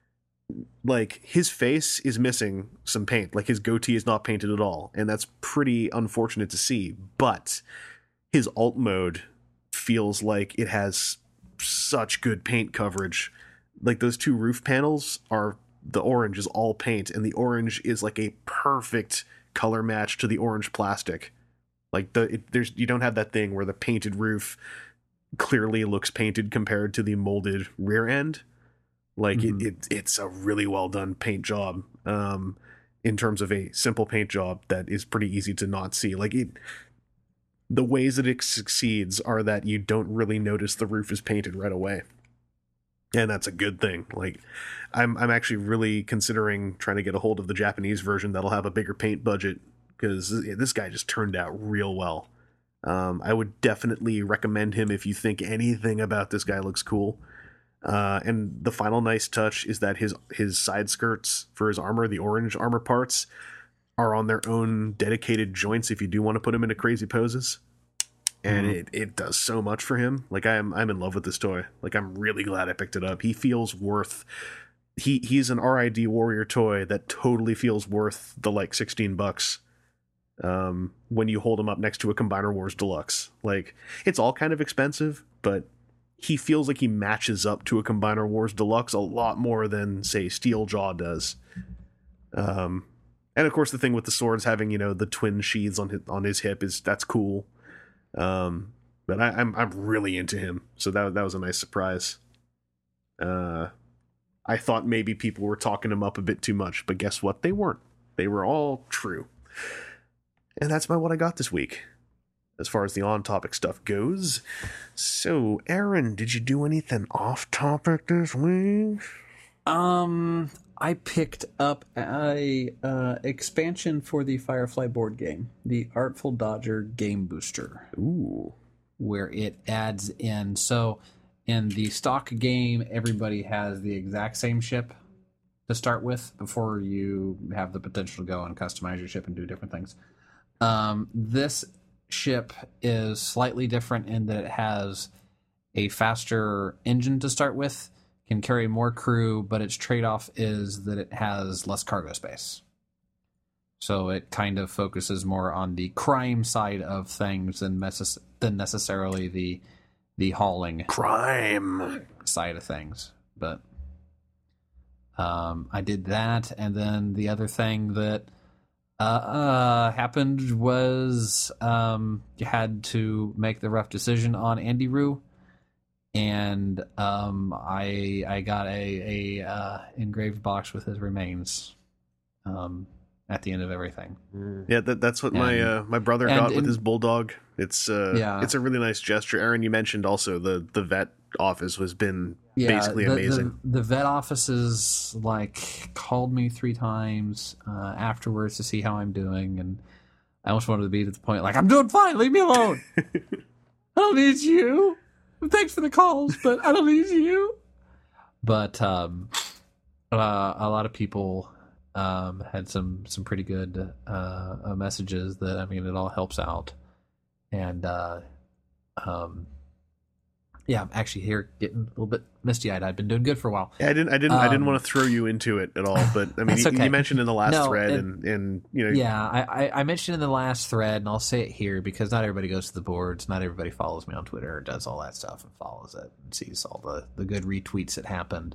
S1: like his face is missing some paint. Like his goatee is not painted at all, and that's pretty unfortunate to see. But his alt mode feels like it has such good paint coverage. Like those two roof panels are. The orange is all paint, and the orange is like a perfect color match to the orange plastic. Like the it, there's you don't have that thing where the painted roof clearly looks painted compared to the molded rear end. Like mm-hmm. it, it it's a really well done paint job. Um, in terms of a simple paint job that is pretty easy to not see. Like it, the ways that it succeeds are that you don't really notice the roof is painted right away. And that's a good thing. Like, I'm I'm actually really considering trying to get a hold of the Japanese version that'll have a bigger paint budget, because this guy just turned out real well. Um, I would definitely recommend him if you think anything about this guy looks cool. Uh, and the final nice touch is that his his side skirts for his armor, the orange armor parts, are on their own dedicated joints if you do want to put him into crazy poses. And mm-hmm. it, it does so much for him. Like I'm I'm in love with this toy. Like I'm really glad I picked it up. He feels worth he he's an R I D Warrior toy that totally feels worth the like sixteen bucks. Um, when you hold him up next to a Combiner Wars Deluxe. Like it's all kind of expensive, but he feels like he matches up to a Combiner Wars Deluxe a lot more than, say, Steeljaw does. Um, and of course, the thing with the swords having, you know, the twin sheaths on his, on his hip is that's cool. Um, but I, I'm I'm really into him, so that that was a nice surprise. Uh, I thought maybe people were talking him up a bit too much, but guess what? They weren't. They were all true. And that's about what I got this week, as far as the on-topic stuff goes. So, Aaron, did you do anything off-topic this week?
S4: Um, I picked up a uh, expansion for the Firefly board game, the Artful Dodger Game Booster.
S1: Ooh.
S4: Where it adds in... So, in the stock game, everybody has the exact same ship to start with before you have the potential to go and customize your ship and do different things. Um, this ship is slightly different in that it has a faster engine to start with, can carry more crew, but its trade-off is that it has less cargo space. So it kind of focuses more on the crime side of things than, necess- than necessarily the the hauling
S1: crime
S4: side of things. But um, I did that, and then the other thing that Uh, uh, happened was um, you had to make the rough decision on Andy Roo, and um, I I got a a uh, engraved box with his remains um, at the end of everything.
S1: Yeah, that, that's what
S4: and,
S1: my uh, my brother got with
S4: in,
S1: his bulldog. It's uh,
S4: yeah.
S1: it's a really nice gesture. Aaron, you mentioned also the the vet office has been
S4: yeah,
S1: basically
S4: the,
S1: amazing.
S4: The, the vet offices like called me three times uh, afterwards to see how I'm doing, and I almost wanted to be to the point like, I'm doing fine, leave me alone. I don't need you. Thanks for the calls, but I don't need you. But um, uh, a lot of people um, had some some pretty good uh, uh, messages that, I mean, it all helps out. And uh, um, yeah, I'm actually here getting a little bit misty-eyed. I've been doing good for a while.
S1: Yeah, I didn't I didn't
S4: um,
S1: I didn't want to throw you into it at all, but I mean, you,
S4: okay.
S1: you mentioned in the last
S4: no,
S1: thread,
S4: it,
S1: and and you know,
S4: yeah, I, I mentioned in the last thread, and I'll say it here because not everybody goes to the boards, not everybody follows me on Twitter or does all that stuff and follows it and sees all the the good retweets that happened.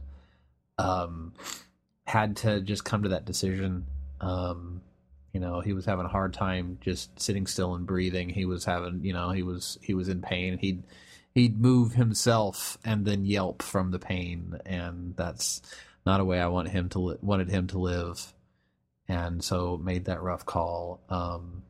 S4: Um, had to just come to that decision. Um, you know, he was having a hard time just sitting still and breathing. He was having, you know, he was he was in pain. He'd he'd move himself and then yelp from the pain, and that's not a way I want him to li- wanted him to live. And so made that rough call. Um,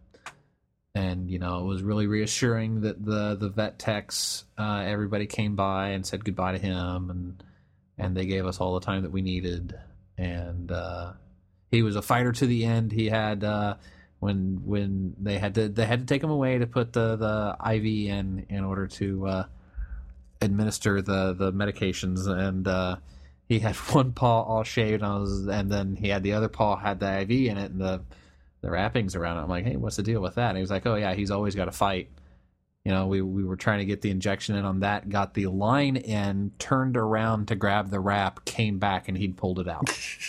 S4: and you know, it was really reassuring that the the vet techs, uh, everybody came by and said goodbye to him, and and they gave us all the time that we needed. And uh, he was a fighter to the end. He had uh, when when they had to they had to take him away to put the, the I V in in order to uh, administer the, the medications, and uh, he had one paw all shaved, and, I was, and then he had the other paw had the I V in it and the the wrappings around it. I'm like, hey, what's the deal with that? And he was like, oh yeah, he's always got to fight. You know, we we were trying to get the injection in on that, got the line in, turned around to grab the wrap, came back, and he'd pulled it out.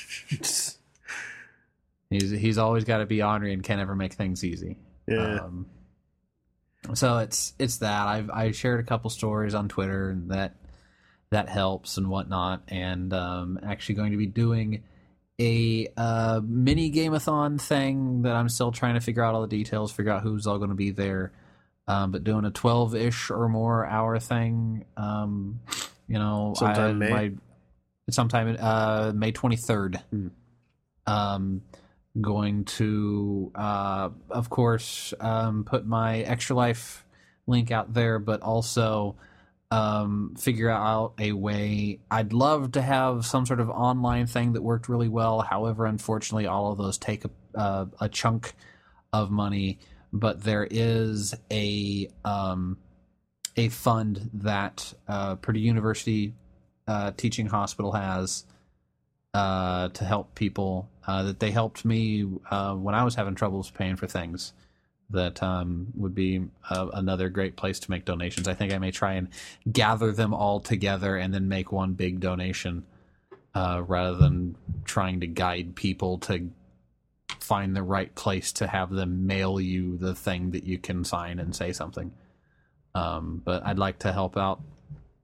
S4: he's he's always got to be ornery and can't ever make things easy.
S1: Yeah.
S4: Um, so it's it's that I've I shared a couple stories on Twitter, and that that helps and whatnot. And um, actually going to be doing a uh, mini game-a-thon thing that I'm still trying to figure out all the details, figure out who's all going to be there. Um, but doing a twelve-ish or more hour thing, um, you know,
S1: sometime
S4: I,
S1: May,
S4: my, sometime uh, May twenty-third.
S1: Hmm.
S4: Um, going to, uh, of course, um, put my Extra Life link out there, but also um, figure out a way. I'd love to have some sort of online thing that worked really well. However, unfortunately, all of those take a, uh, a chunk of money. But there is a um, a fund that uh, Purdue University uh, Teaching Hospital has uh, to help people. Uh, that they helped me uh, when I was having troubles paying for things. That um, would be uh, another great place to make donations. I think I may try and gather them all together and then make one big donation, uh, rather than trying to guide people to find the right place to have them mail you the thing that you can sign and say something. Um, but I'd like to help out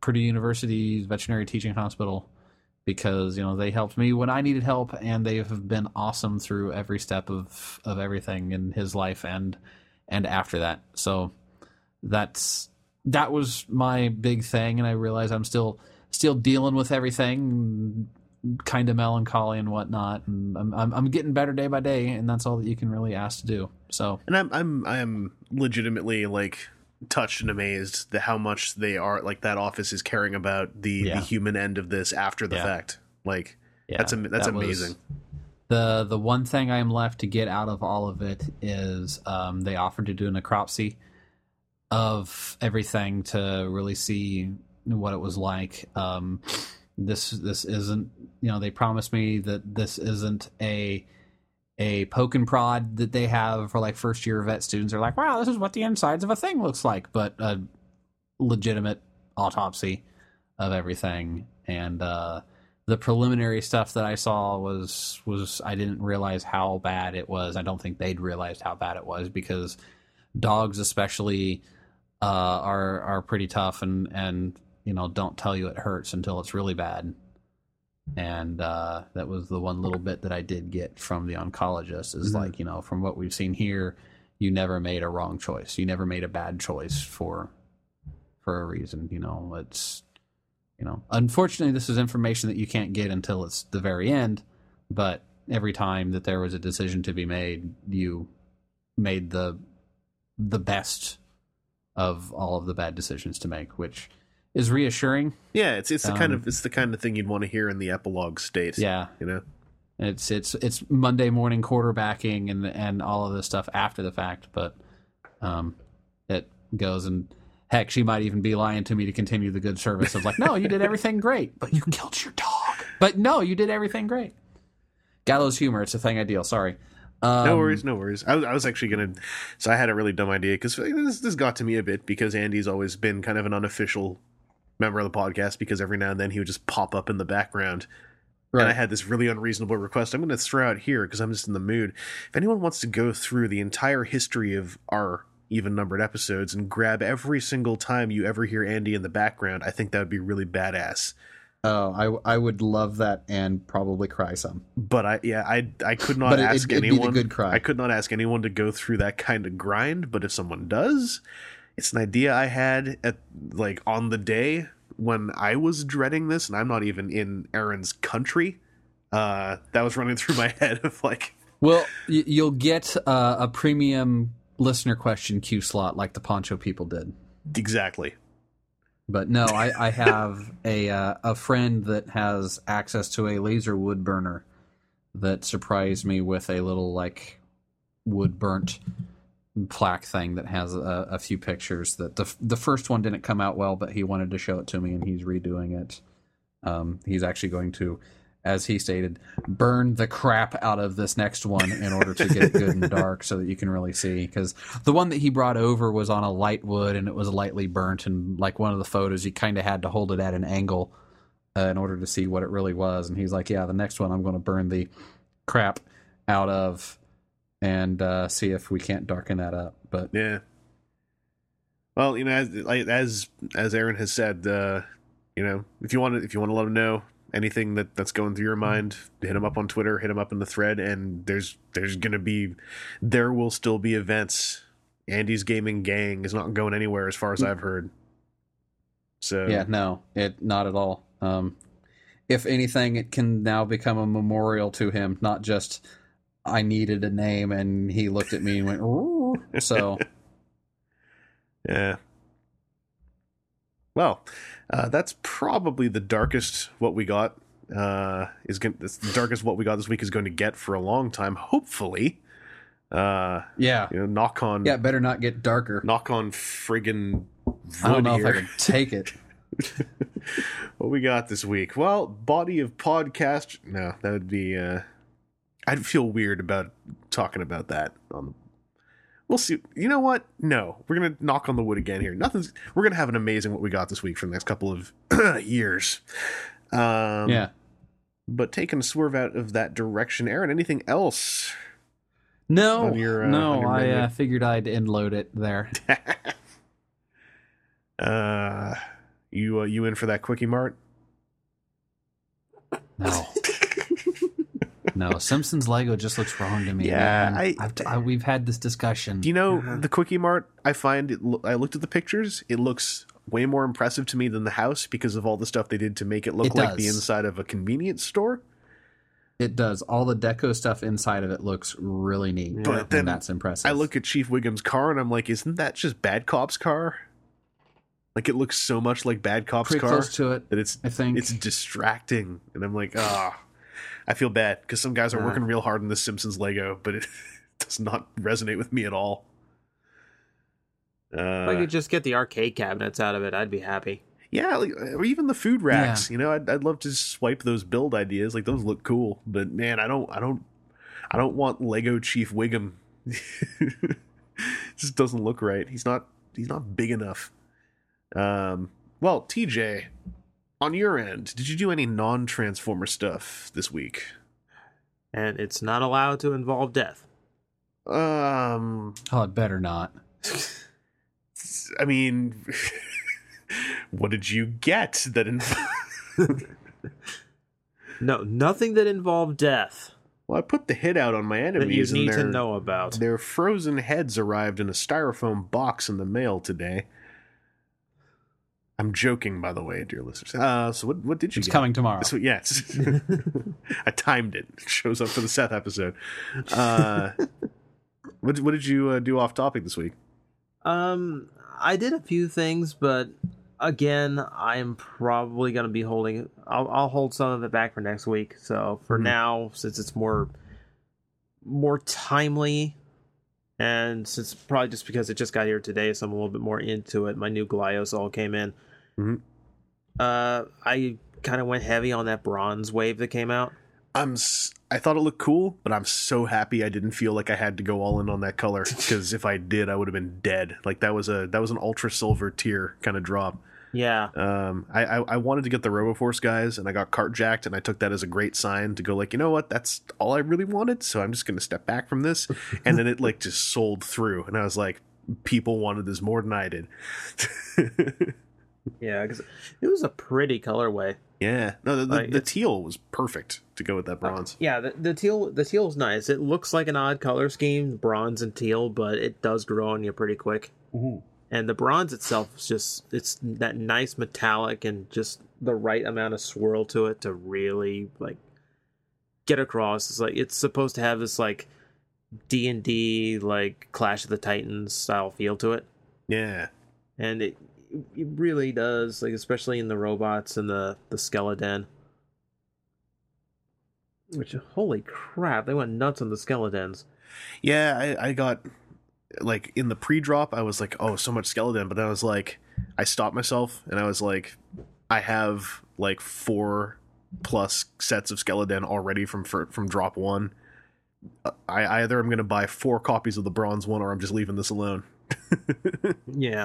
S4: Purdue University's veterinary teaching hospital, because, you know, they helped me when I needed help, and they have been awesome through every step of, of everything in his life and and after that. So that's that was my big thing, and I realize I'm still still dealing with everything, kind of melancholy and whatnot, and I'm, I'm I'm getting better day by day, and that's all that you can really ask to do. So,
S1: And I'm I'm I'm legitimately like touched and amazed at how much they are like that office is caring about the,
S4: Yeah.
S1: the human end of this after the
S4: Yeah.
S1: fact. Like
S4: yeah,
S1: that's am- that's
S4: that was-
S1: amazing.
S4: The the one thing I'm left to get out of all of it is um, they offered to do a necropsy of everything to really see what it was like. Um, this this isn't, you know, they promised me that this isn't a a poke and prod that they have for like first year vet students. They're like, wow, this is what the insides of a thing looks like, but a legitimate autopsy of everything. And uh, the preliminary stuff that I saw was was I didn't realize how bad it was. I don't think they'd realized how bad it was, because dogs especially uh, are are pretty tough, and and you know, don't tell you it hurts until it's really bad. And uh, that was the one little bit that I did get from the oncologist is
S1: Mhm.
S4: like, you know, from what we've seen here, you never made a wrong choice. You never made a bad choice for for a reason. You know, it's, you know, unfortunately, this is information that you can't get until it's the very end. But every time that there was a decision to be made, you made the the best of all of the bad decisions to make, which is reassuring.
S1: Yeah, it's it's the kind
S4: Um,
S1: of it's the kind of thing you'd want to hear in the epilogue state.
S4: Yeah.
S1: You know?
S4: It's it's it's Monday morning quarterbacking and and all of this stuff after the fact, but um, it goes, and heck, she might even be lying to me to continue the good service of like, no, you did everything great, but you killed your dog. But no, you did everything great. Gallows humor, it's a thing I deal. Sorry. Um,
S1: No worries, no worries. I was, I was actually gonna. So I had a really dumb idea because this this got to me a bit because Andy's always been kind of an unofficial member of the podcast because every now and then he would just pop up in the background.
S4: Right.
S1: And I had this really unreasonable request. I'm going to throw out here because I'm just in the mood. If anyone wants to go through the entire history of our even numbered episodes and grab every single time you ever hear Andy in the background, I think that would be really badass.
S4: Oh, I, I would love that and probably cry some.
S1: But I, yeah, I, I could not
S4: But it-
S1: ask
S4: it'd be the
S1: anyone.
S4: good cry.
S1: I could not ask anyone to go through that kind of grind. But if someone does, it's an idea I had at like on the day when I was dreading this, and I'm not even in Aaron's country. Uh, that was running through my head of like,
S4: Well, y- you'll get uh, a premium listener question queue slot like the Poncho people did.
S1: exactly.
S4: But no, I, I have a uh, a friend that has access to a laser wood burner that surprised me with a little like wood burnt plaque thing that has a, a few pictures. That the the first one didn't come out well, but he wanted to show it to me, and he's redoing it. Um, he's actually going to, as he stated, burn the crap out of this next one in order to get it good and dark so that you can really see. Because the one that he brought over was on a light wood and it was lightly burnt. And like one of the photos, you kind of had to hold it at an angle uh, in order to see what it really was. And he's like, yeah, the next one I'm going to burn the crap out of and uh, see if we can't darken that up. But
S1: Yeah. Well, you know, as like, as as Aaron has said, uh, you know, if you want to if you want to let him know anything that, that's going through your mind, hit him up on Twitter, hit him up in the thread, and there's there's gonna be there will still be events. Andy's Gaming Gang is not going anywhere as far as I've heard. So
S4: yeah, no, it not at all. Um, if anything, it can now become a memorial to him, not just I needed a name and he looked at me and went, ooh. So
S1: yeah. Well, uh, that's probably the darkest what we got. Uh, is going the darkest what we got this week is going to get for a long time. Hopefully, uh,
S4: yeah,
S1: you know, knock on
S4: yeah, better not get darker.
S1: knock on friggin' wood
S4: I don't know
S1: here.
S4: if I can take it.
S1: What we got this week? Well, body of podcast. No, that would be. Uh, I'd feel weird about talking about that on the. We'll see. You know what? No, we're gonna knock on the wood again here. Nothing's. We're gonna have an amazing what we got this week for the next couple of years. Um,
S4: Yeah.
S1: But taking a swerve out of that direction, Aaron. Anything else?
S4: No,
S1: on your, uh,
S4: no,
S1: on your
S4: I
S1: menu?
S4: uh, figured I'd end load it there.
S1: Uh, You uh, you in for that Quickie Mart?
S4: No. No, Simpsons Lego just looks wrong to me.
S1: Yeah,
S4: man.
S1: I-
S4: I've, I, we've had this discussion.
S1: Do you know the Quickie Mart? I find it. lo- I looked at the pictures. It looks way more impressive to me than the house because of all the stuff they did to make it look
S4: It
S1: like the
S4: does.
S1: inside of a convenience store.
S4: It does. All the deco stuff inside of it looks really neat.
S1: But
S4: and
S1: then
S4: that's impressive.
S1: I look at Chief Wiggum's car and I'm like, isn't that just Bad Cop's car? Like it looks so much like Bad Cop's
S4: pretty
S1: car
S4: close to it.
S1: that it's
S4: I think.
S1: it's distracting, and I'm like, ah, I feel bad because some guys are
S5: Yeah.
S1: working real hard on the Simpsons Lego, but it does not resonate with me at all.
S5: If I
S1: Uh,
S5: could just get the arcade cabinets out of it, I'd be happy.
S1: yeah, like, or even the food racks. You know, I'd, I'd love to swipe those build ideas. Like those look cool, but man, I don't, I don't, I don't want Lego Chief Wiggum. It just doesn't look right. He's not, he's not big enough. Um, well, T J, on your end, did you do any non-Transformer stuff this week?
S5: And it's not allowed to involve death.
S1: Um,
S4: Oh, it better not.
S1: I mean, what did you get that? Inv-
S5: No, nothing that involved death
S1: well, I put the hit out on my
S5: that you
S1: enemies. and
S5: need to
S1: their-
S5: know about.
S1: Their frozen heads arrived in a styrofoam box in the mail today. I'm joking, by the way, dear listeners. Uh, so what? What did you
S4: It's
S1: get?
S4: coming tomorrow.
S1: So, yes, I timed it. It shows up for the Seth episode. Uh, what, what did you uh, do off topic this week?
S5: Um, I did a few things, but again, I'm probably going to be holding. I'll, I'll hold some of it back for next week. So for
S1: Mhm.
S5: now, since it's more, more timely, and since probably just because it just got here today, so I'm a little bit more into it. My new Glios all came in.
S1: Mhm.
S5: Uh, I kind of went heavy on that bronze wave that came out.
S1: I'm. s- I thought it looked cool, but I'm so happy I didn't feel like I had to go all in on that color because if I did, I would have been dead. Like that was a that was an ultra silver tier kind of drop.
S5: Yeah,
S1: Um, I, I I wanted to get the RoboForce guys, and I got cart jacked, and I took that as a great sign to go like, you know what, that's all I really wanted, so I'm just gonna step back from this, and then it like just sold through, and I was like, people wanted this more than I did.
S5: yeah, because it was a pretty colorway.
S1: Yeah, no, the, the,
S5: Like,
S1: the
S5: it's-
S1: teal was perfect to go with that bronze.
S5: Yeah, the, the teal the teal's nice. It looks like an odd color scheme, bronze and teal, but it does grow on you pretty quick. And the bronze itself is just it's that nice metallic and just the right amount of swirl to it to really like get across. It's like it's supposed to have this like D and D like Clash of the Titans style feel to it,
S1: Yeah,
S5: and it it really does. Like especially in the robots and the the skeleton. Which holy crap, they went nuts on the skeletons.
S1: yeah, I, I got like in the pre-drop, I was like, oh, so much skeleton, but then I was like, I stopped myself, and I was like, I have like four plus sets of skeleton already from fir- from drop one. Uh, I either I'm going to buy four copies of the bronze one, or I'm just leaving this alone.
S5: Yeah.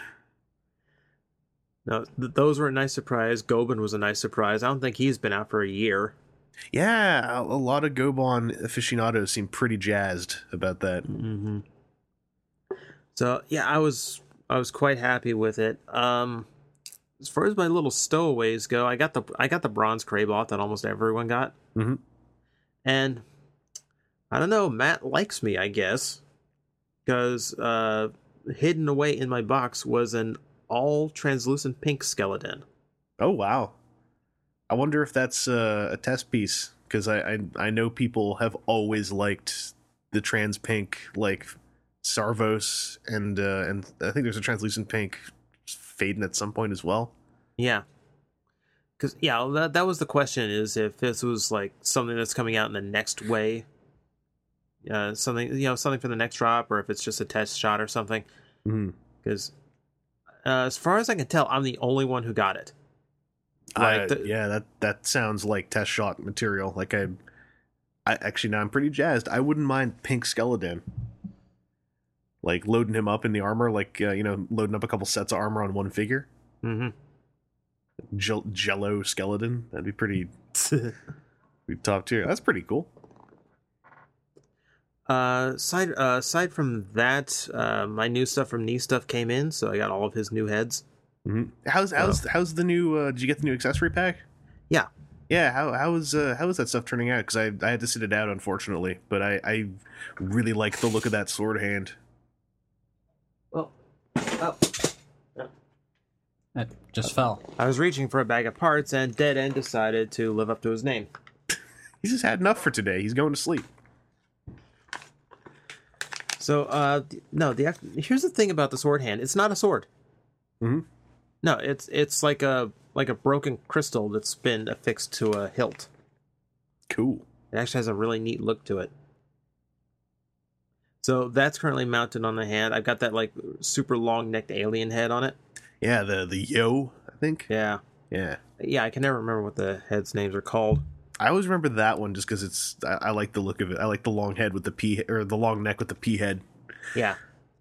S5: No, th- those were a nice surprise. Gobin was a nice surprise. I don't think he's been out for a year.
S1: Yeah, a, a lot of Gobon aficionados seem pretty jazzed about that.
S5: Mm-hmm. So yeah, I was I was quite happy with it. Um, as far as my little stowaways go, I got the I got the bronze Kraybot that almost everyone got,
S1: Mhm.
S5: and I don't know. Matt likes me, I guess, because uh, hidden away in my box was an all translucent pink skeleton.
S1: Oh wow! I wonder if that's uh, a test piece because I, I I know people have always liked the trans pink like Sarvos and uh, and I think there's a translucent pink Faden at some point as well.
S5: Yeah. Because, yeah, that, that was the question, is if this was, like, something that's coming out in the next way. Uh, something, you know, something for the next drop, or if it's just a test shot or something.
S1: Mm.
S5: Because, uh, as far as I can tell, I'm the only one who got it. Like
S1: Uh,
S5: the-
S1: yeah, that that sounds like test shot material. Like I, I actually now I'm pretty jazzed. I wouldn't mind pink skeleton. Like loading him up in the armor, like uh, you know, loading up a couple sets of armor on one figure.
S5: Mm-hmm.
S1: Gel- Jello skeleton. That'd be pretty, be top tier. That's pretty cool.
S5: Uh, aside, uh, aside from that, uh, my new stuff from Knee Stuff came in, so I got all of his new heads.
S1: Mm-hmm. How's how's how's the new? Uh, did you get the new accessory pack?
S5: Yeah.
S1: Yeah. How how is uh, how is that stuff turning out? Because I I had to sit it out, unfortunately, but I I really like the look of that sword hand.
S5: Well, oh.
S4: It just fell.
S5: I was reaching for a bag of parts, and Dead End decided to live up to his name.
S1: He's just had enough for today. He's going to sleep.
S5: So, uh, no, the here's the thing about the sword hand. It's not a sword.
S1: Mm-hmm.
S5: No, it's it's like a like a broken crystal that's been affixed to a hilt.
S1: Cool.
S5: It actually has a really neat look to it. So that's currently mounted on the hand. I've got that like super long necked alien head on it.
S1: Yeah, the the yo, I think.
S5: Yeah,
S1: Yeah.
S5: yeah. I can never remember what the heads' names are called.
S1: I always remember that one just because it's. I, I like the look of it. I like the long head with the P or the long neck with the P head.
S5: Yeah.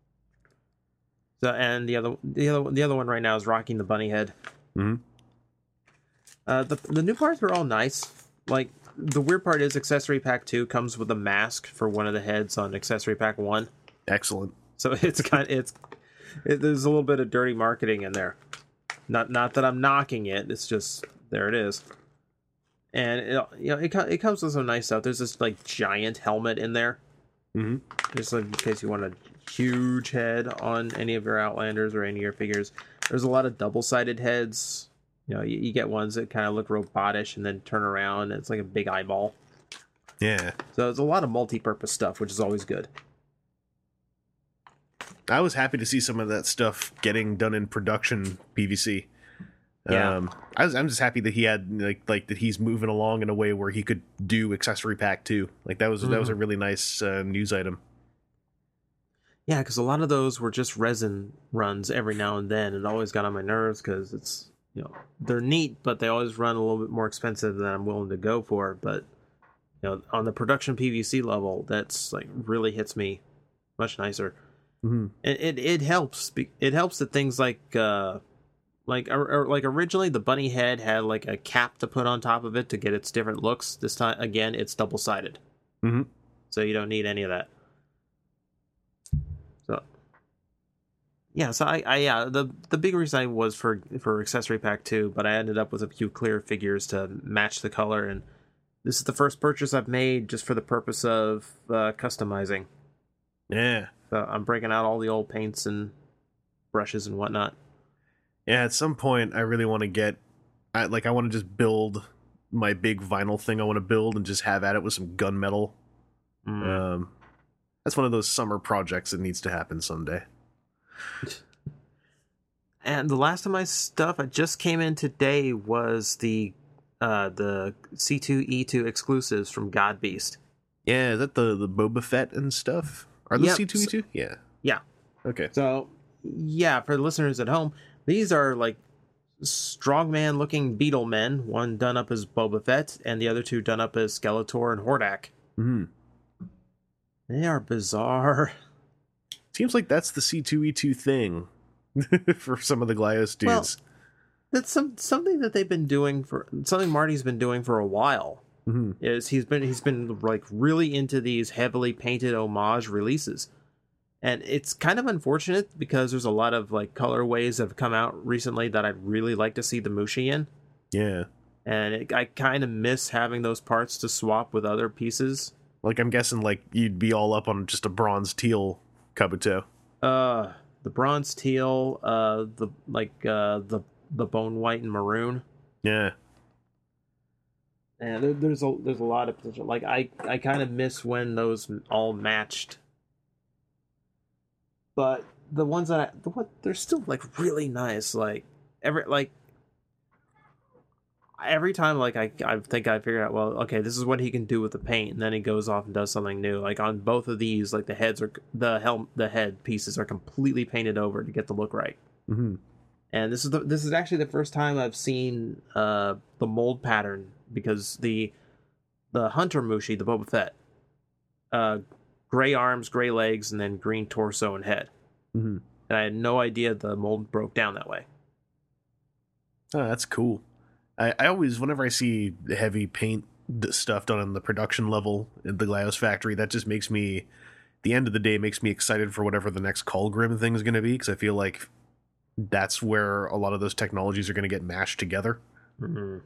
S5: So and the other the other the other one right now is rocking the bunny head.
S1: Mm-hmm.
S5: Uh, the the new parts are all nice. Like the weird part is accessory pack two comes with a mask for one of the heads on accessory pack one.
S1: Excellent.
S5: So it's kind it's it, there's a little bit of dirty marketing in there. Not not that I'm knocking it. It's just there it is. And it, you know it it comes with some nice stuff. There's this like giant helmet in there.
S1: Mm-hmm.
S5: Just like in case you want a huge head on any of your Outlanders or any of your figures. There's a lot of double-sided heads. You know, you, you get ones that kind of look robotish and then turn around. And it's like a big eyeball.
S1: Yeah.
S5: So there's a lot of multi-purpose stuff, which is always good.
S1: I was happy to see some of that stuff getting done in production P V C.
S5: Yeah.
S1: Um, I was, I'm just happy that he had like like that he's moving along in a way where he could do accessory pack too. Like that was mm-hmm. that was a really nice uh, news item.
S5: Yeah, because a lot of those were just resin runs every now and then. It always got on my nerves because it's you know they're neat, but they always run a little bit more expensive than I'm willing to go for. But you know, on the production P V C level, that's like really hits me much nicer.
S1: Mm-hmm.
S5: It, it it helps. It helps that things like uh, like or, or like originally the bunny head had like a cap to put on top of it to get its different looks. This time again, it's double sided,
S1: mm-hmm.
S5: so you don't need any of that. So yeah, so I, I yeah the the big reason I was for for accessory pack two, but I ended up with a few clear figures to match the color, and this is the first purchase I've made just for the purpose of uh, customizing.
S1: Yeah.
S5: So I'm breaking out all the old paints and brushes and whatnot.
S1: Yeah, at some point I really want to get, I, like I want to just build my big vinyl thing I want to build and just have at it with some gunmetal.
S5: Mm.
S1: Um, that's one of those summer projects that needs to happen someday.
S5: And the last of my stuff I just came in today was the uh, the C two E two exclusives from God Beast.
S1: Yeah, is that the, the Boba Fett and stuff? Are those
S5: Yep.
S1: C two E two? Yeah.
S5: Yeah.
S1: Okay.
S5: So, yeah, for the listeners at home, these are like strongman looking beetle men, one done up as Boba Fett and the other two done up as Skeletor and Hordak.
S1: Mm-hmm.
S5: They are bizarre.
S1: Seems like that's the C two E two thing for some of the Glyos dudes.
S5: Well, that's some something that they've been doing for something Marty's been doing for a while.
S1: Mm-hmm.
S5: Is he's been he's been like really into these heavily painted homage releases, and it's kind of unfortunate because there's a lot of like colorways that have come out recently that I'd really like to see the Mushi in.
S1: Yeah,
S5: and it, I kind of miss having those parts to swap with other pieces.
S1: Like I'm guessing, like you'd be all up on just a bronze teal Kabuto.
S5: Uh, the bronze teal, uh, the like uh the the bone white and maroon.
S1: Yeah.
S5: And there, there's a there's a lot of potential. Like I, I kind of miss when those all matched. But the ones that I, the what they're still like really nice. Like every like every time like I I think I figured out, well, okay, this is what he can do with the paint, and then he goes off and does something new. Like on both of these, like the heads are the helm the head pieces are completely painted over to get the look right.
S1: Mm-hmm.
S5: And this is the this is actually the first time I've seen uh the mold pattern. Because the the Hunter Mushi, the Boba Fett, uh, gray arms, gray legs, and then green torso and head.
S1: Mm-hmm.
S5: And I had no idea the mold broke down that way.
S1: Oh, that's cool. I, I always, whenever I see heavy paint stuff done on the production level at the Glyos factory, that just makes me, at the end of the day, makes me excited for whatever the next Colgrim thing is going to be, because I feel like that's where a lot of those technologies are going to get mashed together.
S5: Mm-hmm.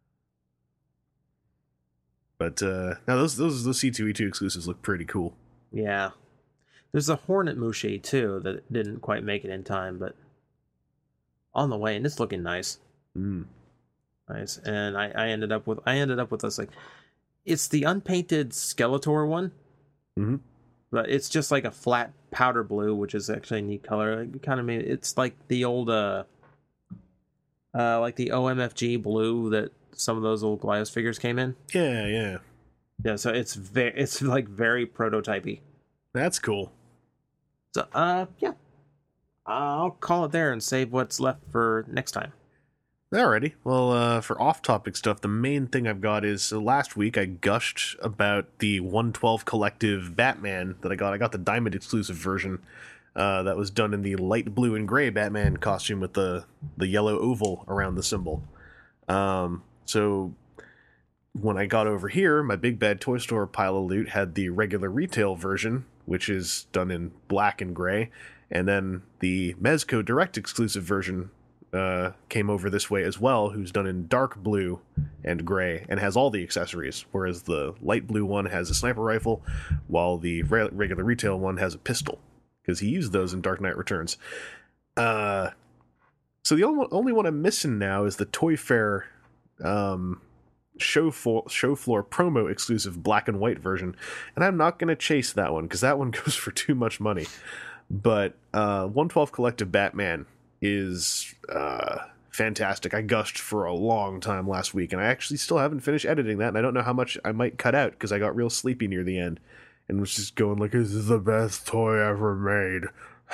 S1: But uh, now those those those C two E two exclusives look pretty cool.
S5: Yeah. There's a Hornet Mushi too that didn't quite make it in time, but on the way, and it's looking nice.
S1: Mm.
S5: Nice. And I, I ended up with I ended up with this like it's the unpainted Skeletor one.
S1: Mm-hmm.
S5: But it's just like a flat powder blue, which is actually a neat color. It kind of made it's like the old uh uh like the O M F G blue that some of those old Glyos figures came in.
S1: Yeah, yeah.
S5: Yeah, so it's very it's like very prototypey.
S1: That's cool.
S5: So uh yeah. I'll call it there and save what's left for next time.
S1: Alrighty. Well, uh, for off-topic stuff, the main thing I've got is uh, last week I gushed about the one twelve Collective Batman that I got. I got the Diamond exclusive version uh, that was done in the light blue and gray Batman costume with the, the yellow oval around the symbol. Um, so when I got over here, my Big Bad Toy Store pile of loot had the regular retail version, which is done in black and gray, and then the Mezco Direct exclusive version Uh, came over this way as well, who's done in dark blue and gray and has all the accessories, whereas the light blue one has a sniper rifle, while the re- regular retail one has a pistol, because he used those in Dark Knight Returns. Uh, so the only, only one I'm missing now is the Toy Fair um, show, fo- show floor promo exclusive black and white version, and I'm not going to chase that one, because that one goes for too much money. But uh, one twelve Collective Batman is uh, fantastic. I gushed for a long time last week, and I actually still haven't finished editing that, and I don't know how much I might cut out, because I got real sleepy near the end, and was just going like, this is the best toy ever made.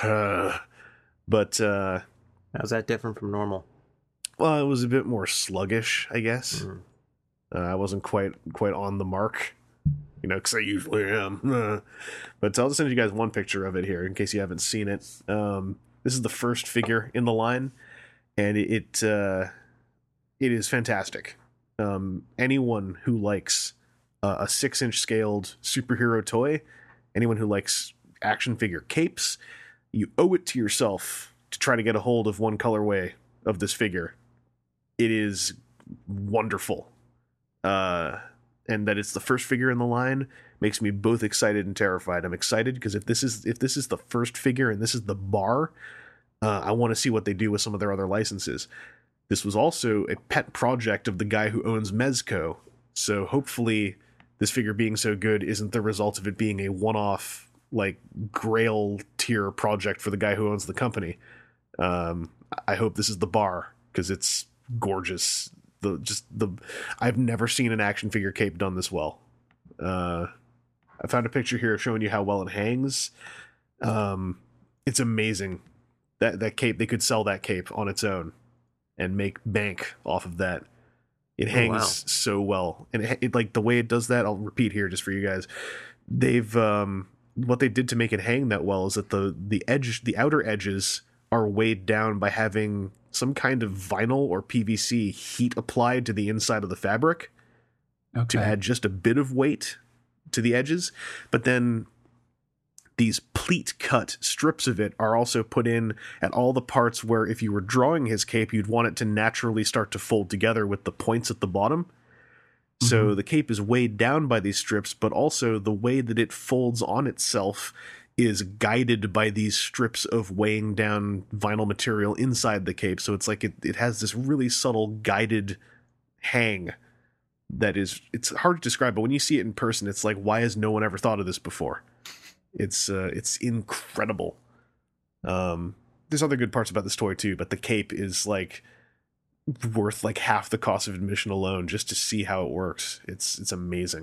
S1: But, uh...
S5: how's that different from normal?
S1: Well, it was a bit more sluggish, I guess.
S5: Mm.
S1: Uh, I wasn't quite quite on the mark, you know, because I usually am. But I'll just send you guys one picture of it here, in case you haven't seen it. Um... This is the first figure in the line, and it it, uh, it is fantastic. Um, anyone who likes uh, a six-inch scaled superhero toy, anyone who likes action figure capes, you owe it to yourself to try to get a hold of one colorway of this figure. It is wonderful. Uh, and that it's the first figure in the line makes me both excited and terrified. I'm excited because if this is if this is the first figure and this is the bar, uh, I want to see what they do with some of their other licenses. This was also a pet project of the guy who owns Mezco, so hopefully this figure being so good isn't the result of it being a one-off, like, Grail tier project for the guy who owns the company. Um, I hope this is the bar, because it's gorgeous. The just the I've never seen an action figure cape done this well. Uh, I found a picture here showing you how well it hangs. Um, it's amazing. That that cape, they could sell that cape on its own and make bank off of that. It hangs
S5: wow.
S1: so well, and it, it like the way it does that. I'll repeat here just for you guys. They've um, what they did to make it hang that well is that the the edge, the outer edges are weighed down by having some kind of vinyl or P V C heat applied to the inside of the fabric
S4: Okay.
S1: to add just a bit of weight to the edges. But then these pleat cut strips of it are also put in at all the parts where if you were drawing his cape, you'd want it to naturally start to fold together with the points at the bottom. Mm-hmm. So the cape is weighed down by these strips, but also the way that it folds on itself is guided by these strips of weighing down vinyl material inside the cape. So it's like it, it has this really subtle guided hang that is, it's hard to describe, but when you see it in person, it's like, why has no one ever thought of this before? It's uh, it's incredible. Um, there's other good parts about this toy too, but the cape is like worth like half the cost of admission alone just to see how it works. It's it's amazing.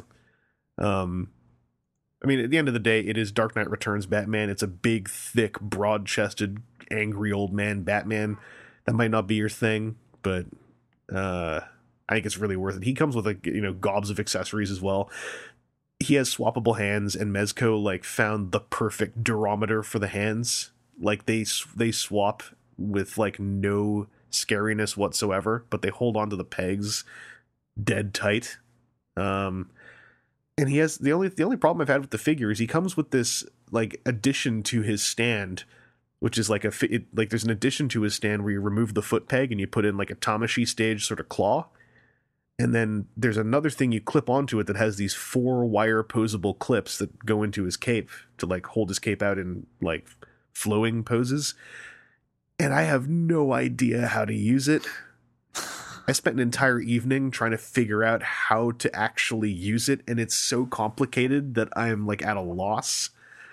S1: Um, I mean, at the end of the day, it is Dark Knight Returns Batman. It's a big, thick, broad-chested, angry old man Batman. That might not be your thing, but uh, I think it's really worth it. He comes with like you know gobs of accessories as well. He has swappable hands, and Mezco like found the perfect durometer for the hands. Like they they swap with like no scariness whatsoever, but they hold on to the pegs dead tight. Um, and he has the only the only problem I've had with the figure is he comes with this like addition to his stand which is like a fi- it, like there's an addition to his stand where you remove the foot peg and you put in like a Tamashii stage sort of claw. And then there's another thing you clip onto it that has these four wire posable clips that go into his cape to like hold his cape out in like flowing poses. And I have no idea how to use it. I spent an entire evening trying to figure out how to actually use it, and it's so complicated that I'm like at a loss.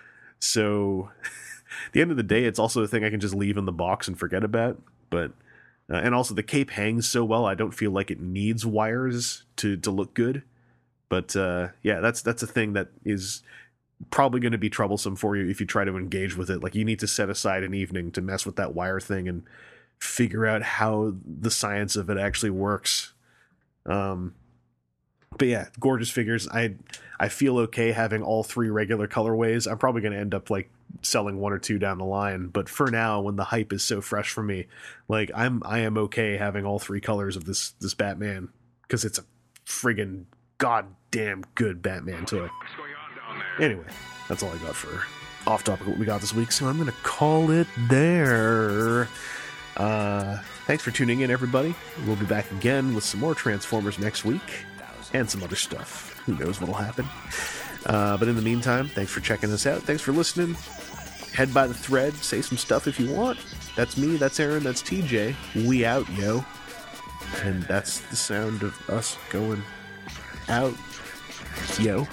S1: So at the end of the day, it's also a thing I can just leave in the box and forget about. But uh, and also the cape hangs so well, I don't feel like it needs wires to to look good. But uh, yeah, that's that's a thing that is probably going to be troublesome for you if you try to engage with it. Like you need to set aside an evening to mess with that wire thing and figure out how the science of it actually works. Um, but yeah, gorgeous figures. I I feel okay having all three regular colorways. I'm probably going to end up like selling one or two down the line, but for now, when the hype is so fresh for me, like I'm I am okay having all three colors of this this Batman because it's a friggin' goddamn good Batman toy. Anyway, that's all I got for off topic what we got this week, so I'm going to call it there. Uh, thanks for tuning in, everybody. We'll be back again with some more Transformers next week and some other stuff. Who knows what'll happen? Uh, but in the meantime, thanks for checking us out. Thanks for listening. Head by the thread. Say some stuff if you want. That's me. That's Aaron. That's T J. We out, yo. And that's the sound of us going out, yo.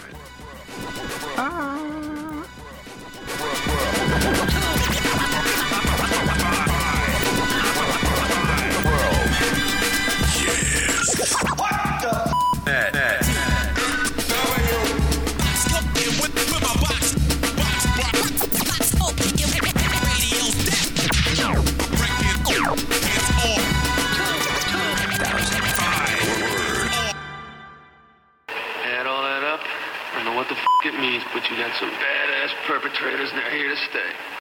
S7: It means, but you got some badass perpetrators and they're here to stay.